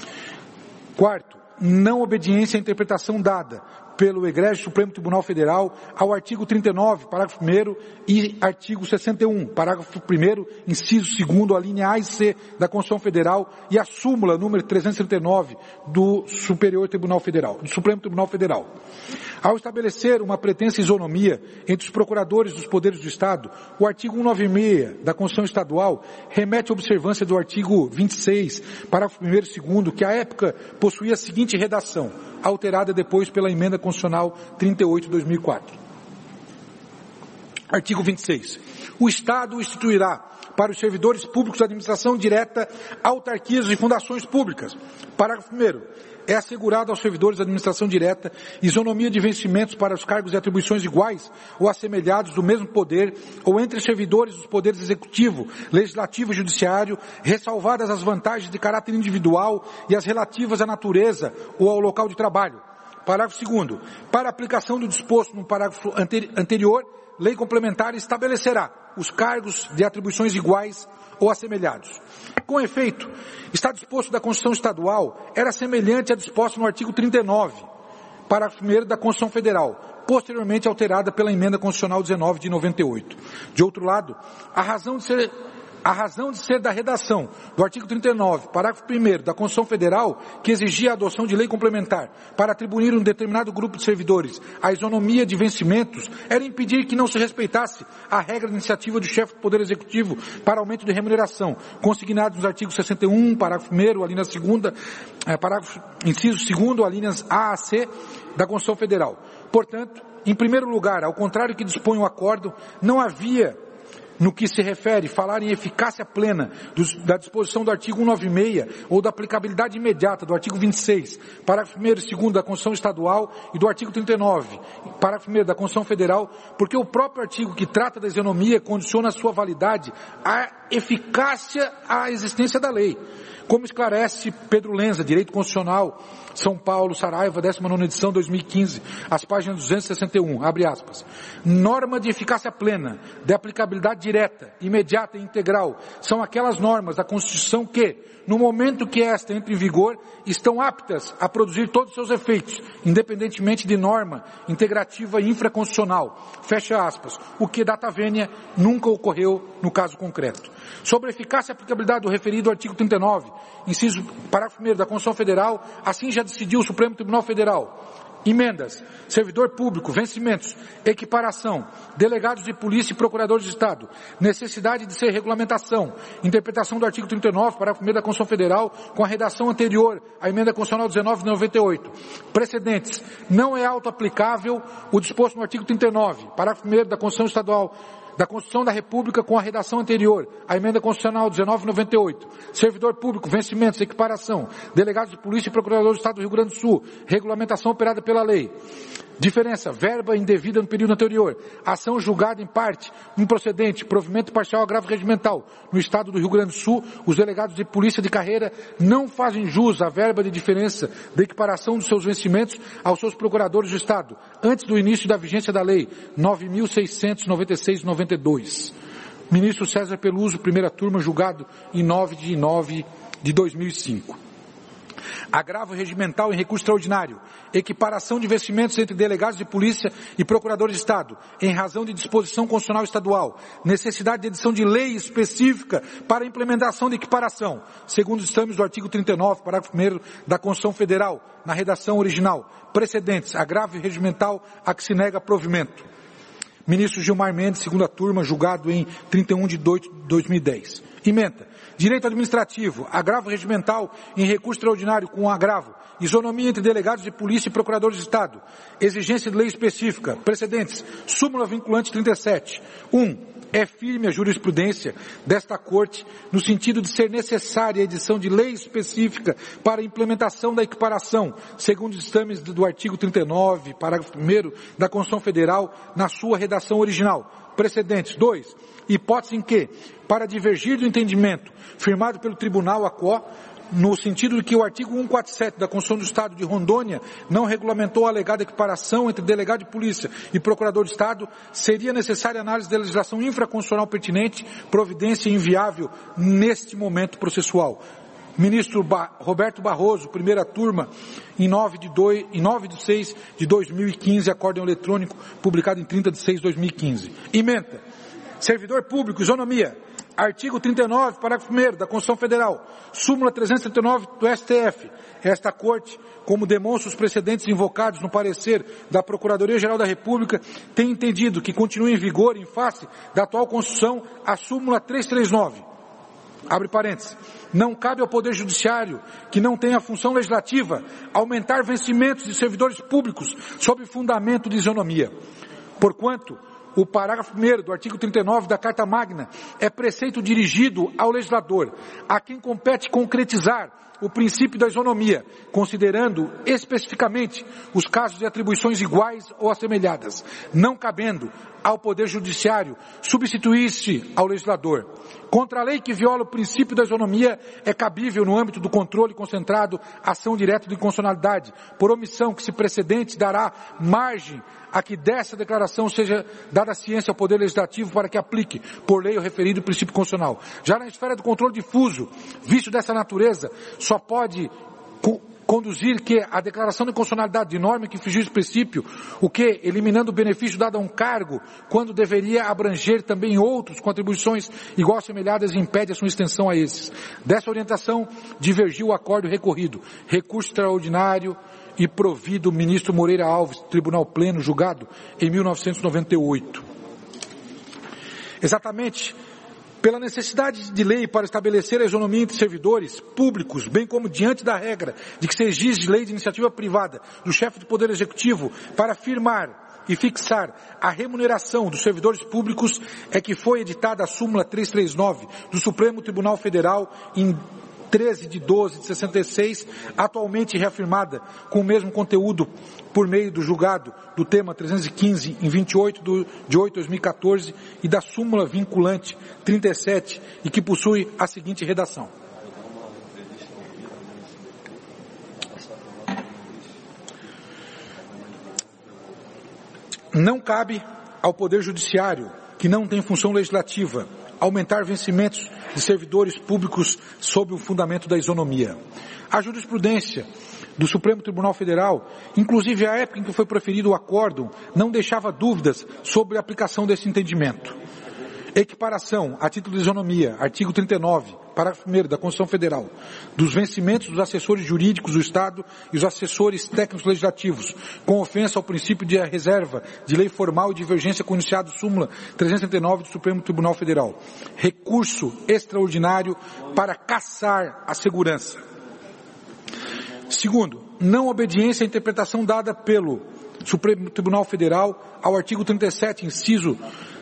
Quarto, não obediência à interpretação dada pelo egrégio Supremo Tribunal Federal ao artigo trinta e nove, parágrafo primeiro, e artigo sessenta e um, parágrafo primeiro, inciso segundo, a linha A e C da Constituição Federal e a súmula número trezentos e trinta e nove do Superior Tribunal Federal, do Supremo Tribunal Federal. Ao estabelecer uma pretensa isonomia entre os procuradores dos poderes do Estado, o artigo cento e noventa e seis da Constituição Estadual remete à observância do artigo vinte e seis, parágrafo primeiro e segundo, que à época possuía a seguinte redação, alterada depois pela emenda constitucional trinta e oito de dois mil e quatro. Artigo vinte e seis. O Estado instituirá para os servidores públicos da administração direta autarquias e fundações públicas. Parágrafo primeiro. É assegurado aos servidores da administração direta isonomia de vencimentos para os cargos e atribuições iguais ou assemelhados do mesmo poder ou entre servidores dos poderes executivo, legislativo e judiciário, ressalvadas as vantagens de caráter individual e as relativas à natureza ou ao local de trabalho. Parágrafo segundo. Para aplicação do disposto no parágrafo anterior, lei complementar estabelecerá os cargos de atribuições iguais ou assemelhados. Com efeito, está disposto da Constituição Estadual era semelhante à disposta no artigo trinta e nove, parágrafo primeiro da Constituição Federal, posteriormente alterada pela emenda constitucional dezenove de noventa e oito. De outro lado, a razão de ser A razão de ser da redação do artigo trinta e nove, parágrafo primeiro da Constituição Federal, que exigia a adoção de lei complementar para atribuir um determinado grupo de servidores a isonomia de vencimentos, era impedir que não se respeitasse a regra de iniciativa do chefe do Poder Executivo para aumento de remuneração, consignados nos artigos sessenta e um, parágrafo primeiro, a linha segunda, eh, parágrafo, inciso segundo, alíneas A a C da Constituição Federal. Portanto, em primeiro lugar, ao contrário que dispõe o acordo, não havia, no que se refere, falar em eficácia plena dos, da disposição do artigo cento e noventa e seis ou da aplicabilidade imediata do artigo vinte e seis, parágrafo primeiro e segundo da Constituição Estadual e do artigo trinta e nove, parágrafo primeiro da Constituição Federal, porque o próprio artigo que trata da isonomia condiciona a sua validade à eficácia à existência da lei. Como esclarece Pedro Lenza, Direito Constitucional, São Paulo, Saraiva, décima nona edição, dois mil e quinze, as páginas duzentos e sessenta e um, abre aspas. Norma de eficácia plena, de aplicabilidade direta, imediata e integral, são aquelas normas da Constituição que, no momento que esta entra em vigor, estão aptas a produzir todos os seus efeitos, independentemente de norma integrativa e infraconstitucional. Fecha aspas. O que, data vênia, nunca ocorreu no caso concreto. Sobre a eficácia e aplicabilidade do referido artigo trinta e nove, inciso parágrafo primeiro da Constituição Federal, assim já decidiu o Supremo Tribunal Federal. Emendas, servidor público, vencimentos, equiparação, delegados de polícia e procuradores de Estado, necessidade de ser regulamentação, interpretação do artigo trinta e nove, parágrafo primeiro da Constituição Federal, com a redação anterior à emenda constitucional dezenove de noventa e oito. Precedentes, não é auto-aplicável o disposto no artigo trinta e nove, parágrafo primeiro da Constituição Estadual, da Constituição da República com a redação anterior, a emenda constitucional dezenove de noventa e oito, servidor público, vencimentos, equiparação, delegados de polícia e procuradores do Estado do Rio Grande do Sul, regulamentação operada pela lei. Diferença, verba indevida no período anterior, ação julgada em parte, improcedente, provimento parcial agravo regimental. No Estado do Rio Grande do Sul, os delegados de polícia de carreira não fazem jus à verba de diferença de equiparação dos seus vencimentos aos seus procuradores do Estado, antes do início da vigência da lei nove mil seiscentos e noventa e seis de noventa e dois. Ministro César Peluso, primeira turma, julgado em nove de nove de dois mil e cinco. Agravo regimental em recurso extraordinário, equiparação de vencimentos entre delegados de polícia e procuradores de Estado, em razão de disposição constitucional estadual, necessidade de edição de lei específica para a implementação de equiparação, segundo os exames do artigo trinta e nove, parágrafo primeiro da Constituição Federal, na redação original, precedentes, agravo regimental a que se nega provimento. Ministro Gilmar Mendes, segunda turma, julgado em trinta e um de dois mil e dez. Emenda. Direito administrativo, agravo regimental em recurso extraordinário com agravo, isonomia entre delegados de polícia e procuradores de Estado, exigência de lei específica, precedentes, súmula vinculante trinta e sete. Um, é firme a jurisprudência desta Corte no sentido de ser necessária a edição de lei específica para a implementação da equiparação, segundo os ditames do artigo trinta e nove, parágrafo primeiro da Constituição Federal, na sua redação original. Precedentes. Dois, hipótese em que, para divergir do entendimento firmado pelo Tribunal A C O, no sentido de que o artigo cento e quarenta e sete da Constituição do Estado de Rondônia não regulamentou a alegada equiparação entre delegado de polícia e procurador de Estado, seria necessária análise da legislação infraconstitucional pertinente, providência inviável neste momento processual. Ministro ba- Roberto Barroso, primeira turma, em nove de, dois, em nove de seis de dois mil e quinze, acórdão eletrônico, publicado em trinta de seis de dois mil e quinze. Ementa. Servidor público, isonomia. Artigo trinta e nove, parágrafo primeiro da Constituição Federal. Súmula trezentos e setenta e nove do S T F. Esta Corte, como demonstra os precedentes invocados no parecer da Procuradoria-Geral da República, tem entendido que continua em vigor, em face da atual Constituição, a súmula trezentos e trinta e nove. Abre parênteses. Não cabe ao Poder Judiciário, que não tem a função legislativa, aumentar vencimentos de servidores públicos sob fundamento de isonomia. Porquanto, o parágrafo primeiro do artigo trinta e nove da Carta Magna é preceito dirigido ao legislador, a quem compete concretizar o princípio da isonomia, considerando especificamente os casos de atribuições iguais ou assemelhadas, não cabendo ao Poder Judiciário substituir-se ao legislador. Contra a lei que viola o princípio da isonomia, é cabível, no âmbito do controle concentrado, ação direta de inconstitucionalidade, por omissão que se precedente dará margem a que dessa declaração seja dada ciência ao Poder Legislativo para que aplique, por lei, o referido princípio constitucional. Já na esfera do controle difuso, vício dessa natureza, só pode conduzir que a declaração de inconstitucionalidade de norma que infringiu esse princípio, o que, eliminando o benefício dado a um cargo, quando deveria abranger também outros com atribuições igual semelhadas, impede a sua extensão a esses. Dessa orientação, divergiu o acórdão recorrido. Recurso extraordinário e provido o ministro Moreira Alves, Tribunal Pleno, julgado em mil novecentos e noventa e oito. Exatamente pela necessidade de lei para estabelecer a isonomia entre servidores públicos, bem como diante da regra de que se exige lei de iniciativa privada do chefe do Poder Executivo para firmar e fixar a remuneração dos servidores públicos, é que foi editada a súmula trezentos e trinta e nove do Supremo Tribunal Federal em treze de doze de sessenta e seis, atualmente reafirmada com o mesmo conteúdo por meio do julgado do tema trezentos e quinze em vinte e oito de oito de dois mil e quatorze e da súmula vinculante trinta e sete, e que possui a seguinte redação. Não cabe ao Poder Judiciário, que não tem função legislativa, aumentar vencimentos de servidores públicos sob o fundamento da isonomia. A jurisprudência do Supremo Tribunal Federal, inclusive a época em que foi proferido o acórdão, não deixava dúvidas sobre a aplicação desse entendimento. Equiparação, a título de isonomia, artigo trinta e nove, parágrafo primeiro da Constituição Federal, dos vencimentos dos assessores jurídicos do Estado e os assessores técnicos legislativos, com ofensa ao princípio de reserva de lei formal e divergência com o enunciado súmula trezentos e trinta e nove do Supremo Tribunal Federal. Recurso extraordinário para cassar a segurança. Segundo, não obediência à interpretação dada pelo Supremo Tribunal Federal ao artigo trinta e sete, inciso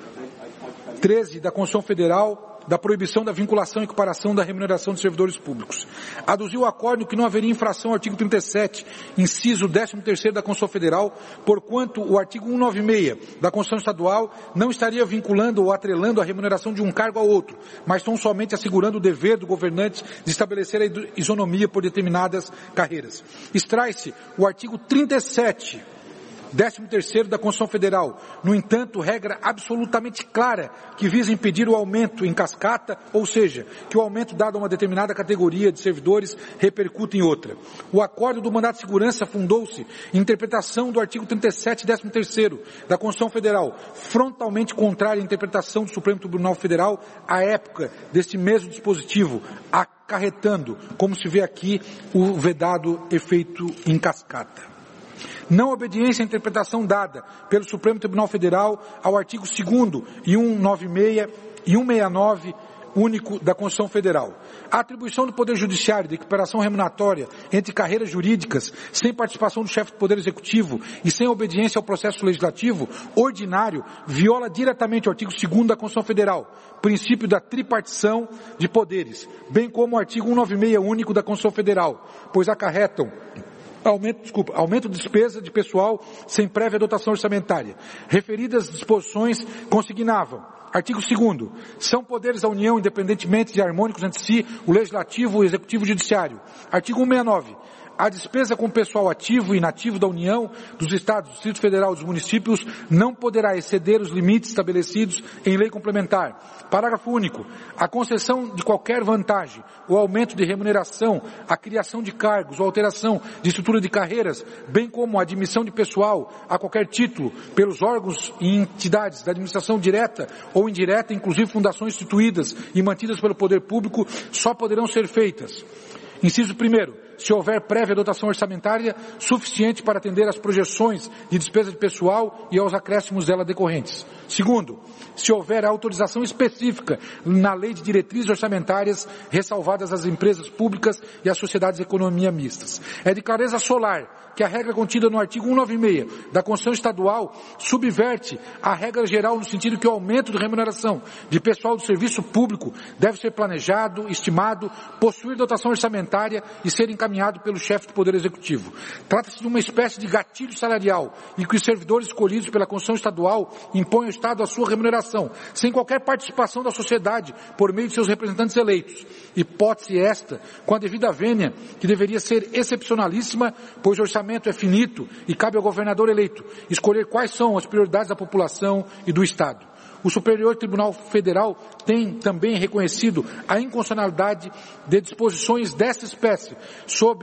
treze da Constituição Federal, da proibição da vinculação e equiparação da remuneração de servidores públicos. Aduziu o acórdão que não haveria infração ao artigo trinta e sete, inciso décimo terceiro da Constituição Federal, porquanto o artigo cento e noventa e seis da Constituição Estadual não estaria vinculando ou atrelando a remuneração de um cargo ao outro, mas tão somente assegurando o dever do governante de estabelecer a isonomia por determinadas carreiras. Extrai-se o artigo trinta e sete, décimo terceiro da Constituição Federal, no entanto, regra absolutamente clara que visa impedir o aumento em cascata, ou seja, que o aumento dado a uma determinada categoria de servidores repercute em outra. O acordo do mandato de segurança fundou-se em interpretação do artigo trinta e sete, décimo terceiro da Constituição Federal, frontalmente contrária à interpretação do Supremo Tribunal Federal à época deste mesmo dispositivo, acarretando, como se vê aqui, o vedado efeito em cascata. Não obediência à interpretação dada pelo Supremo Tribunal Federal ao artigo segundo e cento e noventa e seis e cento e sessenta e nove único da Constituição Federal. A atribuição do Poder Judiciário de equiparação remuneratória entre carreiras jurídicas, sem participação do chefe do Poder Executivo e sem obediência ao processo legislativo ordinário, viola diretamente o artigo segundo da Constituição Federal, princípio da tripartição de poderes, bem como o artigo cento e noventa e seis único da Constituição Federal, pois acarretam Aumento, desculpa, aumento de despesa de pessoal sem prévia dotação orçamentária. Referidas disposições consignavam. Artigo segundo. São poderes da União, independentemente de harmônicos entre si, o Legislativo, o Executivo e o Judiciário. Artigo cento e sessenta e nove. A despesa com pessoal ativo e inativo da União, dos Estados, do Distrito Federal e dos municípios não poderá exceder os limites estabelecidos em lei complementar. Parágrafo único. A concessão de qualquer vantagem, o aumento de remuneração, a criação de cargos ou alteração de estrutura de carreiras, bem como a admissão de pessoal a qualquer título pelos órgãos e entidades da administração direta ou indireta, inclusive fundações instituídas e mantidas pelo poder público, só poderão ser feitas. Inciso primeiro, se houver prévia dotação orçamentária suficiente para atender às projeções de despesa de pessoal e aos acréscimos dela decorrentes. Segundo, se houver autorização específica na lei de diretrizes orçamentárias ressalvadas às empresas públicas e às sociedades de economia mistas. É de clareza solar que a regra contida no artigo cento e noventa e seis da Constituição Estadual subverte a regra geral no sentido que o aumento de remuneração de pessoal do serviço público deve ser planejado, estimado, possuir dotação orçamentária e ser encaminhado pelo chefe do Poder Executivo. Trata-se de uma espécie de gatilho salarial em que os servidores escolhidos pela Constituição Estadual impõem ao Estado a sua remuneração, sem qualquer participação da sociedade por meio de seus representantes eleitos. Hipótese esta, com a devida vênia, que deveria ser excepcionalíssima, pois o orçamento é finito e cabe ao governador eleito escolher quais são as prioridades da população e do Estado. O Superior Tribunal Federal tem também reconhecido a inconstitucionalidade de disposições dessa espécie sobre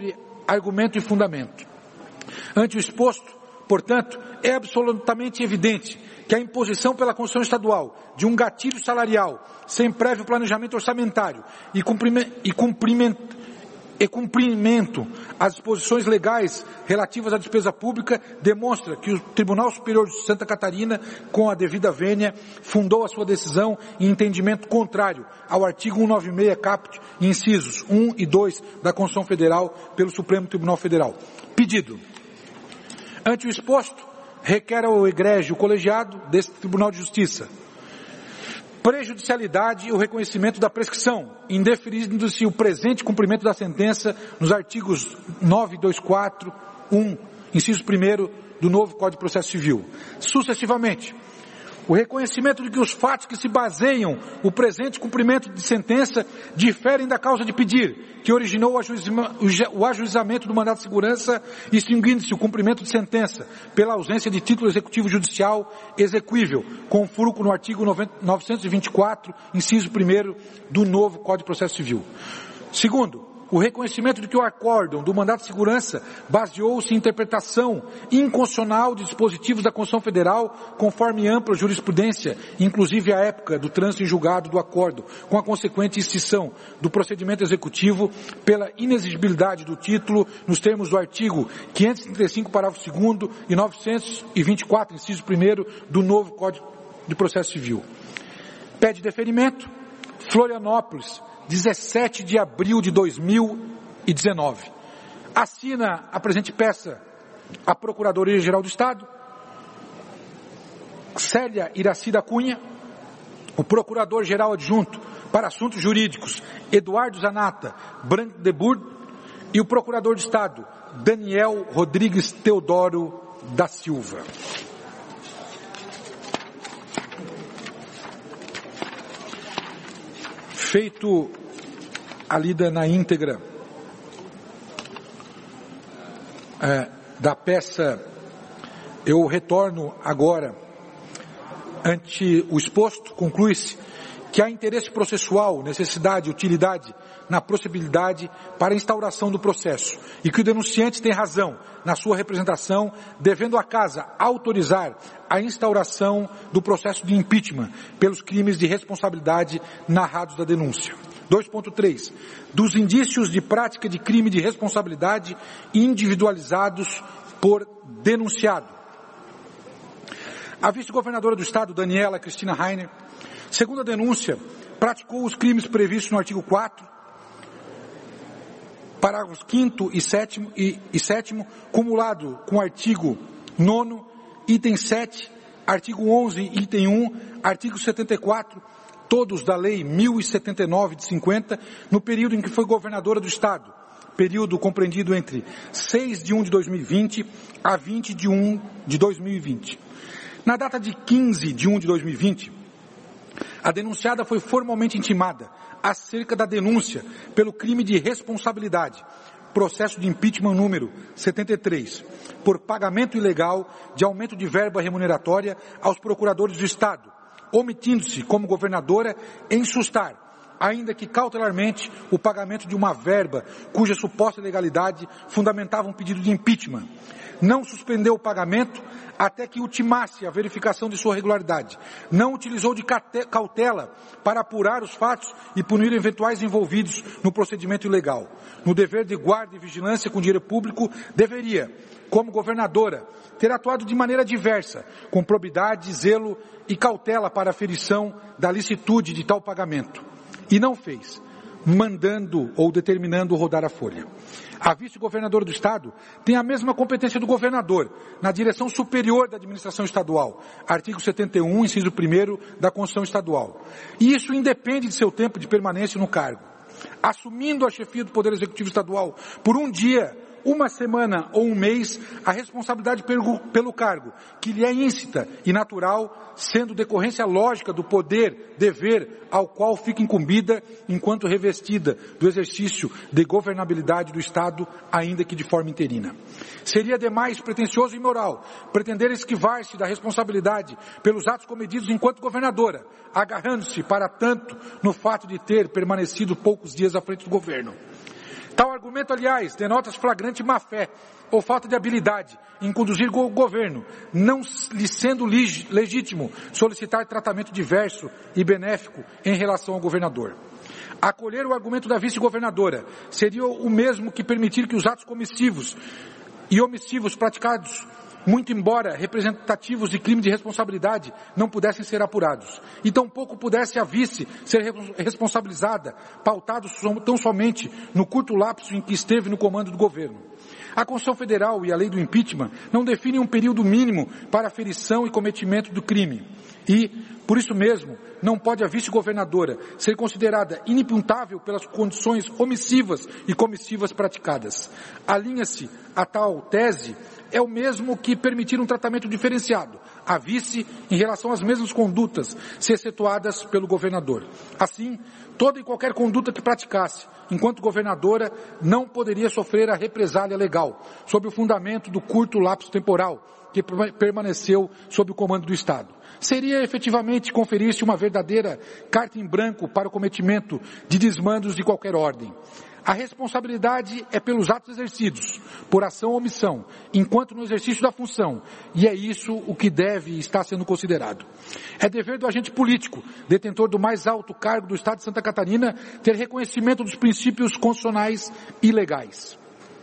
argumento e fundamento. Ante o exposto, portanto, é absolutamente evidente que a imposição pela Constituição Estadual de um gatilho salarial sem prévio planejamento orçamentário e cumprimento, e cumprimento, e cumprimento às disposições legais relativas à despesa pública demonstra que o Tribunal Superior de Santa Catarina, com a devida vênia, fundou a sua decisão em entendimento contrário ao artigo cento e noventa e seis caput, incisos um e dois da Constituição Federal pelo Supremo Tribunal Federal. Pedido. Ante o exposto, requer ao egrégio colegiado deste Tribunal de Justiça prejudicialidade e o reconhecimento da prescrição, indeferindo-se o presente cumprimento da sentença nos artigos novecentos e vinte e quatro, um, inciso primeiro do novo Código de Processo Civil. Sucessivamente, o reconhecimento de que os fatos que se baseiam o presente cumprimento de sentença diferem da causa de pedir, que originou o ajuizamento do mandado de segurança, extinguindo-se o cumprimento de sentença pela ausência de título executivo judicial exequível, com furco no artigo novecentos e vinte e quatro, inciso primeiro do novo Código de Processo Civil. Segundo, o reconhecimento de que o acórdão do mandado de segurança baseou-se em interpretação inconstitucional de dispositivos da Constituição Federal, conforme ampla jurisprudência, inclusive à época do trânsito em julgado do acórdão, com a consequente extinção do procedimento executivo pela inexigibilidade do título nos termos do artigo quinhentos e trinta e cinco, parágrafo segundo e novecentos e vinte e quatro, inciso primeiro do novo Código de Processo Civil. Pede deferimento, Florianópolis, dezessete de abril de dois mil e dezenove. Assina a presente peça a Procuradoria-Geral do Estado, Célia Iracida Cunha, o Procurador-Geral Adjunto para Assuntos Jurídicos, Eduardo Zanata Brandeburg, e o Procurador de Estado, Daniel Rodrigues Teodoro da Silva. Feito a lida na íntegra é, da peça, eu retorno agora ante o exposto. Conclui-se que há interesse processual, necessidade e utilidade na procedibilidade para a instauração do processo e que o denunciante tem razão na sua representação, devendo a Casa autorizar a instauração do processo de impeachment pelos crimes de responsabilidade narrados da denúncia. dois ponto três. Dos indícios de prática de crime de responsabilidade individualizados por denunciado. A vice-governadora do Estado, Daniela Cristina Rainer, segundo a denúncia, praticou os crimes previstos no artigo quatro, parágrafos quinto e sétimo, e, e sétimo, cumulado com o artigo nono, item sete, artigo onze, item um, artigo setenta e quatro, todos da Lei mil e setenta e nove de cinquenta, no período em que foi governadora do Estado, período compreendido entre seis de um de dois mil e vinte a vinte de um de dois mil e vinte. Na data de quinze de um de dois mil e vinte, a denunciada foi formalmente intimada acerca da denúncia pelo crime de responsabilidade, processo de impeachment número setenta e três, por pagamento ilegal de aumento de verba remuneratória aos procuradores do Estado, omitindo-se como governadora em sustar, ainda que cautelarmente, o pagamento de uma verba cuja suposta legalidade fundamentava um pedido de impeachment. Não suspendeu o pagamento até que ultimasse a verificação de sua regularidade. Não utilizou de cautela para apurar os fatos e punir eventuais envolvidos no procedimento ilegal. No dever de guarda e vigilância com dinheiro público, deveria, como governadora, ter atuado de maneira diversa, com probidade, zelo e cautela para a aferição da licitude de tal pagamento. E não fez, mandando ou determinando rodar a folha. A vice-governadora do Estado tem a mesma competência do governador na direção superior da administração estadual, artigo setenta e um, inciso primeiro da Constituição Estadual. E isso independe de seu tempo de permanência no cargo. Assumindo a chefia do Poder Executivo Estadual por um dia, uma semana ou um mês, a responsabilidade pelo, pelo cargo, que lhe é íncita e natural, sendo decorrência lógica do poder, dever, ao qual fica incumbida, enquanto revestida do exercício de governabilidade do Estado, ainda que de forma interina. Seria demais pretensioso e imoral pretender esquivar-se da responsabilidade pelos atos cometidos enquanto governadora, agarrando-se, para tanto, no fato de ter permanecido poucos dias à frente do governo. Tal argumento, aliás, denota flagrante má-fé ou falta de habilidade em conduzir o governo, não lhe sendo legítimo solicitar tratamento diverso e benéfico em relação ao governador. Acolher o argumento da vice-governadora seria o mesmo que permitir que os atos comissivos e omissivos praticados, muito embora representativos de crime de responsabilidade, não pudessem ser apurados. E tampouco pudesse a vice ser responsabilizada, pautado tão somente no curto lapso em que esteve no comando do governo. A Constituição Federal e a lei do impeachment não definem um período mínimo para aferição e cometimento do crime. E, por isso mesmo, não pode a vice-governadora ser considerada inimputável pelas condições omissivas e comissivas praticadas. Alinha-se a tal tese é o mesmo que permitir um tratamento diferenciado à vice em relação às mesmas condutas se excetuadas pelo governador. Assim, toda e qualquer conduta que praticasse enquanto governadora não poderia sofrer a represália legal, sob o fundamento do curto lapso temporal que permaneceu sob o comando do Estado. Seria efetivamente conferir-se uma verdadeira carta em branco para o cometimento de desmandos de qualquer ordem. A responsabilidade é pelos atos exercidos, por ação ou omissão, enquanto no exercício da função, e é isso o que deve estar sendo considerado. É dever do agente político, detentor do mais alto cargo do Estado de Santa Catarina, ter reconhecimento dos princípios constitucionais e legais.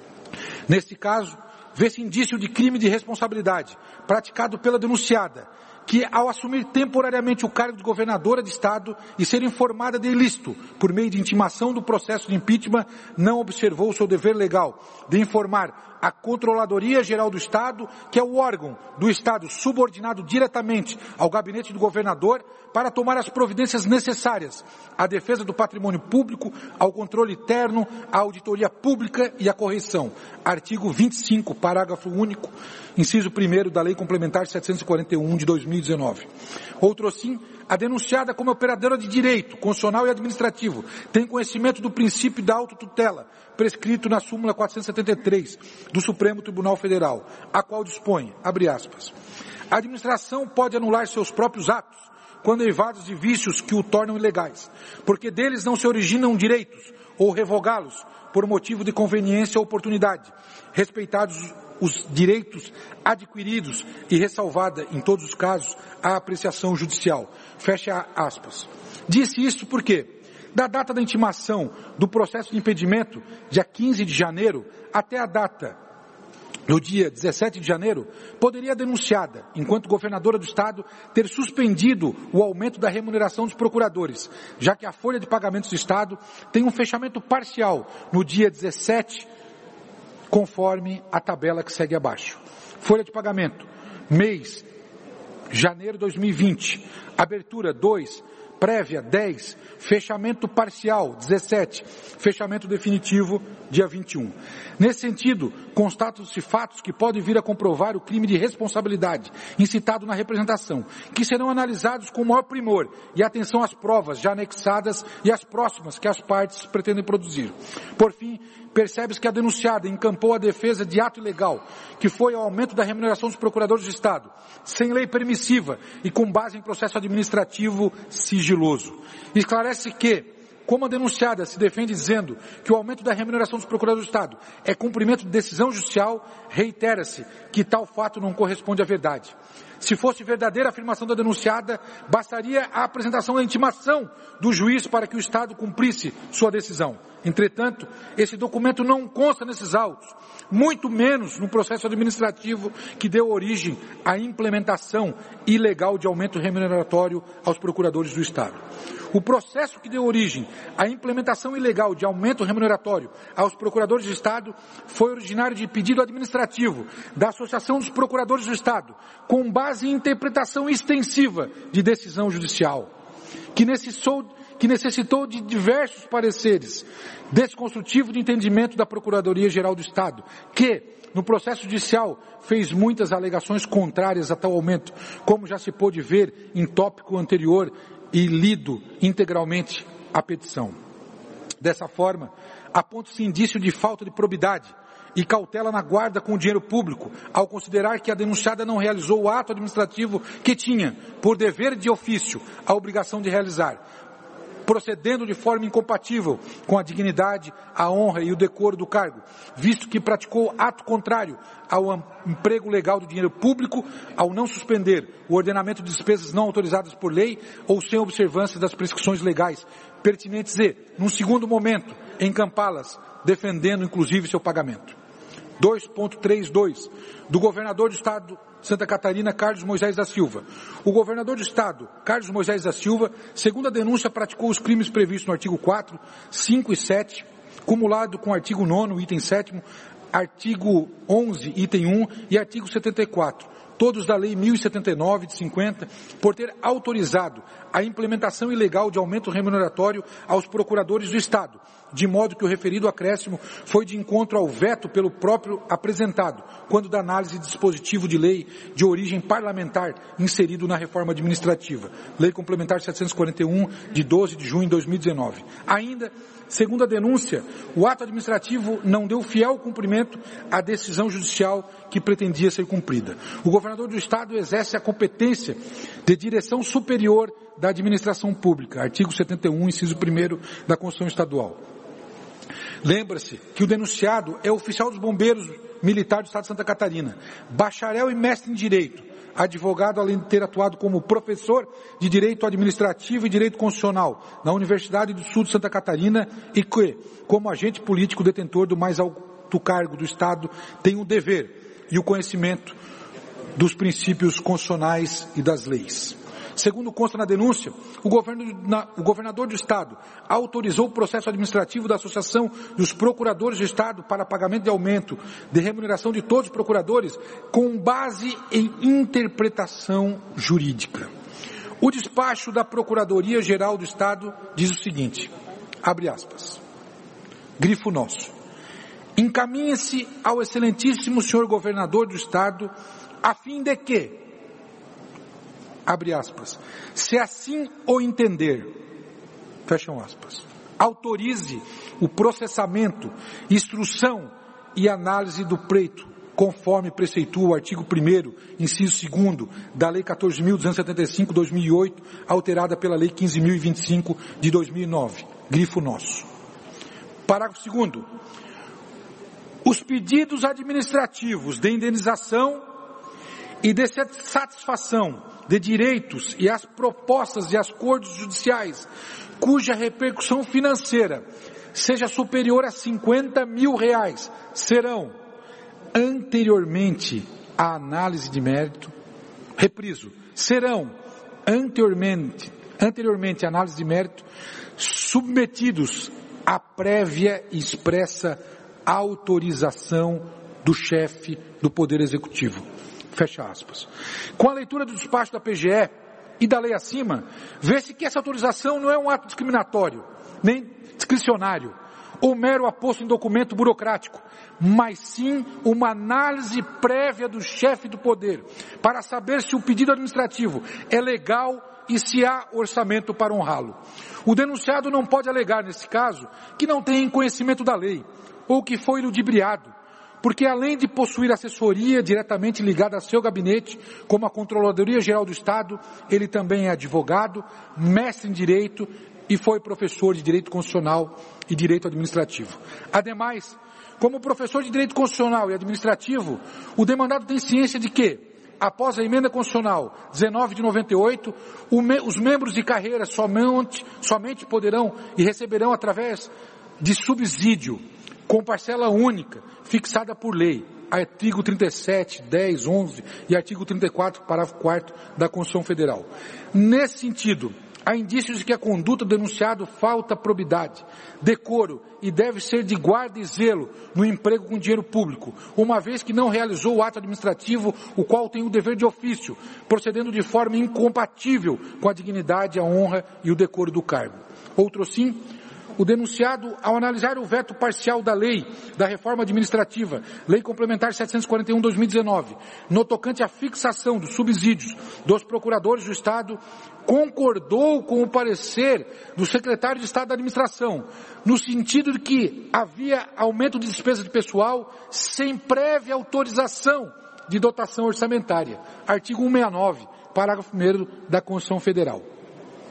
Neste caso, vê-se indício de crime de responsabilidade, praticado pela denunciada, que ao assumir temporariamente o cargo de governadora de Estado e ser informada de ilícito por meio de intimação do processo de impeachment, não observou o seu dever legal de informar a Controladoria Geral do Estado, que é o órgão do Estado subordinado diretamente ao gabinete do governador, para tomar as providências necessárias à defesa do patrimônio público, ao controle interno, à auditoria pública e à correição. Artigo vinte e cinco, parágrafo único, inciso primeiro da Lei Complementar setecentos e quarenta e um de dois mil e dezenove. Outro sim, a denunciada como operadora de direito constitucional e administrativo tem conhecimento do princípio da autotutela, prescrito na súmula quatrocentos e setenta e três do Supremo Tribunal Federal, a qual dispõe, abre aspas, a administração pode anular seus próprios atos quando eivados de vícios que o tornam ilegais, porque deles não se originam direitos, ou revogá-los por motivo de conveniência ou oportunidade, respeitados os direitos adquiridos e ressalvada, em todos os casos, a apreciação judicial. Fecha aspas. Disse isso porque, da data da intimação do processo de impedimento, dia quinze de janeiro, até a data, no dia dezessete de janeiro, poderia a denunciada, enquanto governadora do Estado, ter suspendido o aumento da remuneração dos procuradores, já que a folha de pagamentos do Estado tem um fechamento parcial no dia dezessete, conforme a tabela que segue abaixo. Folha de pagamento, mês, janeiro de dois mil e vinte, abertura dois, prévia dez, fechamento parcial dezessete, fechamento definitivo dia vinte e um. Nesse sentido, constatam-se fatos que podem vir a comprovar o crime de responsabilidade incitado na representação, que serão analisados com maior primor e atenção às provas já anexadas e às próximas que as partes pretendem produzir. Por fim, percebe-se que a denunciada encampou a defesa de ato ilegal, que foi o aumento da remuneração dos procuradores de Estado, sem lei permissiva e com base em processo administrativo sigiloso. Esclarece que, como a denunciada se defende dizendo que o aumento da remuneração dos procuradores do Estado é cumprimento de decisão judicial, reitera-se que tal fato não corresponde à verdade. Se fosse verdadeira a afirmação da denunciada, bastaria a apresentação da intimação do juiz para que o Estado cumprisse sua decisão. Entretanto, esse documento não consta nesses autos, muito menos no processo administrativo que deu origem à implementação ilegal de aumento remuneratório aos procuradores do Estado. O processo que deu origem à implementação ilegal de aumento remuneratório aos procuradores do Estado foi originário de pedido administrativo da Associação dos Procuradores do Estado, com base em interpretação extensiva de decisão judicial, que necessitou, que necessitou de diversos pareceres desconstrutivo de entendimento da Procuradoria-Geral do Estado, que, no processo judicial, fez muitas alegações contrárias a tal aumento, como já se pôde ver em tópico anterior e lido integralmente a petição. Dessa forma, aponta-se indício de falta de probidade e cautela na guarda com o dinheiro público, ao considerar que a denunciada não realizou o ato administrativo que tinha, por dever de ofício, a obrigação de realizar. procedendo de forma incompatível com a dignidade, a honra e o decoro do cargo, visto que praticou ato contrário ao emprego legal do dinheiro público, ao não suspender o ordenamento de despesas não autorizadas por lei ou sem observância das prescrições legais pertinentes e, num segundo momento, encampá-las, defendendo inclusive seu pagamento. dois ponto trinta e dois, do governador do Estado de Santa Catarina, Carlos Moisés da Silva. O governador do Estado, Carlos Moisés da Silva, segundo a denúncia, praticou os crimes previstos no artigo quatro, cinco e sete, cumulado com o artigo nono, item sétimo, artigo onze, item um e artigo setenta e quatro, todos da Lei mil e setenta e nove, de cinquenta, por ter autorizado a implementação ilegal de aumento remuneratório aos procuradores do Estado, de modo que o referido acréscimo foi de encontro ao veto pelo próprio apresentado, quando da análise de dispositivo de lei de origem parlamentar inserido na reforma administrativa, Lei Complementar setecentos e quarenta e um, de doze de junho de dois mil e dezenove. Ainda, segundo a denúncia, o ato administrativo não deu fiel cumprimento à decisão judicial que pretendia ser cumprida. O governador do Estado exerce a competência de direção superior da administração pública, artigo setenta e um, inciso primeiro da Constituição Estadual. Lembra-se que o denunciado é oficial dos bombeiros militar do Estado de Santa Catarina, bacharel e mestre em Direito, advogado além de ter atuado como professor de Direito Administrativo e Direito Constitucional na Universidade do Sul de Santa Catarina e que, como agente político detentor do mais alto cargo do Estado, tem o dever e o conhecimento dos princípios constitucionais e das leis. Segundo consta na denúncia, o, governo, na, o governador do Estado autorizou o processo administrativo da Associação dos Procuradores do Estado para pagamento de aumento de remuneração de todos os procuradores com base em interpretação jurídica. O despacho da Procuradoria-Geral do Estado diz o seguinte, abre aspas, grifo nosso, encaminhe-se ao excelentíssimo senhor governador do Estado a fim de que, abre aspas, se assim o entender, fecham aspas, autorize o processamento, instrução e análise do pleito, conforme preceitua o artigo primeiro, inciso segundo, da Lei quatorze mil duzentos e setenta e cinco, dois mil e oito, alterada pela Lei quinze mil e vinte e cinco, de dois mil e nove, grifo nosso. Parágrafo segundo, os pedidos administrativos de indenização e de satisfação de direitos e as propostas de acordos judiciais, cuja repercussão financeira seja superior a cinquenta mil reais, serão, anteriormente à análise de mérito, repriso, serão, anteriormente, anteriormente à análise de mérito, submetidos à prévia e expressa autorização do chefe do Poder Executivo. Fecha aspas. Com a leitura do despacho da P G E e da lei acima, vê-se que essa autorização não é um ato discriminatório, nem discricionário, ou mero aposto em documento burocrático, mas sim uma análise prévia do chefe do poder, para saber se o pedido administrativo é legal e se há orçamento para honrá-lo. O denunciado não pode alegar, nesse caso, que não tem conhecimento da lei, ou que foi ludibriado, porque além de possuir assessoria diretamente ligada a seu gabinete, como a Controladoria Geral do Estado, ele também é advogado, mestre em Direito e foi professor de Direito Constitucional e Direito Administrativo. Ademais, como professor de Direito Constitucional e Administrativo, o demandado tem ciência de que, após a emenda constitucional dezenove de noventa e oito, os membros de carreira somente, somente poderão e receberão através de subsídio, com parcela única, fixada por lei, artigo trinta e sete, dez, onze e artigo trinta e quatro, parágrafo quarto da Constituição Federal. Nesse sentido, há indícios de que a conduta do denunciado falta probidade, decoro e deve ser de guarda e zelo no emprego com dinheiro público, uma vez que não realizou o ato administrativo, o qual tem o dever de ofício, procedendo de forma incompatível com a dignidade, a honra e o decoro do cargo. Outro sim, o denunciado, ao analisar o veto parcial da lei da reforma administrativa, Lei Complementar setecentos e quarenta e um, dois mil e dezenove, no tocante à fixação dos subsídios dos procuradores do Estado, concordou com o parecer do secretário de Estado da Administração, no sentido de que havia aumento de despesa de pessoal sem prévia autorização de dotação orçamentária. Artigo cento e sessenta e nove, parágrafo primeiro da Constituição Federal.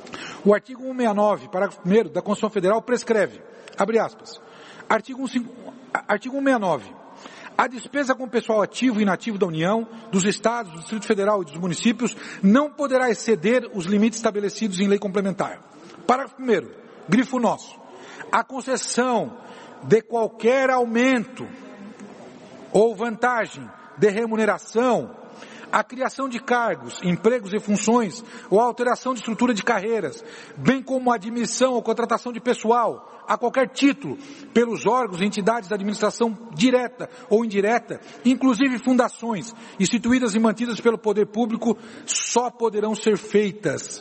O artigo cento e sessenta e nove, parágrafo primeiro da Constituição Federal prescreve, abre aspas, artigo cento e sessenta e nove, a despesa com pessoal ativo e inativo da União, dos Estados, do Distrito Federal e dos municípios não poderá exceder os limites estabelecidos em lei complementar. Parágrafo primeiro, grifo nosso, a concessão de qualquer aumento ou vantagem de remuneração, a criação de cargos, empregos e funções, ou a alteração de estrutura de carreiras, bem como a admissão ou contratação de pessoal, a qualquer título, pelos órgãos e entidades da administração direta ou indireta, inclusive fundações, instituídas e mantidas pelo poder público, só poderão ser feitas.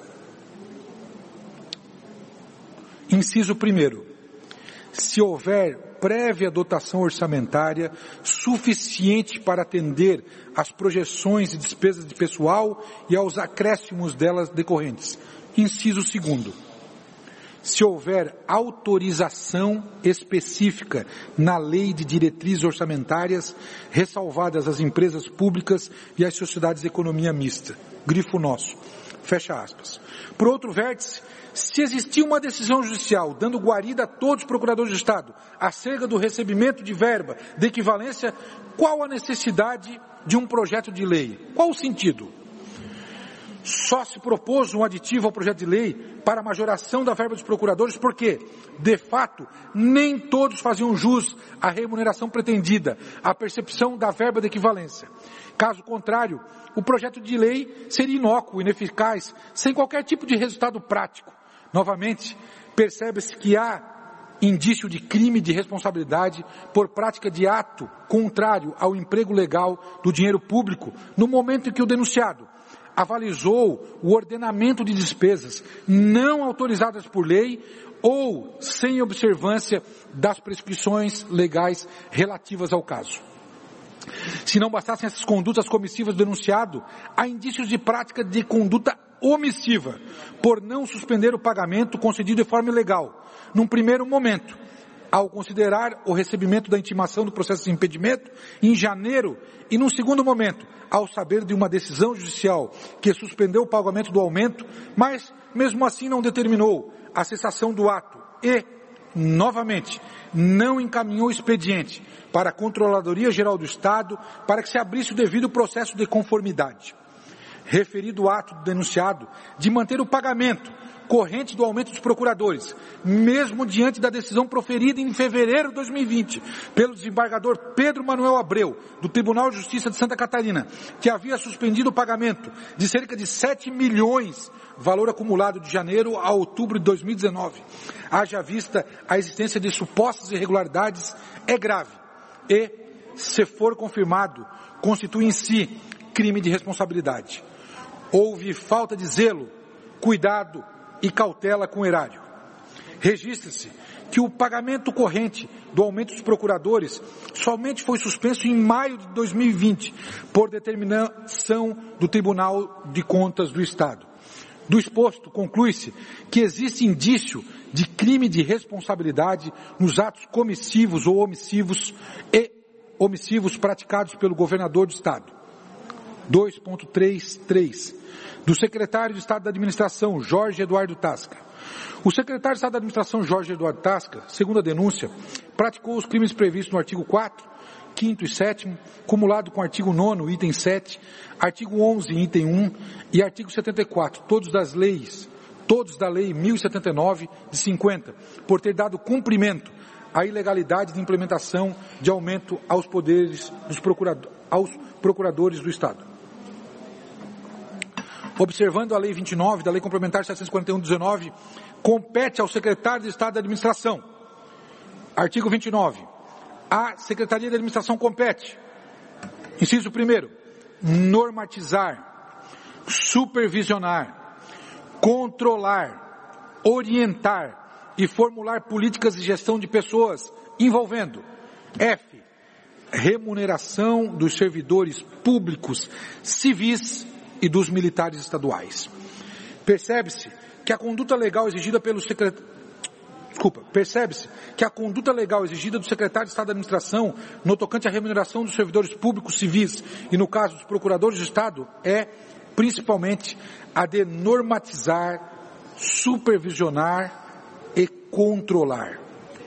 Inciso primeiro, se houver prévia dotação orçamentária suficiente para atender às projeções e despesas de pessoal e aos acréscimos delas decorrentes. Inciso segundo, se houver autorização específica na lei de diretrizes orçamentárias ressalvadas às empresas públicas e às sociedades de economia mista. Grifo nosso. Fecha aspas. Por outro vértice, se existir uma decisão judicial dando guarida a todos os procuradores de Estado acerca do recebimento de verba de equivalência, qual a necessidade de um projeto de lei? Qual o sentido? Só se propôs um aditivo ao projeto de lei para a majoração da verba dos procuradores porque, de fato, nem todos faziam jus à remuneração pretendida, à percepção da verba de equivalência. Caso contrário, o projeto de lei seria inócuo, ineficaz, sem qualquer tipo de resultado prático. Novamente, percebe-se que há indício de crime de responsabilidade por prática de ato contrário ao emprego legal do dinheiro público no momento em que o denunciado avalizou o ordenamento de despesas não autorizadas por lei ou sem observância das prescrições legais relativas ao caso. Se não bastassem essas condutas comissivas do denunciado, há indícios de prática de conduta omissiva, por não suspender o pagamento concedido de forma ilegal, num primeiro momento, ao considerar o recebimento da intimação do processo de impedimento em janeiro e num segundo momento, ao saber de uma decisão judicial que suspendeu o pagamento do aumento, mas mesmo assim não determinou a cessação do ato e, novamente, não encaminhou o expediente para a Controladoria Geral do Estado para que se abrisse o devido processo de conformidade. Referido ato do denunciado de manter o pagamento corrente do aumento dos procuradores, mesmo diante da decisão proferida em fevereiro de dois mil e vinte pelo desembargador Pedro Manuel Abreu, do Tribunal de Justiça de Santa Catarina, que havia suspendido o pagamento de cerca de sete milhões, valor acumulado de janeiro a outubro de dois mil e dezenove, haja vista a existência de supostas irregularidades, é grave e, se for confirmado, constitui em si crime de responsabilidade. Houve falta de zelo, cuidado e cautela com o erário. Registra-se que o pagamento corrente do aumento dos procuradores somente foi suspenso em maio de dois mil e vinte, por determinação do Tribunal de Contas do Estado. Do exposto, conclui-se que existe indício de crime de responsabilidade nos atos comissivos ou omissivos e omissivos praticados pelo governador do Estado. dois ponto três três do secretário de Estado da Administração, Jorge Eduardo Tasca. O secretário de Estado da Administração, Jorge Eduardo Tasca, segundo a denúncia, praticou os crimes previstos no artigo quatro, quinto e sétimo, cumulado com o artigo nono, item sete, artigo onze, item um e artigo setenta e quatro, todos das leis, todos da lei mil e setenta e nove de cinquenta, por ter dado cumprimento à ilegalidade de implementação de aumento aos poderes dos procuradores, aos procuradores do Estado. Observando a Lei vinte e nove, da Lei Complementar setecentos e quarenta e um de dezenove, compete ao secretário de Estado da Administração. Artigo vinte e nove. A Secretaria de Administração compete, inciso primeiro, normatizar, supervisionar, controlar, orientar e formular políticas de gestão de pessoas envolvendo F. Remuneração dos servidores públicos civis e dos militares estaduais. Percebe-se que a conduta legal exigida pelo secretário, desculpa, percebe-se que a conduta legal exigida do secretário de Estado da Administração no tocante à remuneração dos servidores públicos civis e no caso dos procuradores de Estado é principalmente a de normatizar supervisionar e controlar.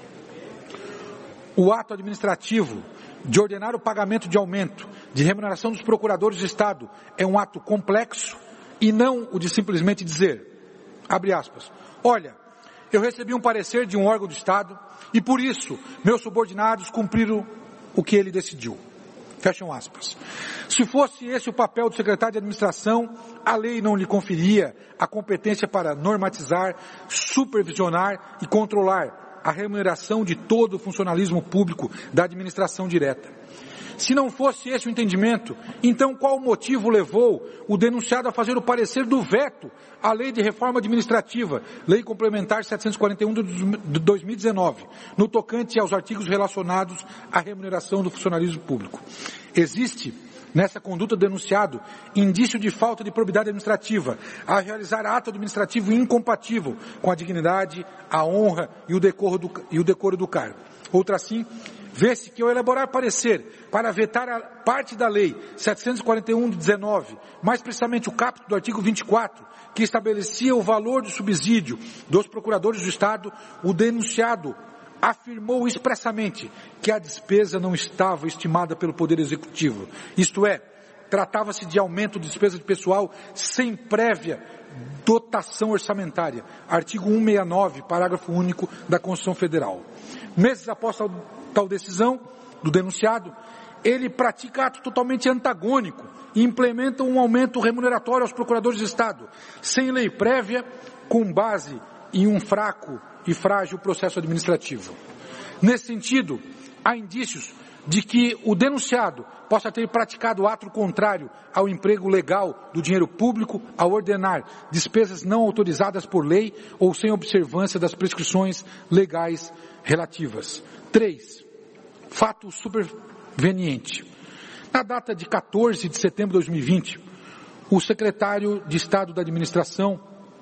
O ato administrativo de ordenar o pagamento de aumento de remuneração dos procuradores de Estado é um ato complexo e não o de simplesmente dizer, abre aspas, olha, eu recebi um parecer de um órgão do Estado e por isso meus subordinados cumpriram o que ele decidiu. Fecham aspas. Se fosse esse o papel do secretário de administração, a lei não lhe conferia a competência para normatizar, supervisionar e controlar a remuneração de todo o funcionalismo público da administração direta. Se não fosse esse o entendimento, então qual o motivo levou o denunciado a fazer o parecer do veto à Lei de Reforma Administrativa, Lei Complementar setecentos e quarenta e um de dois mil e dezenove, no tocante aos artigos relacionados à remuneração do funcionalismo público? Existe, nessa conduta denunciado, indício de falta de probidade administrativa, a realizar ato administrativo incompatível com a dignidade, a honra e o decoro do, e o decoro do cargo. Outra assim, vê-se que ao elaborar parecer para vetar a parte da Lei setecentos e quarenta e um de dezenove, mais precisamente o caput do artigo vinte e quatro, que estabelecia o valor do subsídio dos procuradores do Estado, o denunciado afirmou expressamente que a despesa não estava estimada pelo Poder Executivo. Isto é, tratava-se de aumento de despesa de pessoal sem prévia dotação orçamentária. Artigo cento e sessenta e nove, parágrafo único da Constituição Federal. Meses após tal, tal decisão do denunciado, ele pratica ato totalmente antagônico e implementa um aumento remuneratório aos procuradores de Estado, sem lei prévia, com base em um fraco e frágil processo administrativo. Nesse sentido, há indícios de que o denunciado possa ter praticado ato contrário ao emprego legal do dinheiro público ao ordenar despesas não autorizadas por lei ou sem observância das prescrições legais relativas. três. Fato superveniente. Na data de quatorze de setembro de dois mil e vinte, o secretário de Estado da Administração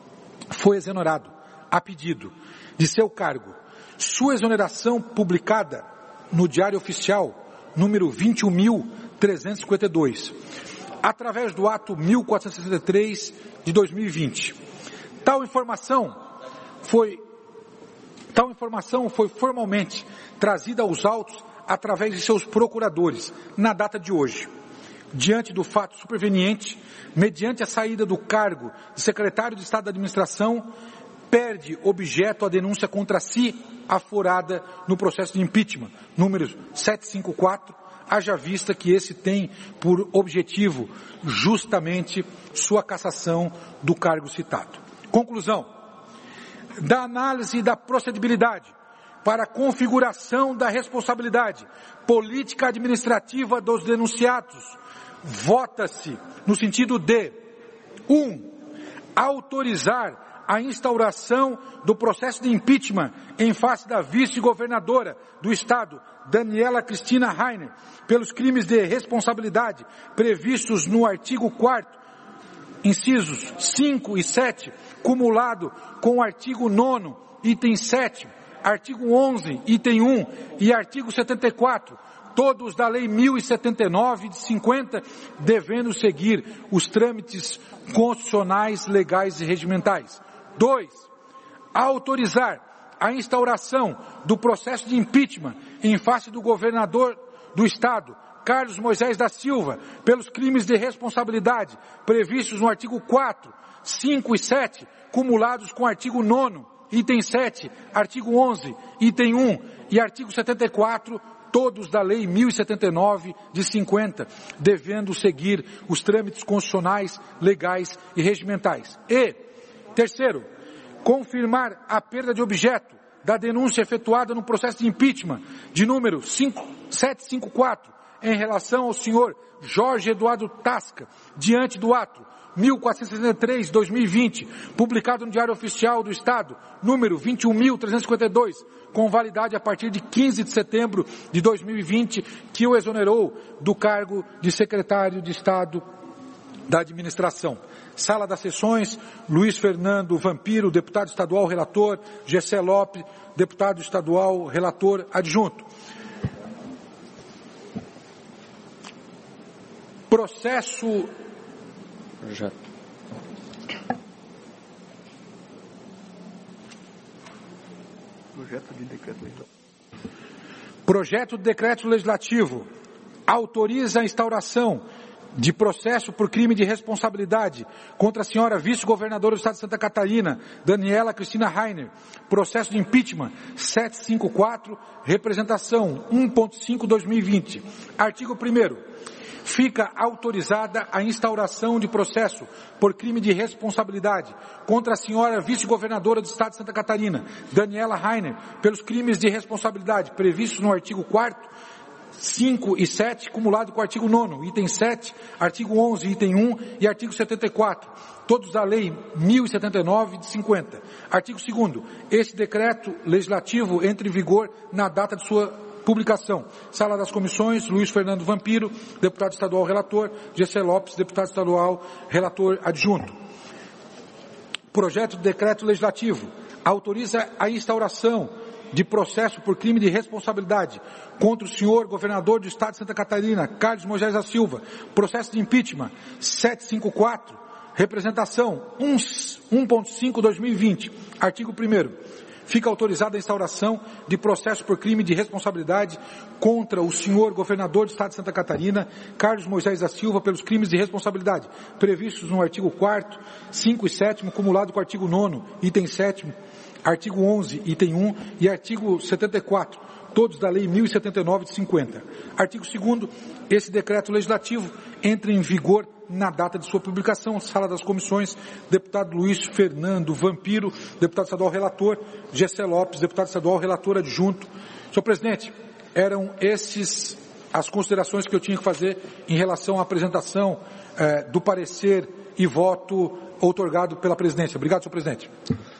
foi exonerado, a pedido de seu cargo. Sua exoneração publicada no Diário Oficial, número vinte e um mil trezentos e cinquenta e dois, através do ato mil quatrocentos e sessenta e três de dois mil e vinte. Tal informação foi, tal informação foi formalmente trazida aos autos através de seus procuradores, na data de hoje. Diante do fato superveniente, mediante a saída do cargo de secretário de Estado da Administração, perde objeto a denúncia contra si aforada no processo de impeachment, número setecentos e cinquenta e quatro, haja vista que esse tem por objetivo justamente sua cassação do cargo citado. Conclusão. Da análise da procedibilidade para a configuração da responsabilidade política administrativa dos denunciados, vota-se no sentido de um. Autorizar a instauração do processo de impeachment em face da vice-governadora do Estado, Daniela Cristina Rainer, pelos crimes de responsabilidade previstos no artigo quarto, incisos cinco e sete, cumulado com o artigo nono, item sete, artigo onze, item um e artigo setenta e quatro, todos da Lei mil e setenta e nove de cinquenta, devendo seguir os trâmites constitucionais, legais e regimentais. dois. Autorizar a instauração do processo de impeachment em face do governador do Estado, Carlos Moisés da Silva, pelos crimes de responsabilidade previstos no artigo quatro, cinco e sete, cumulados com o artigo nono, item sete, artigo onze, item um e artigo setenta e quatro, todos da Lei mil e setenta e nove de cinquenta, devendo seguir os trâmites constitucionais, legais e regimentais. E, terceiro, confirmar a perda de objeto da denúncia efetuada no processo de impeachment de número setecentos e cinquenta e quatro em relação ao senhor Jorge Eduardo Tasca, diante do ato mil quatrocentos e sessenta e três de dois mil e vinte, publicado no Diário Oficial do Estado, número vinte e um mil trezentos e cinquenta e dois, com validade a partir de quinze de setembro de dois mil e vinte, que o exonerou do cargo de secretário de Estado da Administração. Sala das Sessões, Luiz Fernando Vampiro, deputado estadual relator, Gessé Lopes, deputado estadual relator adjunto. Processo... Projeto. Projeto de decreto legislativo. Projeto de decreto legislativo autoriza a instauração de processo por crime de responsabilidade contra a senhora vice-governadora do Estado de Santa Catarina, Daniela Cristina Rainer, processo de impeachment setecentos e cinquenta e quatro, representação um ponto cinco barra dois mil e vinte. Artigo primeiro. Fica autorizada a instauração de processo por crime de responsabilidade contra a senhora vice-governadora do Estado de Santa Catarina, Daniela Rainer, pelos crimes de responsabilidade previstos no artigo quarto, cinco e sete, cumulado com o artigo nono, item sete, artigo onze, item um e artigo setenta e quatro, todos da lei mil e setenta e nove de cinquenta. Artigo segundo. Esse decreto legislativo entra em vigor na data de sua publicação. Sala das Comissões, Luiz Fernando Vampiro, deputado estadual relator, G C Lopes, deputado estadual relator adjunto. Projeto de decreto legislativo autoriza a instauração de processo por crime de responsabilidade contra o senhor governador do Estado de Santa Catarina, Carlos Moisés da Silva, processo de impeachment setecentos e cinquenta e quatro, representação um ponto cinco barra dois mil e vinte. Artigo primeiro. Fica autorizada a instauração de processo por crime de responsabilidade contra o senhor governador do Estado de Santa Catarina, Carlos Moisés da Silva, pelos crimes de responsabilidade previstos no artigo quarto, cinco e sete, cumulado com o artigo nono, item sete, artigo onze, item um e artigo setenta e quatro, todos da lei mil e setenta e nove de cinquenta. Artigo segundo. Esse decreto legislativo entra em vigor na data de sua publicação. Sala das Comissões, deputado Luiz Fernando Vampiro, deputado estadual relator, G C Lopes, deputado estadual relator adjunto. Senhor presidente, eram esses as considerações que eu tinha que fazer em relação à apresentação eh, do parecer e voto outorgado pela presidência. Obrigado, senhor presidente.